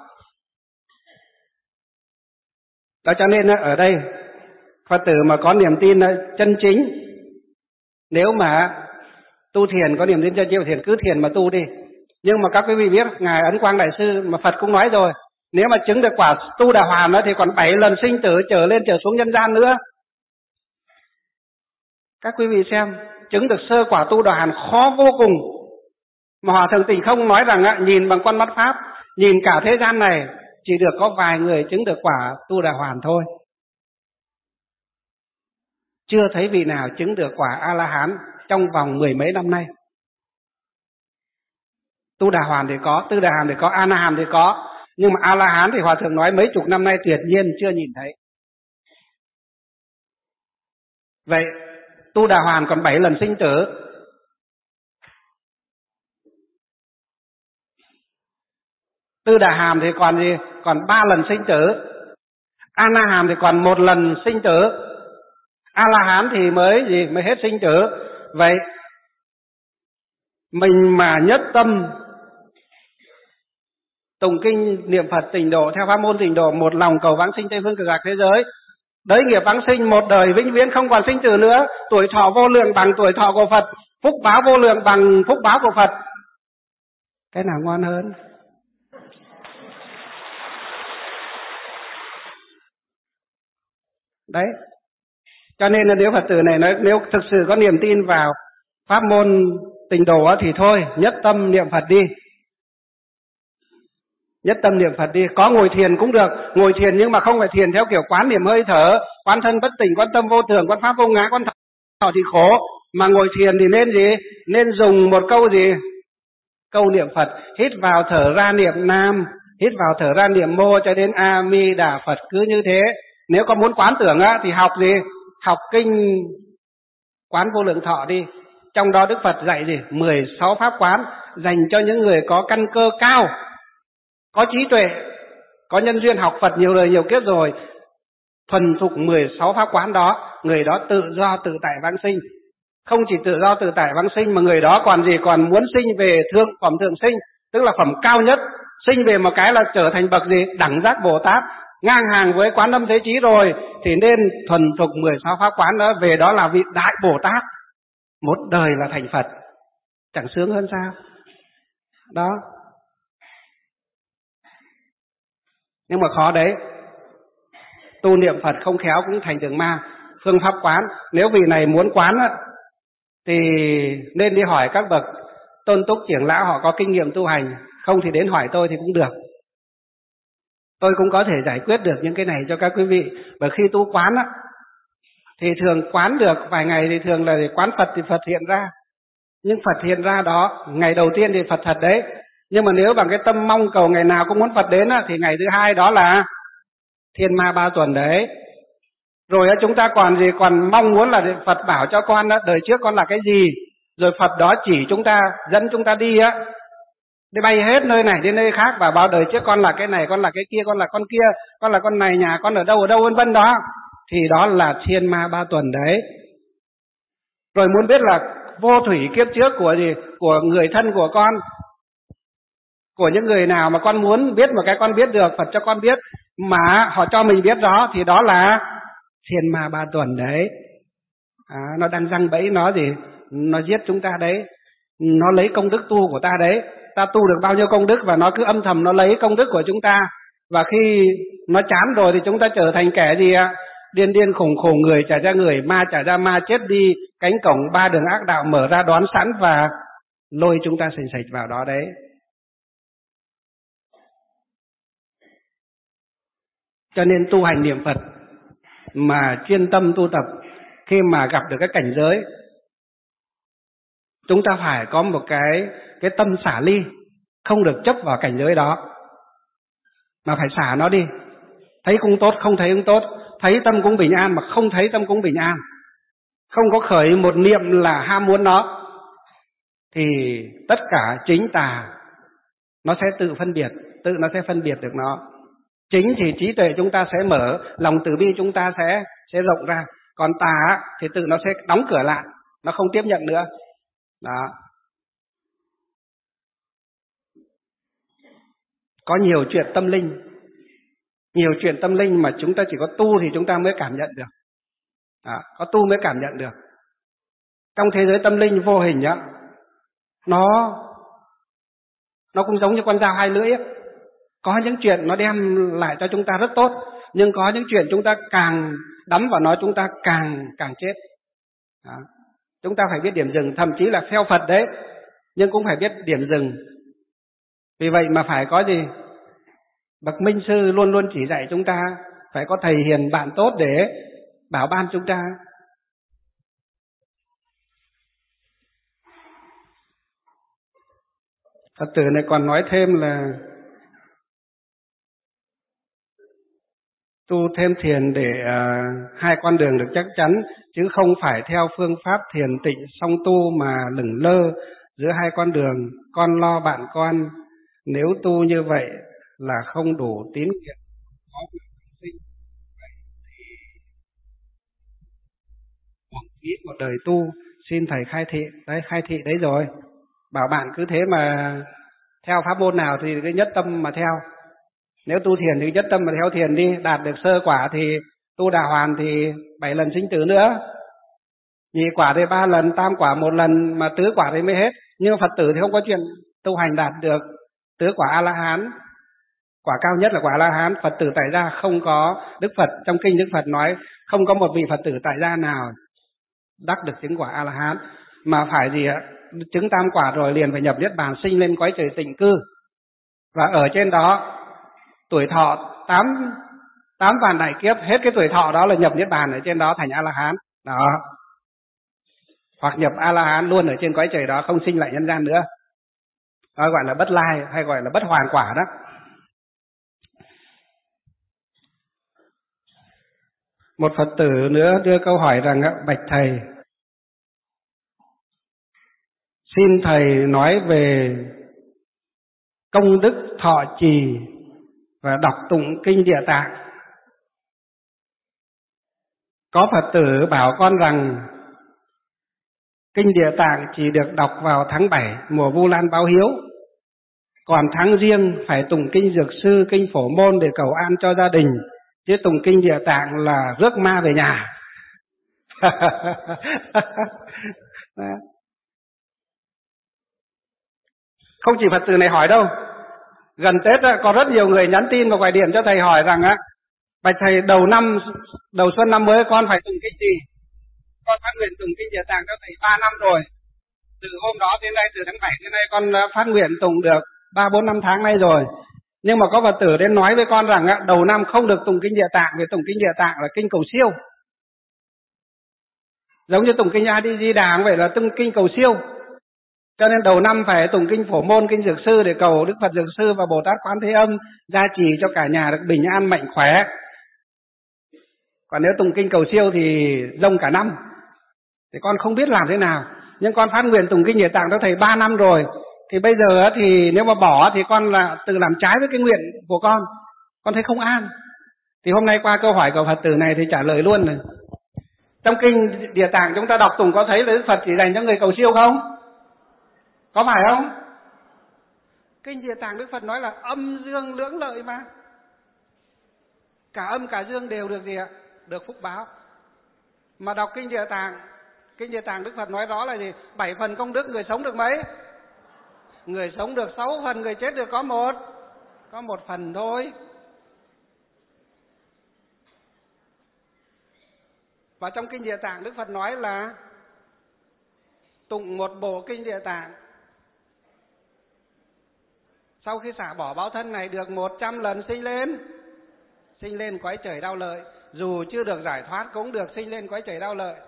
Đó cho nên ở đây Phật tử mà có niềm tin chân chính, nếu mà tu thiền có niềm tin chân chính thiền cứ thiền mà tu đi. Nhưng mà các quý vị biết Ngài Ấn Quang Đại Sư mà Phật cũng nói rồi, nếu mà chứng được quả tu đà hoàn đó thì còn bảy lần sinh tử trở lên trở xuống nhân gian nữa. Các quý vị xem, chứng được sơ quả tu đà hoàn khó vô cùng. Mà Hòa Thượng Tịnh Không nói rằng á, nhìn bằng con mắt pháp, nhìn cả thế gian này chỉ được có vài người chứng được quả tu đà hoàn thôi. Chưa thấy vị nào chứng được quả A-la-hán trong vòng mười mấy năm nay. Tu đà hoàn thì có, tư đà hoàn thì có, A-na-hàm thì có. Nhưng mà A-la-hán thì Hòa Thượng nói mấy chục năm nay tuyệt nhiên chưa nhìn thấy. Vậy tu đà hoàn còn bảy lần sinh tử. Tư đà hàm thì còn gì? Còn ba lần sinh tử. A-na-hàm thì còn một lần sinh tử. A-la-hán thì mới gì? Mới hết sinh tử. Vậy mình mà nhất tâm tụng kinh niệm Phật tịnh độ theo pháp môn tịnh độ, một lòng cầu vãng sinh Tây phương cực lạc thế giới, đấy nghiệp vãng sinh một đời vĩnh viễn không còn sinh tử nữa, tuổi thọ vô lượng bằng tuổi thọ của Phật, phúc báo vô lượng bằng phúc báo của Phật. Cái nào ngon hơn? Đấy. Cho nên là nếu Phật tử này nói nếu thực sự có niềm tin vào pháp môn tịnh độ thì thôi, nhất tâm niệm Phật đi. Nhất tâm niệm Phật đi, có ngồi thiền cũng được, ngồi thiền nhưng mà không phải thiền theo kiểu quán niệm hơi thở, quán thân bất tỉnh, quán tâm vô thường, quán pháp vô ngã, quán thọ thì khổ, mà ngồi thiền thì nên gì? Nên dùng một câu gì? Câu niệm Phật, hít vào thở ra niệm Nam, hít vào thở ra niệm Mô cho đến A Mi Đà Phật, cứ như thế. Nếu có muốn quán tưởng á thì học gì? Học kinh Quán Vô Lượng Thọ đi. Trong đó Đức Phật dạy gì? mười sáu pháp quán dành cho những người có căn cơ cao, có trí tuệ, có nhân duyên học Phật nhiều đời nhiều kiếp rồi, thuần thục mười sáu pháp quán đó, người đó tự do tự tại vãng sinh. Không chỉ tự do tự tại vãng sinh mà người đó còn gì? Còn muốn sinh về thượng phẩm thượng sinh, tức là phẩm cao nhất, sinh về một cái là trở thành bậc gì? Đẳng giác Bồ Tát, ngang hàng với Quán Âm Thế Chí rồi, thì nên thuần thục mười sáu pháp quán đó, về đó là vị đại Bồ Tát, một đời là thành Phật, chẳng sướng hơn sao? Đó. Nhưng mà khó đấy, tu niệm Phật không khéo cũng thành tượng ma. Phương pháp quán, nếu vị này muốn quán á, thì nên đi hỏi các bậc tôn túc trưởng lão, họ có kinh nghiệm tu hành. Không thì đến hỏi tôi thì cũng được, tôi cũng có thể giải quyết được những cái này cho các quý vị. Bởi khi tu quán á, thì thường quán được vài ngày thì thường là quán Phật thì Phật hiện ra. Nhưng Phật hiện ra đó, ngày đầu tiên thì Phật thật đấy, nhưng mà nếu bằng cái tâm mong cầu ngày nào cũng muốn Phật đến á, thì ngày thứ hai đó là thiên ma ba tuần đấy. Rồi chúng ta còn gì? Còn mong muốn là Phật bảo cho con đó, đời trước con là cái gì, rồi Phật đó chỉ chúng ta, dẫn chúng ta đi á, đi bay hết nơi này đến nơi khác, và bao đời trước con là cái này, con là cái kia, con là con kia, con là con này, nhà con ở đâu ở đâu vân vân đó, thì đó là thiên ma ba tuần đấy. Rồi muốn biết là vô thủy kiếp trước của gì, của người thân của con, của những người nào mà con muốn biết một cái con biết được, Phật cho con biết mà họ cho mình biết đó, thì đó là thiên ma ba tuần đấy. À, nó đang giăng bẫy nó gì, nó giết chúng ta đấy, nó lấy công đức tu của ta đấy. Ta tu được bao nhiêu công đức và nó cứ âm thầm nó lấy công đức của chúng ta, và khi nó chán rồi thì chúng ta trở thành kẻ gì ạ? Điên điên khủng khủng, người trả ra người, ma trả ra ma, chết đi, cánh cổng ba đường ác đạo mở ra đón sẵn và lôi chúng ta sành sạch vào đó đấy. Cho nên tu hành niệm Phật mà chuyên tâm tu tập, khi mà gặp được cái cảnh giới, chúng ta phải có một cái cái tâm xả ly, không được chấp vào cảnh giới đó, mà phải xả nó đi. Thấy cũng tốt, không thấy cũng tốt, thấy tâm cũng bình an mà không thấy tâm cũng bình an, không có khởi một niệm là ham muốn nó, thì tất cả chính tà nó sẽ tự phân biệt, tự nó sẽ phân biệt được nó. Chính thì trí tuệ chúng ta sẽ mở, lòng từ bi chúng ta sẽ sẽ rộng ra. Còn tà thì tự nó sẽ đóng cửa lại, nó không tiếp nhận nữa. Đó. Có nhiều chuyện tâm linh, nhiều chuyện tâm linh mà chúng ta chỉ có tu thì chúng ta mới cảm nhận được. Đó. Có tu mới cảm nhận được. Trong thế giới tâm linh vô hình á, nó nó cũng giống như con dao hai lưỡi ấy. Có những chuyện nó đem lại cho chúng ta rất tốt, nhưng có những chuyện chúng ta càng đắm vào nó chúng ta càng càng chết. Đó. Chúng ta phải biết điểm dừng, thậm chí là theo Phật đấy, nhưng cũng phải biết điểm dừng. Vì vậy mà phải có gì? Bậc Minh Sư luôn luôn chỉ dạy chúng ta phải có thầy hiền bạn tốt để bảo ban chúng ta. Phật tử này còn nói thêm là tu thêm thiền để uh, hai con đường được chắc chắn, chứ không phải theo phương pháp thiền tịnh song tu mà lửng lơ giữa hai con đường. Con lo bạn con, nếu tu như vậy là không đủ tín nhiệm, có việc sinh, vậy thì uổng phí một đời tu. Xin thầy khai thị. Đấy, khai thị đấy rồi. Bảo bạn cứ thế mà theo pháp môn nào thì cứ nhất tâm mà theo. Nếu tu thiền thì nhất tâm mà theo thiền đi, đạt được sơ quả thì tu đà hoàn thì bảy lần sinh tử nữa, nhị quả thì ba lần, tam quả một lần, mà tứ quả thì mới hết. Nhưng Phật tử thì không có chuyện tu hành đạt được tứ quả A La Hán, quả cao nhất là quả A La Hán. Phật tử tại gia không có. Đức Phật trong kinh Đức Phật nói không có một vị Phật tử tại gia nào đắc được chứng quả A La Hán, mà phải gì ạ? Chứng tam quả rồi liền phải nhập niết bàn, sinh lên cõi trời tịnh cư, và ở trên đó tuổi thọ tám tám vạn đại kiếp, hết cái tuổi thọ đó là nhập niết bàn ở trên đó thành A La Hán đó, hoặc nhập A La Hán luôn ở trên cõi trời đó, không sinh lại nhân gian nữa. Đó gọi là bất lai hay gọi là bất hoàn quả đó. Một Phật tử nữa đưa câu hỏi rằng: bạch thầy, xin thầy nói về công đức thọ trì và đọc tụng kinh Địa Tạng. Có Phật tử bảo con rằng kinh Địa Tạng chỉ được đọc vào tháng bảy mùa Vu Lan báo hiếu, còn tháng Giêng phải tụng kinh Dược Sư, kinh Phổ Môn để cầu an cho gia đình, chứ tụng kinh Địa Tạng là rước ma về nhà. Không chỉ Phật tử này hỏi đâu, gần Tết á, có rất nhiều người nhắn tin và gọi điện cho thầy hỏi rằng á: bạch thầy, đầu năm đầu xuân năm mới con phải tụng kinh gì? Con phát nguyện tụng kinh Địa Tạng cho thầy ba năm rồi. Từ hôm đó đến nay, từ tháng bảy đến nay con phát nguyện tụng được ba bốn năm tháng nay rồi. Nhưng mà có Phật tử đến nói với con rằng á, đầu năm không được tụng kinh Địa Tạng, vì tụng kinh Địa Tạng là kinh cầu siêu. Giống như tụng kinh A Di Đà vậy, là tụng kinh cầu siêu. Cho nên đầu năm phải tụng kinh Phổ Môn, kinh Dược Sư để cầu Đức Phật Dược Sư và Bồ Tát Quán Thế Âm gia trì cho cả nhà được bình an mạnh khỏe. Còn nếu tụng kinh cầu siêu thì rông cả năm, thì con không biết làm thế nào. Nhưng con phát nguyện tụng kinh Địa Tạng cho thầy ba năm rồi, thì bây giờ thì nếu mà bỏ thì con là tự làm trái với cái nguyện của con, con thấy không an. Thì hôm nay qua câu hỏi của Phật tử này thì trả lời luôn này. Trong kinh Địa Tạng chúng ta đọc tụng có thấy là Đức Phật chỉ dành cho người cầu siêu không? Có phải không? Kinh Địa Tạng Đức Phật nói là âm dương lưỡng lợi mà. Cả âm cả dương đều được gì ạ? Được phúc báo. Mà đọc kinh Địa Tạng, kinh Địa Tạng Đức Phật nói đó là gì? Bảy phần công đức, người sống được mấy? Người sống được sáu phần, người chết được có một. Có một phần thôi. Và trong kinh Địa Tạng Đức Phật nói là tụng một bộ kinh Địa Tạng, sau khi xả bỏ báo thân này được một trăm lần sinh lên, sinh lên cõi trời đau lợi. Dù chưa được giải thoát cũng được sinh lên cõi trời đau lợi.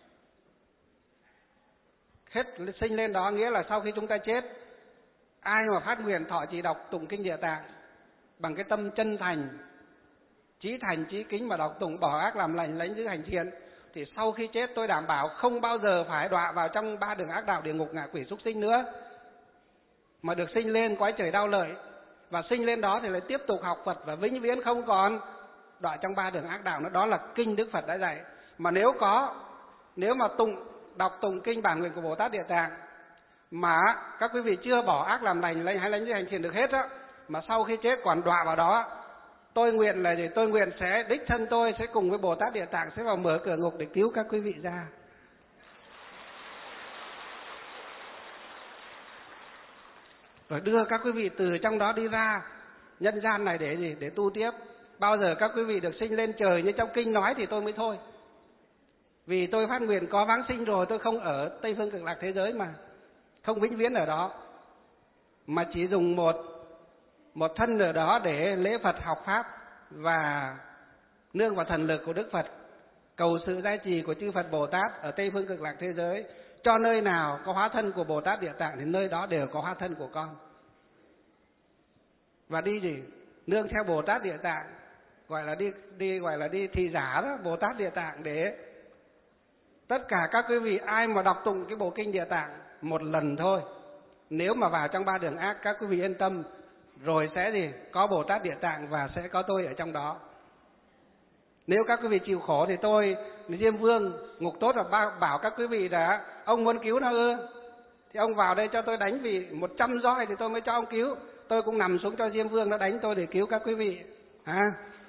Hết sinh lên đó nghĩa là sau khi chúng ta chết, ai mà phát nguyện thọ trì đọc tụng kinh Địa Tạng bằng cái tâm chân thành, chí thành chí kính mà đọc tụng, bỏ ác làm lành, lãnh giữ hành thiện, thì sau khi chết tôi đảm bảo không bao giờ phải đọa vào trong ba đường ác đạo, địa ngục, ngạ quỷ, súc sinh nữa, mà được sinh lên cõi trời đau lợi. và sinh lên đó thì lại tiếp tục học Phật và vĩnh viễn không còn đọa trong ba đường ác đạo nữa. Đó là kinh Đức Phật đã dạy. Mà nếu có, nếu mà tụng đọc tụng kinh bản nguyện của Bồ Tát Địa Tạng mà các quý vị chưa bỏ ác làm lành hay lãnh hành thiện được hết á, mà sau khi chết còn đọa vào đó, tôi nguyện là gì? Tôi nguyện sẽ đích thân tôi sẽ cùng với Bồ Tát Địa Tạng sẽ vào mở cửa ngục để cứu các quý vị ra. Rồi đưa các quý vị từ trong đó đi ra nhân gian này để gì? Để tu tiếp. Bao giờ các quý vị được sinh lên trời như trong kinh nói thì tôi mới thôi. Vì tôi phát nguyện có vãng sinh rồi, tôi không ở Tây Phương Cực Lạc thế giới mà, không vĩnh viễn ở đó, mà chỉ dùng một một thân ở đó để lễ Phật học Pháp và nương vào thần lực của Đức Phật, cầu sự gia trì của chư Phật Bồ Tát ở Tây Phương Cực Lạc thế giới. Cho nơi nào có hóa thân của Bồ Tát Địa Tạng thì nơi đó đều có hóa thân của con. Và đi gì? Nương theo Bồ Tát Địa Tạng, gọi là đi đi gọi là đi thị giả đó, Bồ Tát Địa Tạng, để tất cả các quý vị ai mà đọc tụng cái bộ kinh Địa Tạng một lần thôi, nếu mà vào trong ba đường ác, các quý vị yên tâm, rồi sẽ gì? Có Bồ Tát Địa Tạng và sẽ có tôi ở trong đó. Nếu các quý vị chịu khổ thì tôi, Diêm Vương, Ngục Tốt là bảo các quý vị là ông muốn cứu nó ư? Thì ông vào đây cho tôi đánh, vì một trăm roi thì tôi mới cho ông cứu. Tôi cũng nằm xuống cho Diêm Vương nó đánh tôi để cứu các quý vị. À.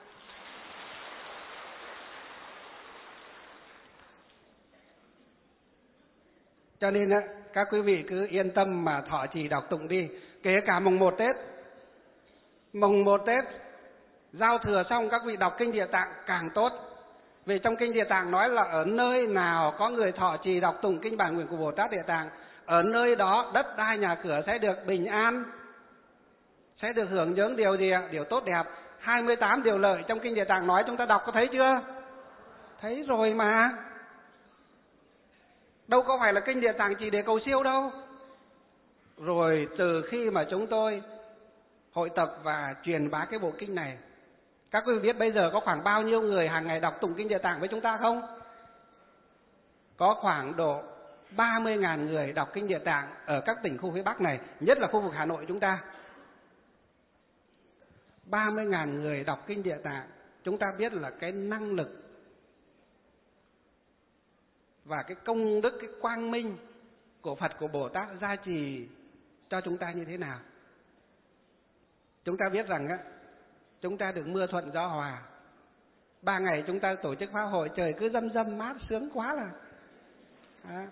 Cho nên các quý vị cứ yên tâm mà thọ trì đọc tụng đi. Kể cả mùng một Tết, mùng một Tết giao thừa xong các vị đọc kinh Địa Tạng càng tốt. Vì trong kinh Địa Tạng nói là ở nơi nào có người thọ trì đọc tụng kinh bản nguyện của Bồ Tát Địa Tạng, ở nơi đó đất đai nhà cửa sẽ được bình an, sẽ được hưởng những điều gì? Điều tốt đẹp. hai mươi tám điều lợi trong kinh Địa Tạng nói, chúng ta đọc có thấy chưa? Thấy rồi mà. Đâu có phải là kinh Địa Tạng chỉ để cầu siêu đâu. Rồi từ khi mà chúng tôi hội tập và truyền bá cái bộ kinh này, các quý vị biết bây giờ có khoảng bao nhiêu người hàng ngày đọc tụng kinh Địa Tạng với chúng ta không? Có khoảng độ ba mươi nghìn người đọc kinh Địa Tạng ở các tỉnh khu phía Bắc này, nhất là khu vực Hà Nội chúng ta. ba mươi nghìn người đọc kinh Địa Tạng, chúng ta biết là cái năng lực và cái công đức, cái quang minh của Phật, của Bồ Tát gia trì cho chúng ta như thế nào. Chúng ta biết rằng á, chúng ta được mưa thuận gió hòa. Ba ngày chúng ta tổ chức pháp hội, trời cứ râm râm mát sướng quá là. À.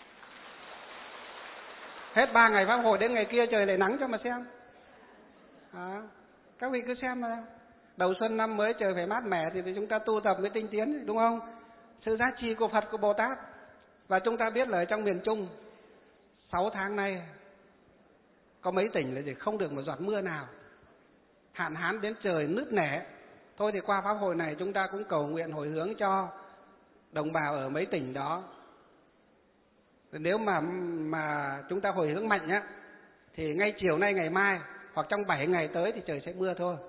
Hết ba ngày pháp hội đến ngày kia trời lại nắng cho mà xem. À. Các vị cứ xem mà. Đầu xuân năm mới trời phải mát mẻ thì chúng ta tu tập mới tinh tiến, đúng không? Sự gia trì của Phật, của Bồ Tát. Và chúng ta biết là ở trong miền Trung sáu tháng nay có mấy tỉnh là gì không được một giọt mưa nào, hạn hán đến trời nứt nẻ. Thôi thì qua pháp hội này chúng ta cũng cầu nguyện hồi hướng cho đồng bào ở mấy tỉnh đó. Nếu mà mà chúng ta hồi hướng mạnh á, thì ngay chiều nay ngày mai hoặc trong bảy ngày tới thì trời sẽ mưa thôi.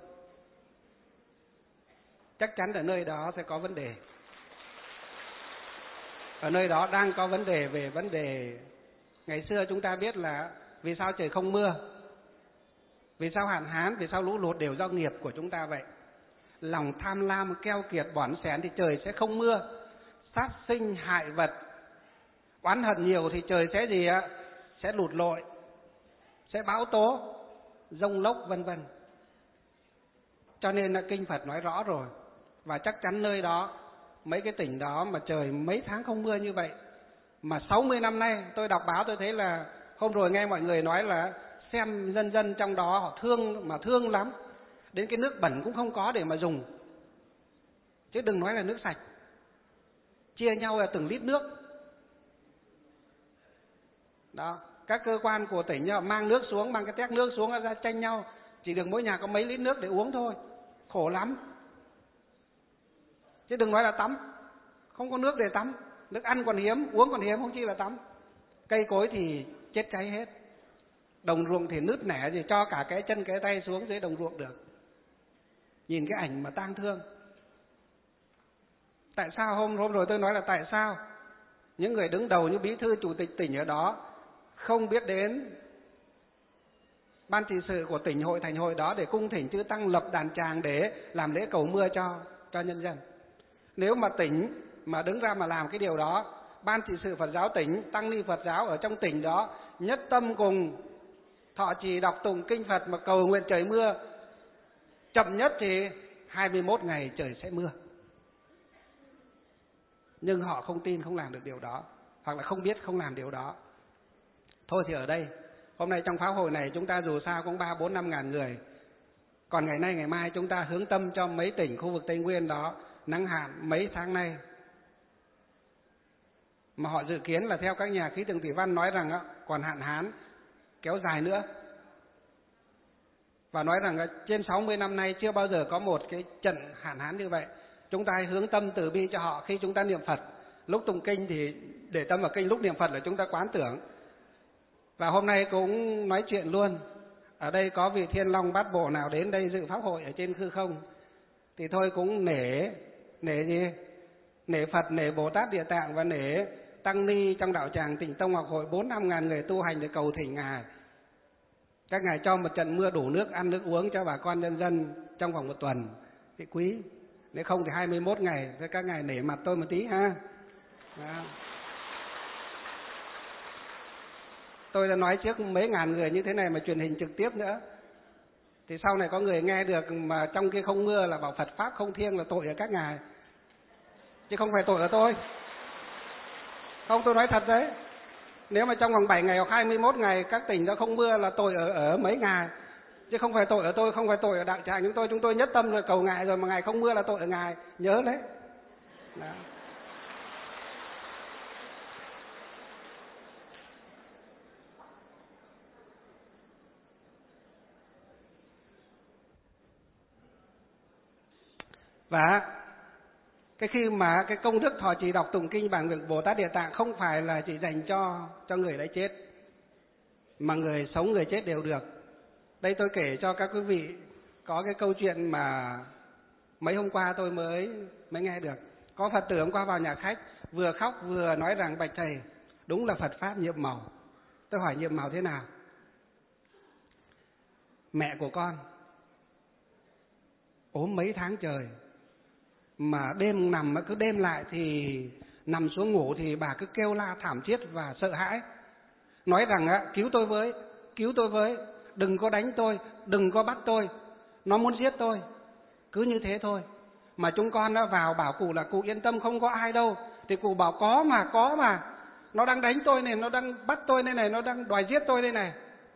Chắc chắn ở nơi đó sẽ có vấn đề. Ở nơi đó đang có vấn đề về vấn đề. Ngày xưa chúng ta biết là vì sao trời không mưa, vì sao hạn hán, vì sao lũ lụt đều do nghiệp của chúng ta vậy. Lòng tham lam, keo kiệt, bỏn xén thì trời sẽ không mưa. Sát sinh, hại vật, oán hận nhiều thì trời sẽ gì ạ? Sẽ lụt lội, sẽ bão tố, giông lốc vân vân. Cho nên là kinh Phật nói rõ rồi. Và chắc chắn nơi đó, mấy cái tỉnh đó mà trời mấy tháng không mưa như vậy, mà sáu mươi năm nay tôi đọc báo tôi thấy là hôm rồi nghe mọi người nói là xem dân dân trong đó họ thương mà thương lắm, đến cái nước bẩn cũng không có để mà dùng, chứ đừng nói là nước sạch. Chia nhau là từng lít nước đó. Các cơ quan của tỉnh mang nước xuống, mang cái tét nước xuống ra tranh nhau, chỉ được mỗi nhà có mấy lít nước để uống thôi. Khổ lắm. Chứ đừng nói là tắm, không có nước để tắm. Nước ăn còn hiếm, uống còn hiếm, không chi là tắm. Cây cối thì chết cháy hết, đồng ruộng thì nứt nẻ, thì cho cả cái chân cái tay xuống dưới đồng ruộng được. Nhìn cái ảnh mà tang thương. Tại sao hôm hôm rồi tôi nói là tại sao những người đứng đầu như bí thư chủ tịch tỉnh ở đó không biết đến ban trị sự của tỉnh hội thành hội đó để cung thỉnh chư tăng lập đàn tràng để làm lễ cầu mưa cho cho nhân dân. Nếu mà tỉnh mà đứng ra mà làm cái điều đó, ban trị sự Phật giáo tỉnh, tăng ni Phật giáo ở trong tỉnh đó nhất tâm cùng thọ trì đọc tụng kinh Phật mà cầu nguyện trời mưa, chậm nhất thì hai mươi mốt ngày trời sẽ mưa. Nhưng họ không tin, không làm được điều đó, hoặc là không biết, không làm điều đó. Thôi thì ở đây, hôm nay trong pháp hội này chúng ta dù sao cũng ba bốn năm ngàn người. Còn ngày nay ngày mai chúng ta hướng tâm cho mấy tỉnh khu vực Tây Nguyên đó nắng hạn mấy tháng nay. Mà họ dự kiến là theo các nhà khí tượng thủy văn nói rằng còn hạn hán kéo dài nữa. Và nói rằng trên sáu mươi năm nay chưa bao giờ có một cái trận hạn hán như vậy. Chúng ta hãy hướng tâm từ bi cho họ khi chúng ta niệm Phật. Lúc tụng kinh thì để tâm vào kinh, lúc niệm Phật là chúng ta quán tưởng. Và hôm nay cũng nói chuyện luôn. Ở đây có vị Thiên Long Bát Bộ nào đến đây dự pháp hội ở trên hư không? Thì thôi cũng nể, nể gì? Nể Phật, nể Bồ Tát Địa Tạng và nể tăng ni trong đạo tràng Tịnh Tông Học Hội bốn năm ngàn người tu hành để cầu thỉnh Ngài. Các ngài cho một trận mưa đủ nước ăn nước uống cho bà con nhân dân trong vòng một tuần thì quý. Nếu không thì hai mươi mốt ngày, thì các ngài nể mặt tôi một tí ha. Đó. Tôi đã nói trước mấy ngàn người như thế này mà truyền hình trực tiếp nữa. Thì sau này có người nghe được mà trong kia không mưa là bảo Phật Pháp không thiêng là tội ở các ngài. Chứ không phải tội ở tôi. Không, tôi nói thật đấy. Nếu mà trong vòng bảy ngày hoặc hai mươi mốt ngày các tỉnh đó không mưa là tội ở, ở mấy ngài. Chứ không phải tội ở tôi, không phải tội ở đạo tràng chúng tôi. Chúng tôi nhất tâm rồi cầu ngài rồi mà ngài không mưa là tội ở ngài. Nhớ đấy. Đó. Và cái khi mà cái công đức thọ trì đọc tụng kinh bản nguyện Bồ Tát Địa Tạng không phải là chỉ dành cho cho người đã chết, mà người sống người chết đều được. Đây tôi kể cho các quý vị có cái câu chuyện mà mấy hôm qua tôi mới mới nghe được. Có Phật tử hôm qua vào nhà khách vừa khóc vừa nói rằng bạch thầy, đúng là Phật Pháp nhiệm màu. Tôi hỏi nhiệm màu thế nào? Mẹ của con ốm mấy tháng trời, mà đêm nằm cứ đêm lại thì nằm xuống ngủ thì bà cứ kêu la thảm thiết và sợ hãi, nói rằng á, cứu tôi với, cứu tôi với, đừng có đánh tôi, đừng có bắt tôi, nó muốn giết tôi. Cứ như thế thôi. Mà chúng con đã vào bảo cụ là cụ yên tâm không có ai đâu. Thì cụ bảo có mà, có mà, nó đang đánh tôi này, nó đang bắt tôi đây này, nó đang đòi giết tôi đây này.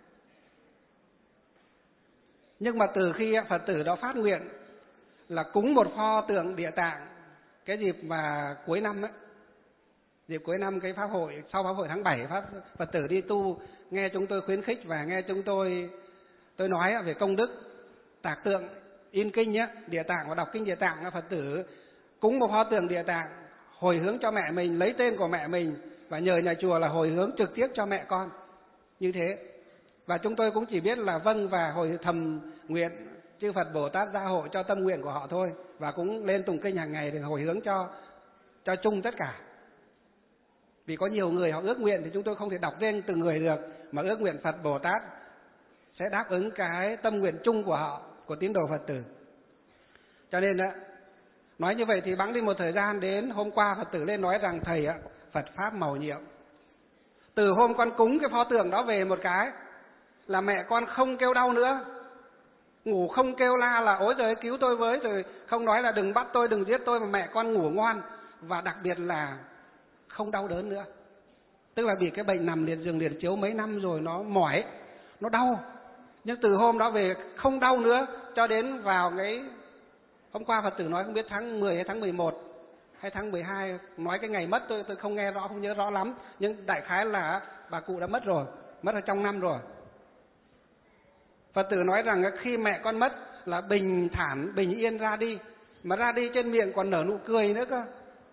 Nhưng mà từ khi Phật tử đó phát nguyện là cúng một pho tượng Địa Tạng cái dịp mà cuối năm ấy, dịp cuối năm cái pháp hội, sau pháp hội tháng bảy, pháp Phật tử đi tu nghe chúng tôi khuyến khích và nghe chúng tôi tôi nói về công đức tạc tượng in kinh nhé, Địa Tạng và đọc kinh Địa Tạng, Phật tử cúng một pho tượng Địa Tạng hồi hướng cho mẹ mình, lấy tên của mẹ mình và nhờ nhà chùa là hồi hướng trực tiếp cho mẹ con như thế. Và chúng tôi cũng chỉ biết là vâng và hồi thầm nguyện chư Phật Bồ Tát gia hộ cho tâm nguyện của họ thôi, và cũng lên tụng kinh hàng ngày để hồi hướng cho cho chung tất cả. Vì có nhiều người họ ước nguyện thì chúng tôi không thể đọc tên từng người được, mà ước nguyện Phật Bồ Tát sẽ đáp ứng cái tâm nguyện chung của họ, của tín đồ Phật tử. Cho nên đó, nói như vậy thì bẵng đi một thời gian, đến hôm qua Phật tử lên nói rằng thầy ạ, Phật Pháp màu nhiệm. Từ hôm con cúng cái pho tượng đó về một cái là mẹ con không kêu đau nữa, ngủ không kêu la là ối giời cứu tôi với, rồi không nói là đừng bắt tôi, đừng giết tôi, mà mẹ con ngủ ngoan và đặc biệt là không đau đớn nữa. Tức là bị cái bệnh nằm liệt giường liệt chiếu mấy năm rồi nó mỏi, nó đau, nhưng từ hôm đó về không đau nữa. Cho đến vào cái hôm qua Phật tử nói không biết tháng mười hay tháng mười một hay tháng mười hai, nói cái ngày mất tôi tôi không nghe rõ, không nhớ rõ lắm, nhưng đại khái là bà cụ đã mất rồi, mất ở trong năm rồi. Phật tử nói rằng khi mẹ con mất là bình thản, bình yên ra đi, mà ra đi trên miệng còn nở nụ cười nữa cơ.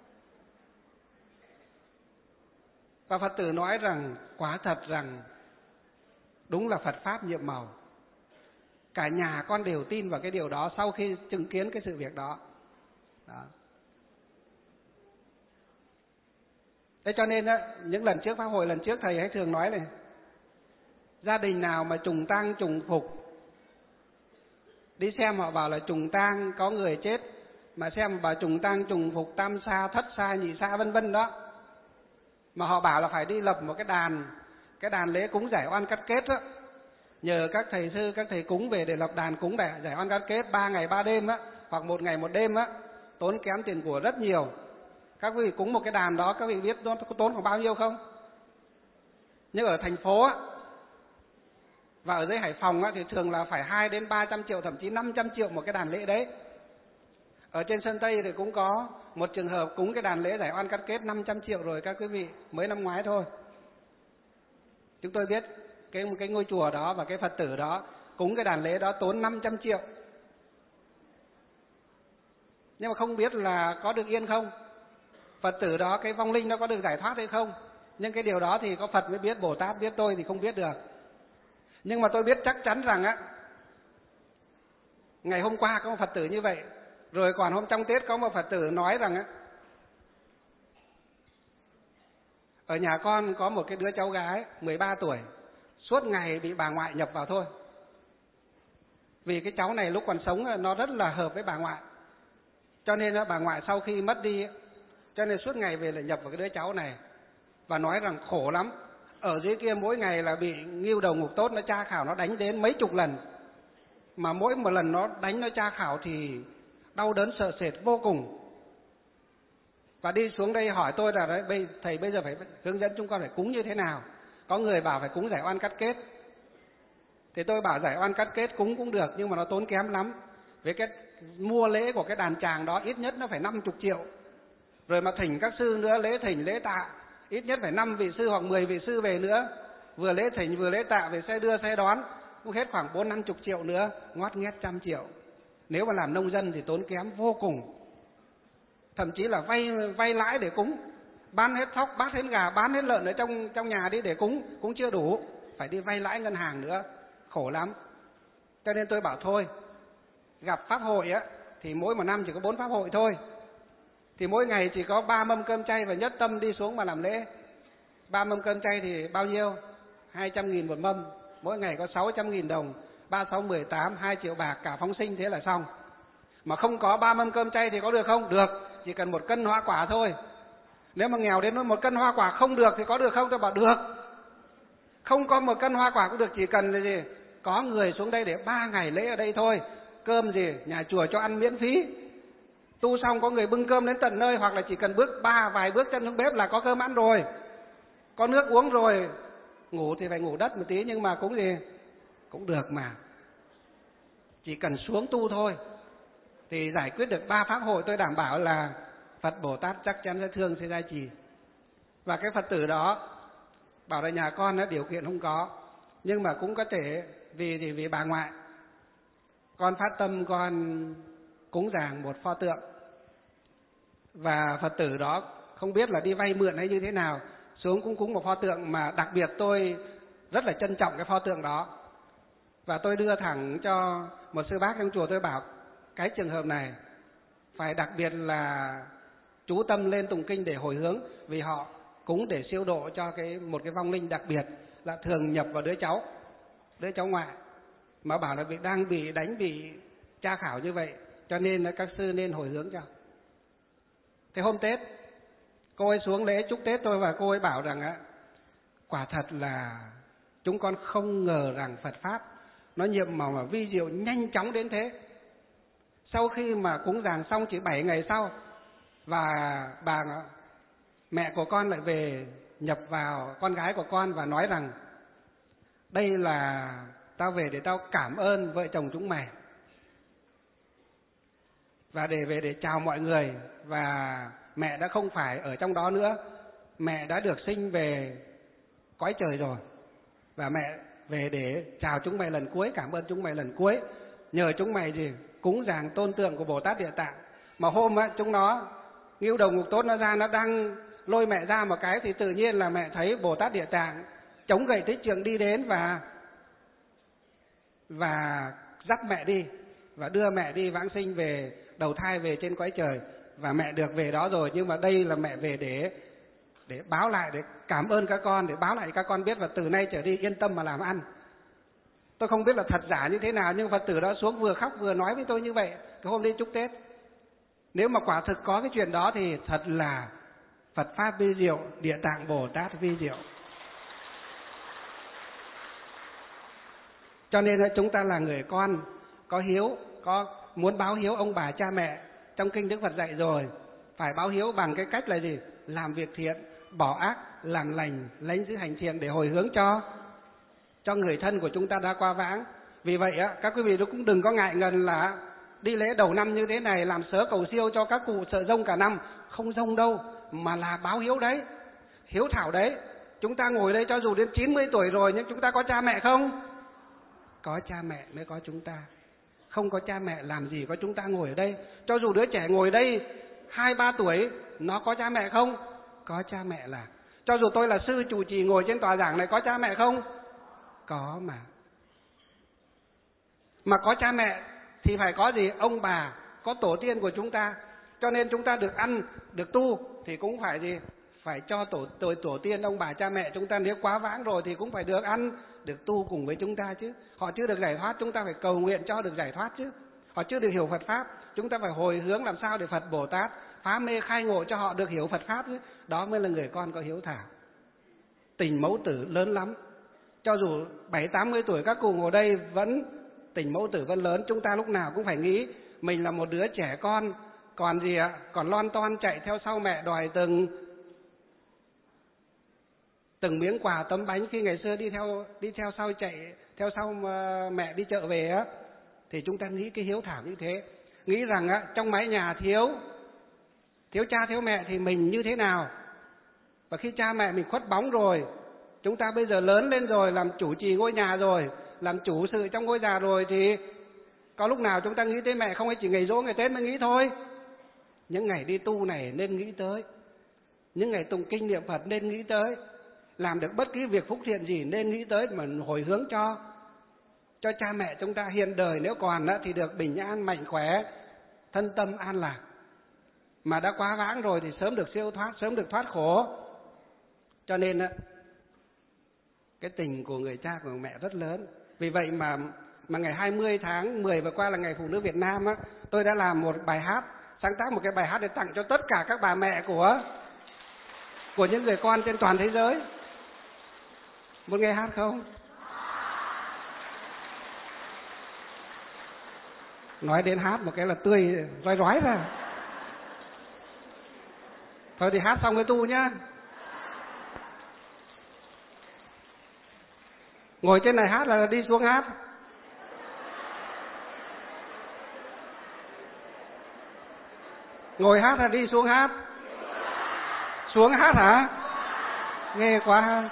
Và Phật tử nói rằng quả thật rằng đúng là Phật Pháp nhiệm màu. Cả nhà con đều tin vào cái điều đó sau khi chứng kiến cái sự việc đó. Đó. Thế cho nên á, những lần trước pháp hội lần trước thầy hay thường nói này Gia đình nào mà trùng tang trùng phục, đi xem họ bảo là trùng tang có người chết, mà xem bảo trùng tang trùng phục tam sa thất sa nhị sa vân vân đó, mà họ bảo là phải đi lập một cái đàn, cái đàn lễ cúng giải oan cắt kết đó, nhờ các thầy sư các thầy cúng về để lập đàn cúng để giải oan cắt kết ba ngày ba đêm á, hoặc một ngày một đêm á, tốn kém tiền của rất nhiều. Các vị cúng một cái đàn đó, các vị biết nó có tốn khoảng bao nhiêu không? Nhưng ở thành phố á và ở dưới Hải Phòng á, thì thường là phải hai đến ba trăm triệu, thậm chí năm trăm triệu một cái đàn lễ đấy. Ở trên Sơn Tây thì cũng có một trường hợp cúng cái đàn lễ giải oan cắt kết năm trăm triệu rồi các quý vị, mới năm ngoái thôi. Chúng tôi biết cái cái ngôi chùa đó và cái Phật tử đó cúng cái đàn lễ đó tốn năm trăm triệu. Nhưng mà không biết là có được yên không? Phật tử đó, cái vong linh nó có được giải thoát hay không? Nhưng cái điều đó thì có Phật mới biết, Bồ Tát biết, tôi thì không biết được. Nhưng mà tôi biết chắc chắn rằng á, ngày hôm qua có một Phật tử như vậy, rồi còn hôm trong Tết có một Phật tử nói rằng á, ở nhà con có một cái đứa cháu gái mười ba tuổi, suốt ngày bị bà ngoại nhập vào thôi. Vì cái cháu này lúc còn sống nó rất là hợp với bà ngoại, cho nên bà ngoại sau khi mất đi, cho nên suốt ngày về là nhập vào cái đứa cháu này. Và nói rằng khổ lắm, ở dưới kia mỗi ngày là bị ngưu đầu ngục tốt nó tra khảo, nó đánh đến mấy chục lần. Mà mỗi một lần nó đánh nó tra khảo thì đau đớn sợ sệt vô cùng. Và đi xuống đây hỏi tôi là đấy, thầy bây giờ phải hướng dẫn chúng con phải cúng như thế nào. Có người bảo phải cúng giải oan cắt kết. Thì tôi bảo giải oan cắt kết cúng cũng được, nhưng mà nó tốn kém lắm. Với cái mua lễ của cái đàn tràng đó ít nhất nó phải năm mươi triệu. Rồi mà thỉnh các sư nữa, lễ thỉnh lễ tạ ít nhất phải năm vị sư hoặc mười vị sư về nữa, vừa lễ thỉnh vừa lễ tạ, về xe đưa xe đón cũng hết khoảng bốn năm chục triệu nữa, ngót nghét trăm triệu. Nếu mà làm nông dân thì tốn kém vô cùng, thậm chí là vay vay lãi để cúng, bán hết thóc, bán hết gà, bán hết lợn ở trong trong nhà đi để cúng cũng chưa đủ, phải đi vay lãi ngân hàng nữa, khổ lắm. Cho nên tôi bảo thôi, gặp pháp hội á thì mỗi một năm chỉ có bốn pháp hội thôi, thì mỗi ngày chỉ có ba mâm cơm chay và nhất tâm đi xuống mà làm lễ. Ba mâm cơm chay thì bao nhiêu? Hai trăm nghìn một mâm, mỗi ngày có sáu trăm nghìn đồng, ba sáu mười tám, hai triệu bạc cả phóng sinh, thế là xong. Mà không có ba mâm cơm chay thì có được không? Được, chỉ cần một cân hoa quả thôi. Nếu mà nghèo đến một cân hoa quả không được thì có được không? Tôi bảo được. Không có một cân hoa quả cũng được, chỉ cần là gì? Có người xuống đây để ba ngày lễ ở đây thôi. Cơm gì? Nhà chùa cho ăn miễn phí. Tu xong có người bưng cơm đến tận nơi, hoặc là chỉ cần bước ba vài bước chân xuống bếp là có cơm ăn rồi, có nước uống rồi. Ngủ thì phải ngủ đất một tí, nhưng mà cũng gì? Cũng được mà. Chỉ cần xuống tu thôi thì giải quyết được ba pháp hội, tôi đảm bảo là Phật Bồ Tát chắc chắn sẽ thương, sẽ gia trì. Và cái Phật tử đó bảo là nhà con đó, điều kiện không có, nhưng mà cũng có thể vì thì vì bà ngoại, con phát tâm con cúng dường một pho tượng. Và Phật tử đó không biết là đi vay mượn hay như thế nào, xuống cũng cúng một pho tượng, mà đặc biệt tôi rất là trân trọng cái pho tượng đó. Và tôi đưa thẳng cho một sư bác trong chùa, tôi bảo cái trường hợp này phải đặc biệt là chú tâm lên tụng kinh để hồi hướng, vì họ cúng để siêu độ cho cái một cái vong linh đặc biệt là thường nhập vào đứa cháu, đứa cháu ngoại, mà bảo là bị đang bị đánh, bị tra khảo như vậy, cho nên là các sư nên hồi hướng cho. Thế hôm Tết cô ấy xuống lễ chúc Tết tôi, và cô ấy bảo rằng á, quả thật là chúng con không ngờ rằng Phật pháp nó nhiệm màu mà vi diệu nhanh chóng đến thế. Sau khi mà cúng dường xong chỉ bảy ngày sau, và bà mẹ của con lại về nhập vào con gái của con và nói rằng đây là tao về để tao cảm ơn vợ chồng chúng mày, và để về để chào mọi người, và mẹ đã không phải ở trong đó nữa, mẹ đã được sinh về cõi trời rồi, và mẹ về để chào chúng mày lần cuối, cảm ơn chúng mày lần cuối, nhờ chúng mày gì cúng dường tôn tượng của Bồ Tát Địa Tạng. Mà hôm á chúng nó ngưu đầu ngục tốt nó ra, nó đang lôi mẹ ra một cái thì tự nhiên là mẹ thấy Bồ Tát Địa Tạng chống gậy tích trường đi đến và và dắt mẹ đi và đưa mẹ đi vãng sinh về đầu thai về trên cõi trời, và mẹ được về đó rồi. Nhưng mà đây là mẹ về để để báo lại, để cảm ơn các con, để báo lại các con biết và từ nay trở đi yên tâm mà làm ăn. Tôi không biết là thật giả như thế nào, nhưng Phật tử đó xuống vừa khóc vừa nói với tôi như vậy cái hôm đi chúc Tết. Nếu mà quả thực có cái chuyện đó thì thật là Phật Pháp vi diệu, Địa Tạng Bồ Tát vi diệu. Cho nên là chúng ta là người con có hiếu, có muốn báo hiếu ông bà cha mẹ. Trong kinh Đức Phật dạy rồi, phải báo hiếu bằng cái cách là gì? Làm việc thiện, bỏ ác, làm lành, lấy giữ hành thiện để hồi hướng cho cho người thân của chúng ta đã qua vãng. Vì vậy á, các quý vị cũng đừng có ngại ngần là đi lễ đầu năm như thế này làm sớ cầu siêu cho các cụ sợ rông cả năm. Không rông đâu, mà là báo hiếu đấy, hiếu thảo đấy. Chúng ta ngồi đây cho dù đến chín mươi tuổi rồi, nhưng chúng ta có cha mẹ không? Có cha mẹ mới có chúng ta. Không có cha mẹ làm gì có chúng ta ngồi ở đây. Cho dù đứa trẻ ngồi đây hai ba tuổi, nó có cha mẹ không? Có cha mẹ là. Cho dù tôi là sư trụ trì ngồi trên tòa giảng này, có cha mẹ không? Có mà. Mà có cha mẹ thì phải có gì? Ông bà, có tổ tiên của chúng ta. Cho nên chúng ta được ăn, được tu thì cũng phải gì? Phải cho tổ, tổ, tổ tiên, ông bà, cha mẹ chúng ta. Nếu quá vãng rồi thì cũng phải được ăn, được tu cùng với chúng ta chứ. Họ chưa được giải thoát, chúng ta phải cầu nguyện cho được giải thoát chứ. Họ chưa được hiểu Phật Pháp, chúng ta phải hồi hướng làm sao để Phật Bồ Tát phá mê khai ngộ cho họ được hiểu Phật Pháp chứ. Đó mới là người con có hiếu thảo. Tình mẫu tử lớn lắm. Cho dù bảy tám mươi tuổi các cụ ngồi đây vẫn tình mẫu tử vẫn lớn. Chúng ta lúc nào cũng phải nghĩ mình là một đứa trẻ con, còn gì ạ? Còn lon ton chạy theo sau mẹ đòi từng từng miếng quà tấm bánh. Khi ngày xưa đi theo đi theo sau chạy theo sau mẹ đi chợ về á, thì chúng ta nghĩ cái hiếu thảo như thế, nghĩ rằng á, trong mái nhà thiếu thiếu cha thiếu mẹ thì mình như thế nào. Và khi cha mẹ mình khuất bóng rồi, chúng ta bây giờ lớn lên rồi, làm chủ trì ngôi nhà rồi, làm chủ sự trong ngôi nhà rồi, thì có lúc nào chúng ta nghĩ tới mẹ không? Hay chỉ ngày giỗ ngày Tết mới nghĩ thôi? Những ngày đi tu này nên nghĩ tới, những ngày tụng kinh niệm Phật nên nghĩ tới, làm được bất cứ việc phúc thiện gì nên nghĩ tới mà hồi hướng cho cho cha mẹ chúng ta hiện đời nếu còn á, thì được bình an mạnh khỏe, thân tâm an lạc. Mà đã quá vãng rồi thì sớm được siêu thoát, sớm được thoát khổ. Cho nên á, cái tình của người cha của người mẹ rất lớn. Vì vậy mà mà ngày hai mươi tháng mười vừa qua là ngày Phụ nữ Việt Nam á, tôi đã làm một bài hát, sáng tác một cái bài hát để tặng cho tất cả các bà mẹ của của những người con trên toàn thế giới. Muốn nghe hát không? Nói đến hát một cái là tươi rói rói ra. Thôi thì hát xong cái tu nhá. Ngồi trên này hát là đi xuống hát. Ngồi hát là đi xuống hát. Xuống hát hả? Nghe quá ha.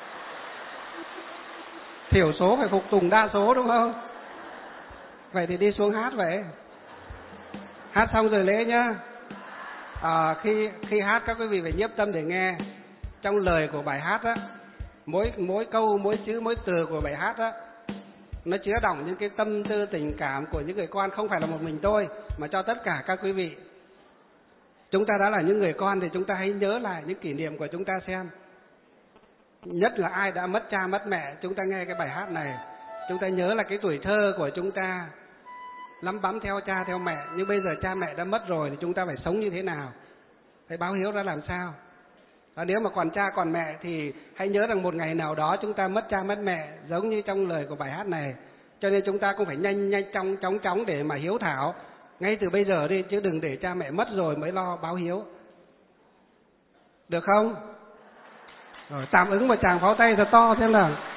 Thiểu số phải phục tùng đa số đúng không? Vậy thì đi xuống hát vậy. Hát xong rồi lễ nhá. À, khi khi hát các quý vị phải nhiếp tâm để nghe. Trong lời của bài hát á, mỗi mỗi câu, mỗi chữ, mỗi từ của bài hát á, nó chứa đọng những cái tâm tư tình cảm của những người con, không phải là một mình tôi mà cho tất cả các quý vị. Chúng ta đã là những người con thì chúng ta hãy nhớ lại những kỷ niệm của chúng ta xem. Nhất là ai đã mất cha mất mẹ, chúng ta nghe cái bài hát này, chúng ta nhớ là cái tuổi thơ của chúng ta lắm bắm theo cha theo mẹ, nhưng bây giờ cha mẹ đã mất rồi thì chúng ta phải sống như thế nào, phải báo hiếu ra làm sao. Và nếu mà còn cha còn mẹ thì hãy nhớ rằng một ngày nào đó chúng ta mất cha mất mẹ, giống như trong lời của bài hát này. Cho nên chúng ta cũng phải nhanh nhanh chóng chóng chóng để mà hiếu thảo ngay từ bây giờ đi, chứ đừng để cha mẹ mất rồi mới lo báo hiếu. Được không? Rồi tạm ứng một tràng pháo tay thật to xem nào.